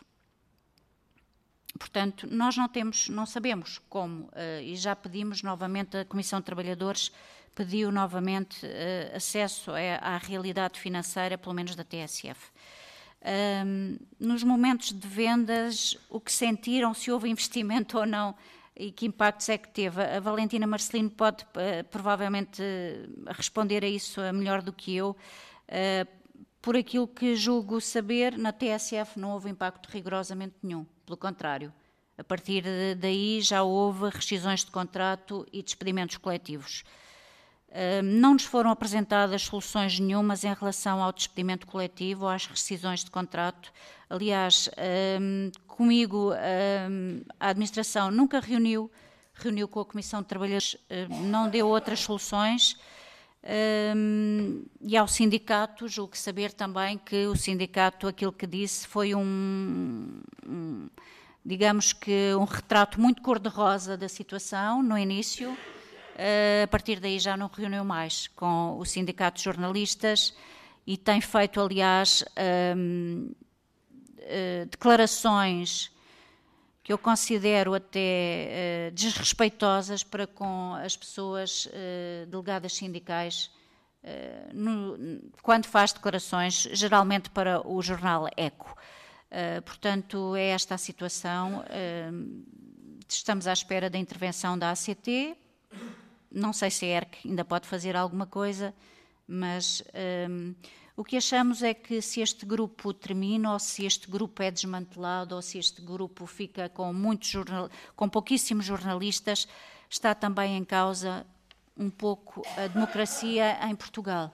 Portanto, nós não temos, não sabemos como, uh, e já pedimos novamente, a Comissão de Trabalhadores pediu novamente uh, acesso à, à realidade financeira, pelo menos da T S F. Um, nos momentos de vendas, o que sentiram, se houve investimento ou não, e que impactos é que teve? A Valentina Marcelino pode uh, provavelmente uh, responder a isso melhor do que eu. Uh, por aquilo que julgo saber, na T S F não houve impacto rigorosamente nenhum. Pelo contrário, a partir daí já houve rescisões de contrato e despedimentos coletivos. Não nos foram apresentadas soluções nenhumas em relação ao despedimento coletivo ou às rescisões de contrato. Aliás, comigo a administração nunca reuniu, reuniu com a Comissão de Trabalhadores, não deu outras soluções. Um, e ao sindicato, julgo saber também que o sindicato, aquilo que disse, foi um, um digamos que um retrato muito cor-de-rosa da situação no início. Uh, a partir daí já não reuniu mais com o sindicato de jornalistas e tem feito, aliás, um, uh, declarações que eu considero até uh, desrespeitosas para com as pessoas uh, delegadas sindicais, uh, no, quando faz declarações, geralmente para o jornal Eco. Uh, portanto, é esta a situação. Uh, estamos à espera da intervenção da A C T. Não sei se a E R C ainda pode fazer alguma coisa, mas um, o que achamos é que se este grupo termina, ou se este grupo é desmantelado, ou se este grupo fica com, muitos jornal, com pouquíssimos jornalistas, está também em causa um pouco a democracia em Portugal.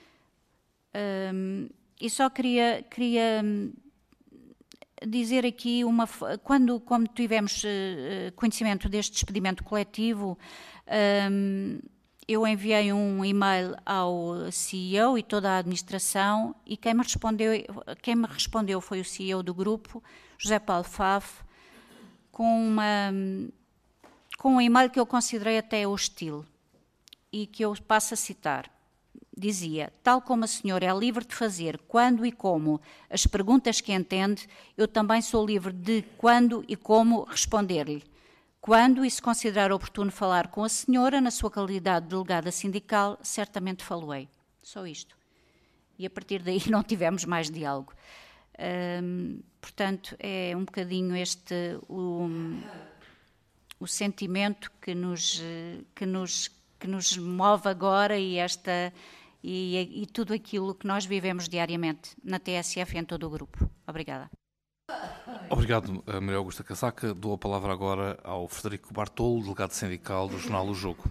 Um, e só queria, queria dizer aqui, uma, quando, quando tivemos uh, conhecimento deste despedimento coletivo, um, eu enviei um e-mail ao C E O e toda a administração e quem me respondeu, quem me respondeu foi o C E O do grupo, José Paulo Faf, com, uma, com um e-mail que eu considerei até hostil e que eu passo a citar. Dizia, tal como a senhora é livre de fazer quando e como as perguntas que entende, eu também sou livre de quando e como responder-lhe. Quando, e se considerar oportuno falar com a senhora, na sua qualidade de delegada sindical, certamente faloei. Só isto. E a partir daí não tivemos mais diálogo. Hum, portanto, é um bocadinho este o, o sentimento que nos, que, nos, que nos move agora e, esta, e, e tudo aquilo que nós vivemos diariamente na T S F e em todo o grupo. Obrigada. Obrigado, Maria Augusta Casaca. Dou a palavra agora ao Frederico Bartolo, delegado sindical do jornal O Jogo.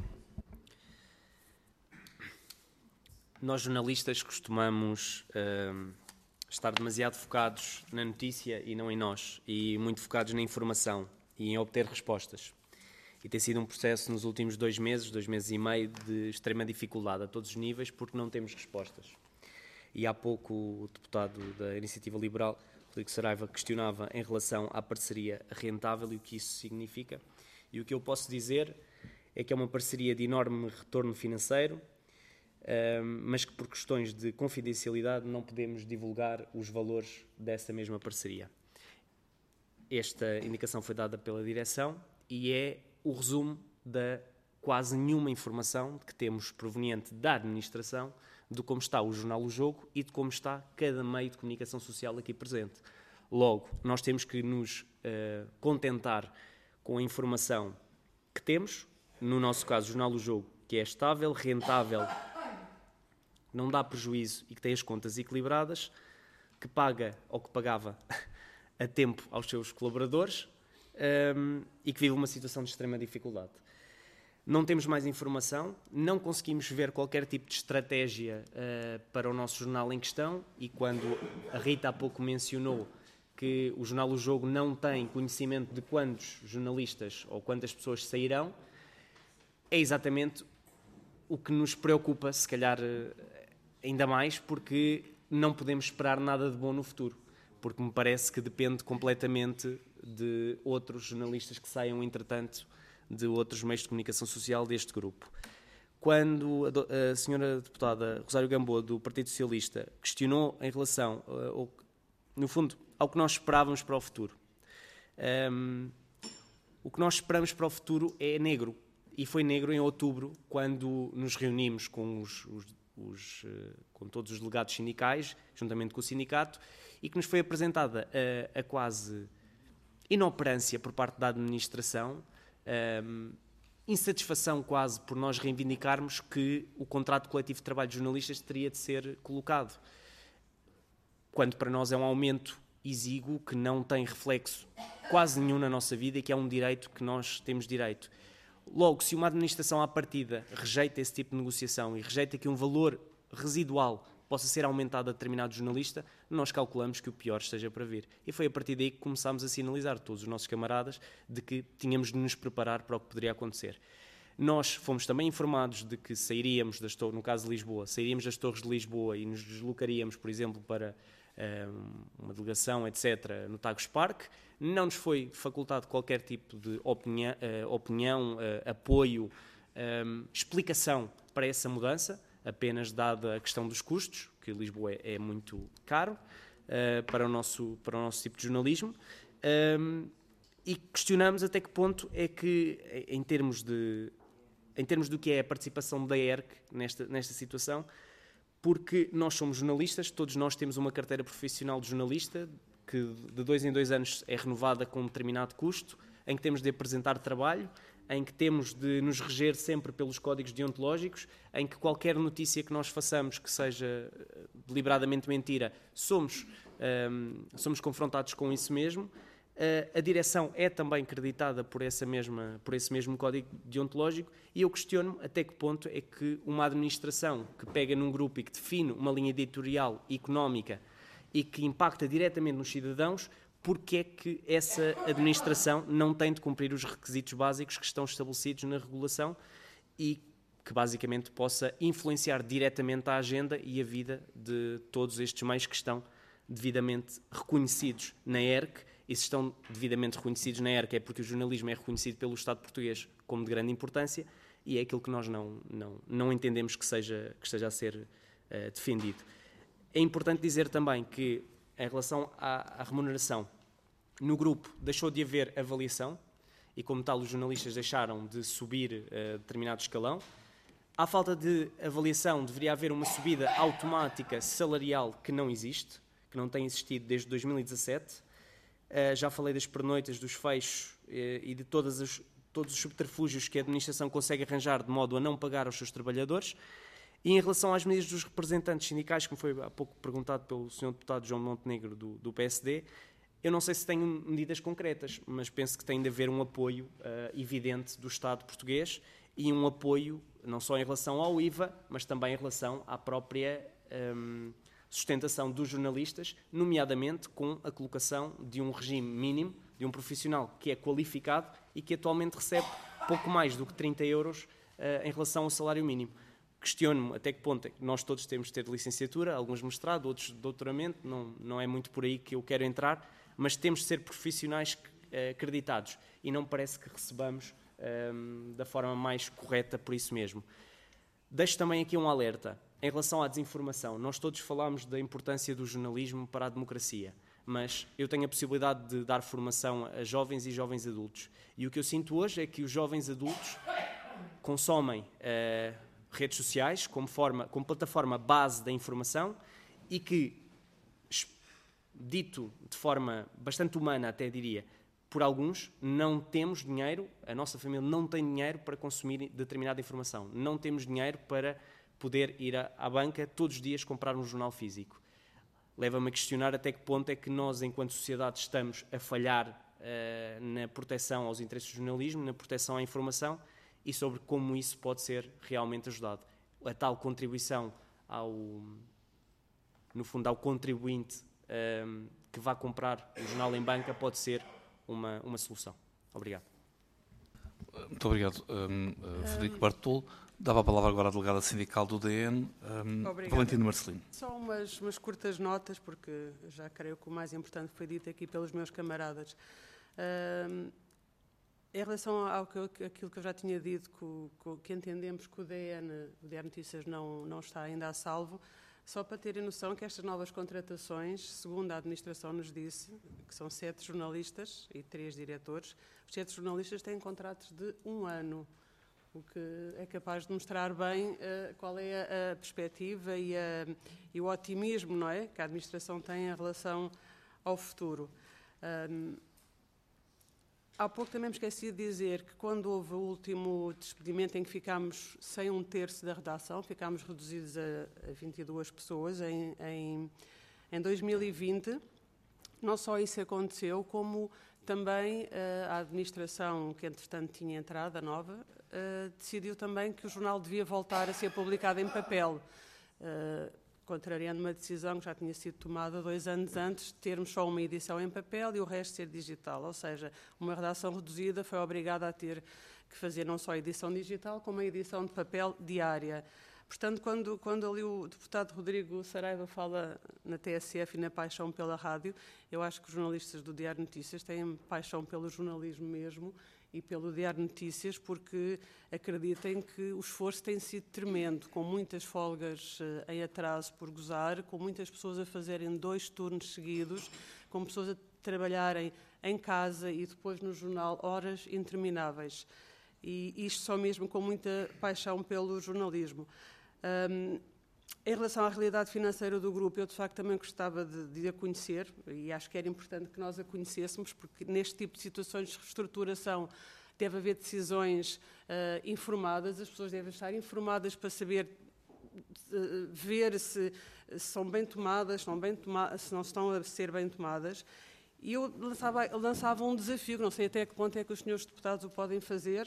Nós, jornalistas, costumamos uh, estar demasiado focados na notícia e não em nós, e muito focados na informação e em obter respostas. E tem sido um processo nos últimos dois meses, dois meses e meio, de extrema dificuldade a todos os níveis, porque não temos respostas. E há pouco o deputado da Iniciativa Liberal, Rodrigo Saraiva, questionava em relação à parceria rentável e o que isso significa. E o que eu posso dizer é que é uma parceria de enorme retorno financeiro, mas que por questões de confidencialidade não podemos divulgar os valores dessa mesma parceria. Esta indicação foi dada pela direção e é o resumo da quase nenhuma informação que temos proveniente da administração de como está o jornal O Jogo e de como está cada meio de comunicação social aqui presente. Logo, nós temos que nos uh, contentar com a informação que temos, no nosso caso, o jornal O Jogo, que é estável, rentável, não dá prejuízo e que tem as contas equilibradas, que paga ou que pagava a tempo aos seus colaboradores um, e que vive uma situação de extrema dificuldade. Não temos mais informação, não conseguimos ver qualquer tipo de estratégia uh, para o nosso jornal em questão e quando a Rita há pouco mencionou que o jornal O Jogo não tem conhecimento de quantos jornalistas ou quantas pessoas sairão, é exatamente o que nos preocupa, se calhar ainda mais, porque não podemos esperar nada de bom no futuro, porque me parece que depende completamente de outros jornalistas que saiam, entretanto, de outros meios de comunicação social deste grupo. Quando a, a senhora deputada Rosário Gamboa, do Partido Socialista, questionou em relação, uh, ao, no fundo, ao que nós esperávamos para o futuro, um, o que nós esperamos para o futuro é negro. E foi negro em outubro, quando nos reunimos com, os, os, os, uh, com todos os delegados sindicais, juntamente com o sindicato, e que nos foi apresentada a, a quase inoperância por parte da administração, Um, insatisfação quase por nós reivindicarmos que o contrato coletivo de trabalho de jornalistas teria de ser colocado, quando para nós é um aumento exíguo que não tem reflexo quase nenhum na nossa vida e que é um direito que nós temos direito. Logo, se uma administração à partida rejeita esse tipo de negociação e rejeita que um valor residual possa ser aumentado a determinado jornalista, nós calculamos que o pior esteja para vir. E foi a partir daí que começámos a sinalizar todos os nossos camaradas de que tínhamos de nos preparar para o que poderia acontecer. Nós fomos também informados de que sairíamos das torres, no caso de Lisboa, sairíamos das torres de Lisboa e nos deslocaríamos, por exemplo, para uh, uma delegação, etcétera, no Tagus Park. Não nos foi facultado qualquer tipo de opinião, uh, opinião uh, apoio, um, explicação para essa mudança, apenas dada a questão dos custos, que Lisboa é, é muito caro uh, para, o nosso, para o nosso tipo de jornalismo. Um, e questionamos até que ponto é que, em termos de em termos do que é a participação da E R C nesta, nesta situação, porque nós somos jornalistas, todos nós temos uma carteira profissional de jornalista, que de dois em dois anos é renovada com um determinado custo, em que temos de apresentar trabalho, em que temos de nos reger sempre pelos códigos deontológicos, em que qualquer notícia que nós façamos que seja deliberadamente mentira, somos, um, somos confrontados com isso mesmo. Uh, a direção é também creditada por, essa mesma, por esse mesmo código deontológico e eu questiono até que ponto é que uma administração que pega num grupo e que define uma linha editorial económica e que impacta diretamente nos cidadãos, porque é que essa administração não tem de cumprir os requisitos básicos que estão estabelecidos na regulação e que basicamente possa influenciar diretamente a agenda e a vida de todos estes meios que estão devidamente reconhecidos na E R C. E se estão devidamente reconhecidos na E R C é porque o jornalismo é reconhecido pelo Estado português como de grande importância e é aquilo que nós não, não, não entendemos que, seja, que esteja a ser uh, defendido. É importante dizer também que, em relação à, à remuneração, no grupo deixou de haver avaliação e, como tal, os jornalistas deixaram de subir uh, determinado escalão. À falta de avaliação, deveria haver uma subida automática salarial que não existe, que não tem existido desde dois mil e dezassete. Uh, já falei das pernoitas, dos fechos uh, e de todas as, todos os subterfúgios que a administração consegue arranjar de modo a não pagar aos seus trabalhadores. E em relação às medidas dos representantes sindicais, como foi há pouco perguntado pelo senhor deputado João Montenegro do, do P S D, eu não sei se tenho medidas concretas, mas penso que tem de haver um apoio uh, evidente do Estado português e um apoio não só em relação ao I V A, mas também em relação à própria Um, sustentação dos jornalistas, nomeadamente com a colocação de um regime mínimo, de um profissional que é qualificado e que atualmente recebe pouco mais do que trinta euros uh, em relação ao salário mínimo. Questiono-me até que ponto é que nós todos temos de ter licenciatura, alguns mestrado, outros doutoramento, não, não é muito por aí que eu quero entrar, mas temos de ser profissionais uh, acreditados e não parece que recebamos um, da forma mais correta por isso mesmo. Deixo também aqui um alerta. Em relação à desinformação, nós todos falámos da importância do jornalismo para a democracia, mas eu tenho a possibilidade de dar formação a jovens e jovens adultos. E o que eu sinto hoje é que os jovens adultos consomem uh, redes sociais como, forma, como plataforma base da informação e que, dito de forma bastante humana até diria, por alguns, não temos dinheiro, a nossa família não tem dinheiro para consumir determinada informação, não temos dinheiro para poder ir à banca todos os dias comprar um jornal físico. Leva-me a questionar até que ponto é que nós, enquanto sociedade, estamos a falhar uh, na proteção aos interesses do jornalismo, na proteção à informação e sobre como isso pode ser realmente ajudado. A tal contribuição ao, no fundo, ao contribuinte um, que vá comprar o jornal em banca pode ser uma, uma solução. Obrigado. Muito obrigado, um, uh, Frederico Bartolo. Dava a palavra agora à delegada sindical do D N, um, Valentina Marcelino. Só umas, umas curtas notas, porque já creio que o mais importante foi dito aqui pelos meus camaradas. Um, em relação ao que, aquilo que eu já tinha dito, que, que entendemos que o D N, o D N Notícias não, não está ainda a salvo, só para terem noção que estas novas contratações, segundo a administração nos disse, que são sete jornalistas e três diretores, os sete jornalistas têm contratos de um ano, o que é capaz de mostrar bem uh, qual é a, a perspectiva e, a, e o otimismo, não é, que a administração tem em relação ao futuro. Um, há pouco também me esqueci de dizer que quando houve o último despedimento em que ficámos sem um terço da redação, ficámos reduzidos a, a vinte e duas pessoas em, em, em dois mil e vinte, não só isso aconteceu, como também uh, a administração, que entretanto tinha entrado, a nova, uh, decidiu também que o jornal devia voltar a ser publicado em papel. Uh, contrariando uma decisão que já tinha sido tomada dois anos antes de termos só uma edição em papel e o resto ser digital. Ou seja, uma redação reduzida foi obrigada a ter que fazer não só a edição digital, como a edição de papel diária. Portanto, quando, quando ali o deputado Rodrigo Saraiva fala na T S F e na paixão pela rádio, eu acho que os jornalistas do Diário de Notícias têm paixão pelo jornalismo mesmo e pelo Diário de Notícias, porque acreditem que o esforço tem sido tremendo, com muitas folgas uh, em atraso por gozar, com muitas pessoas a fazerem dois turnos seguidos, com pessoas a trabalharem em casa e depois no jornal horas intermináveis. E isto só mesmo com muita paixão pelo jornalismo. Um, em relação à realidade financeira do grupo, eu de facto também gostava de, de a conhecer e acho que era importante que nós a conhecêssemos, porque neste tipo de situações de reestruturação deve haver decisões uh, informadas, as pessoas devem estar informadas para saber uh, ver se, se são bem tomadas, se não, bem toma se não estão a ser bem tomadas. E eu lançava, lançava um desafio, não sei até que ponto é que os senhores deputados o podem fazer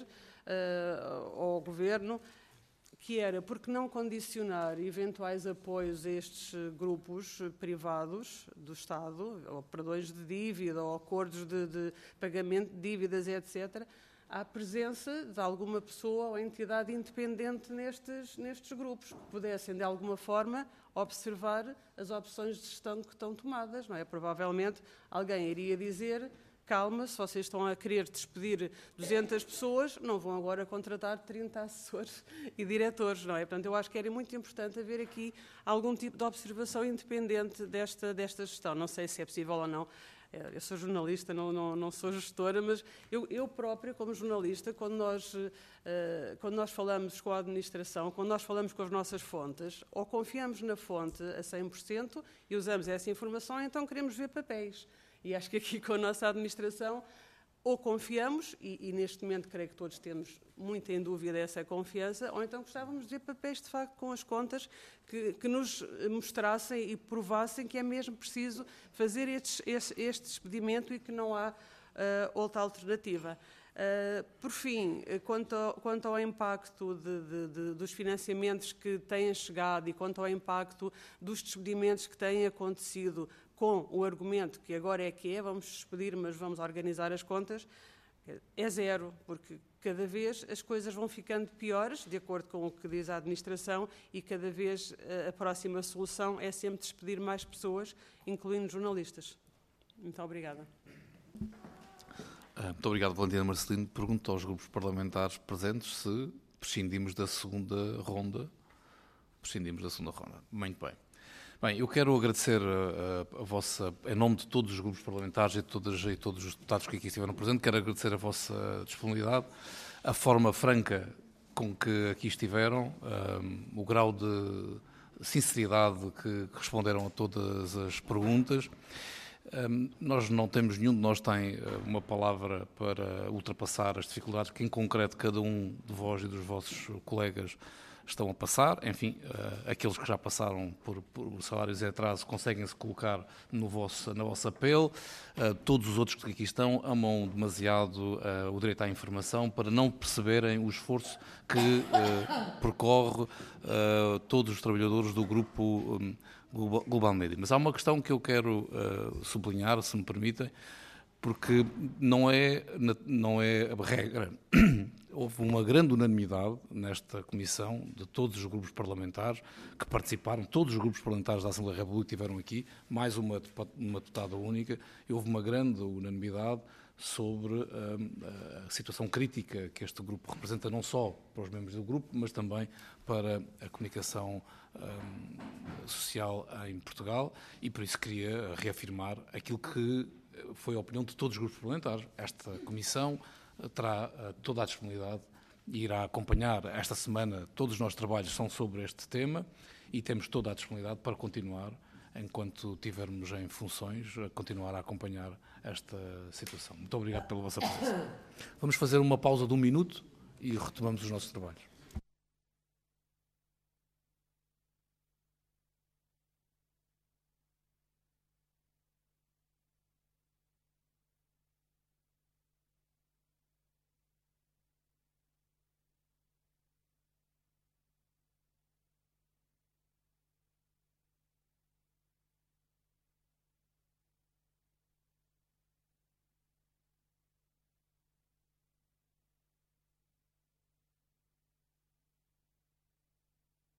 uh, ao Governo, que era, porque não condicionar eventuais apoios a estes grupos privados do Estado, ou perdões de dívida, ou acordos de, de pagamento de dívidas, etcétera, à presença de alguma pessoa ou entidade independente nestes, nestes grupos, que pudessem, de alguma forma, observar as opções de gestão que estão tomadas, não é? Provavelmente alguém iria dizer: calma, se vocês estão a querer despedir duzentas pessoas, não vão agora contratar trinta assessores e diretores, não é? Portanto, eu acho que era muito importante haver aqui algum tipo de observação independente desta, desta gestão. Não sei se é possível ou não. Eu sou jornalista, não, não, não sou gestora, mas eu, eu própria, como jornalista, quando nós, uh, quando nós falamos com a administração, quando nós falamos com as nossas fontes, ou confiamos na fonte a cem por cento e usamos essa informação, então queremos ver papéis. E acho que aqui com a nossa administração ou confiamos, e, e neste momento creio que todos temos muito em dúvida essa confiança, ou então gostávamos de ver papéis de facto com as contas que, que nos mostrassem e provassem que é mesmo preciso fazer estes, este, este despedimento e que não há uh, outra alternativa. Uh, por fim, quanto ao, quanto ao impacto de, de, de, dos financiamentos que têm chegado e quanto ao impacto dos despedimentos que têm acontecido com o argumento que agora é que é, vamos despedir, mas vamos organizar as contas, é zero, porque cada vez as coisas vão ficando piores, de acordo com o que diz a administração, e cada vez a próxima solução é sempre despedir mais pessoas, incluindo jornalistas. Muito obrigada. Muito obrigado, Valentina Marcelino. Pergunto aos grupos parlamentares presentes se prescindimos da segunda ronda. Prescindimos da segunda ronda. Muito bem. Bem, eu quero agradecer a, a, a vossa, em nome de todos os grupos parlamentares e de todas, e todos os deputados que aqui estiveram presentes, quero agradecer a vossa disponibilidade, a forma franca com que aqui estiveram, um, o grau de sinceridade que, que responderam a todas as perguntas. Um, nós não temos, nenhum de nós tem uma palavra para ultrapassar as dificuldades que, em concreto, cada um de vós e dos vossos colegas estão a passar. Enfim, uh, aqueles que já passaram por, por salários em atraso conseguem-se colocar no vosso, na vossa pele. Uh, todos os outros que aqui estão amam demasiado uh, o direito à informação para não perceberem o esforço que uh, percorre uh, todos os trabalhadores do grupo um, Global Media. Mas há uma questão que eu quero uh, sublinhar, se me permitem, porque não é, não é a regra. Houve uma grande unanimidade nesta comissão de todos os grupos parlamentares que participaram, todos os grupos parlamentares da Assembleia da República estiveram aqui, mais uma, uma deputada única, e houve uma grande unanimidade sobre um, a situação crítica que este grupo representa, não só para os membros do grupo, mas também para a comunicação um, social em Portugal, e por isso queria reafirmar aquilo que foi a opinião de todos os grupos parlamentares. Esta comissão terá toda a disponibilidade e irá acompanhar esta semana. Todos os nossos trabalhos são sobre este tema e temos toda a disponibilidade para continuar, enquanto tivermos em funções, a continuar a acompanhar esta situação. Muito obrigado pela vossa presença. Vamos fazer uma pausa de um minuto e retomamos os nossos trabalhos.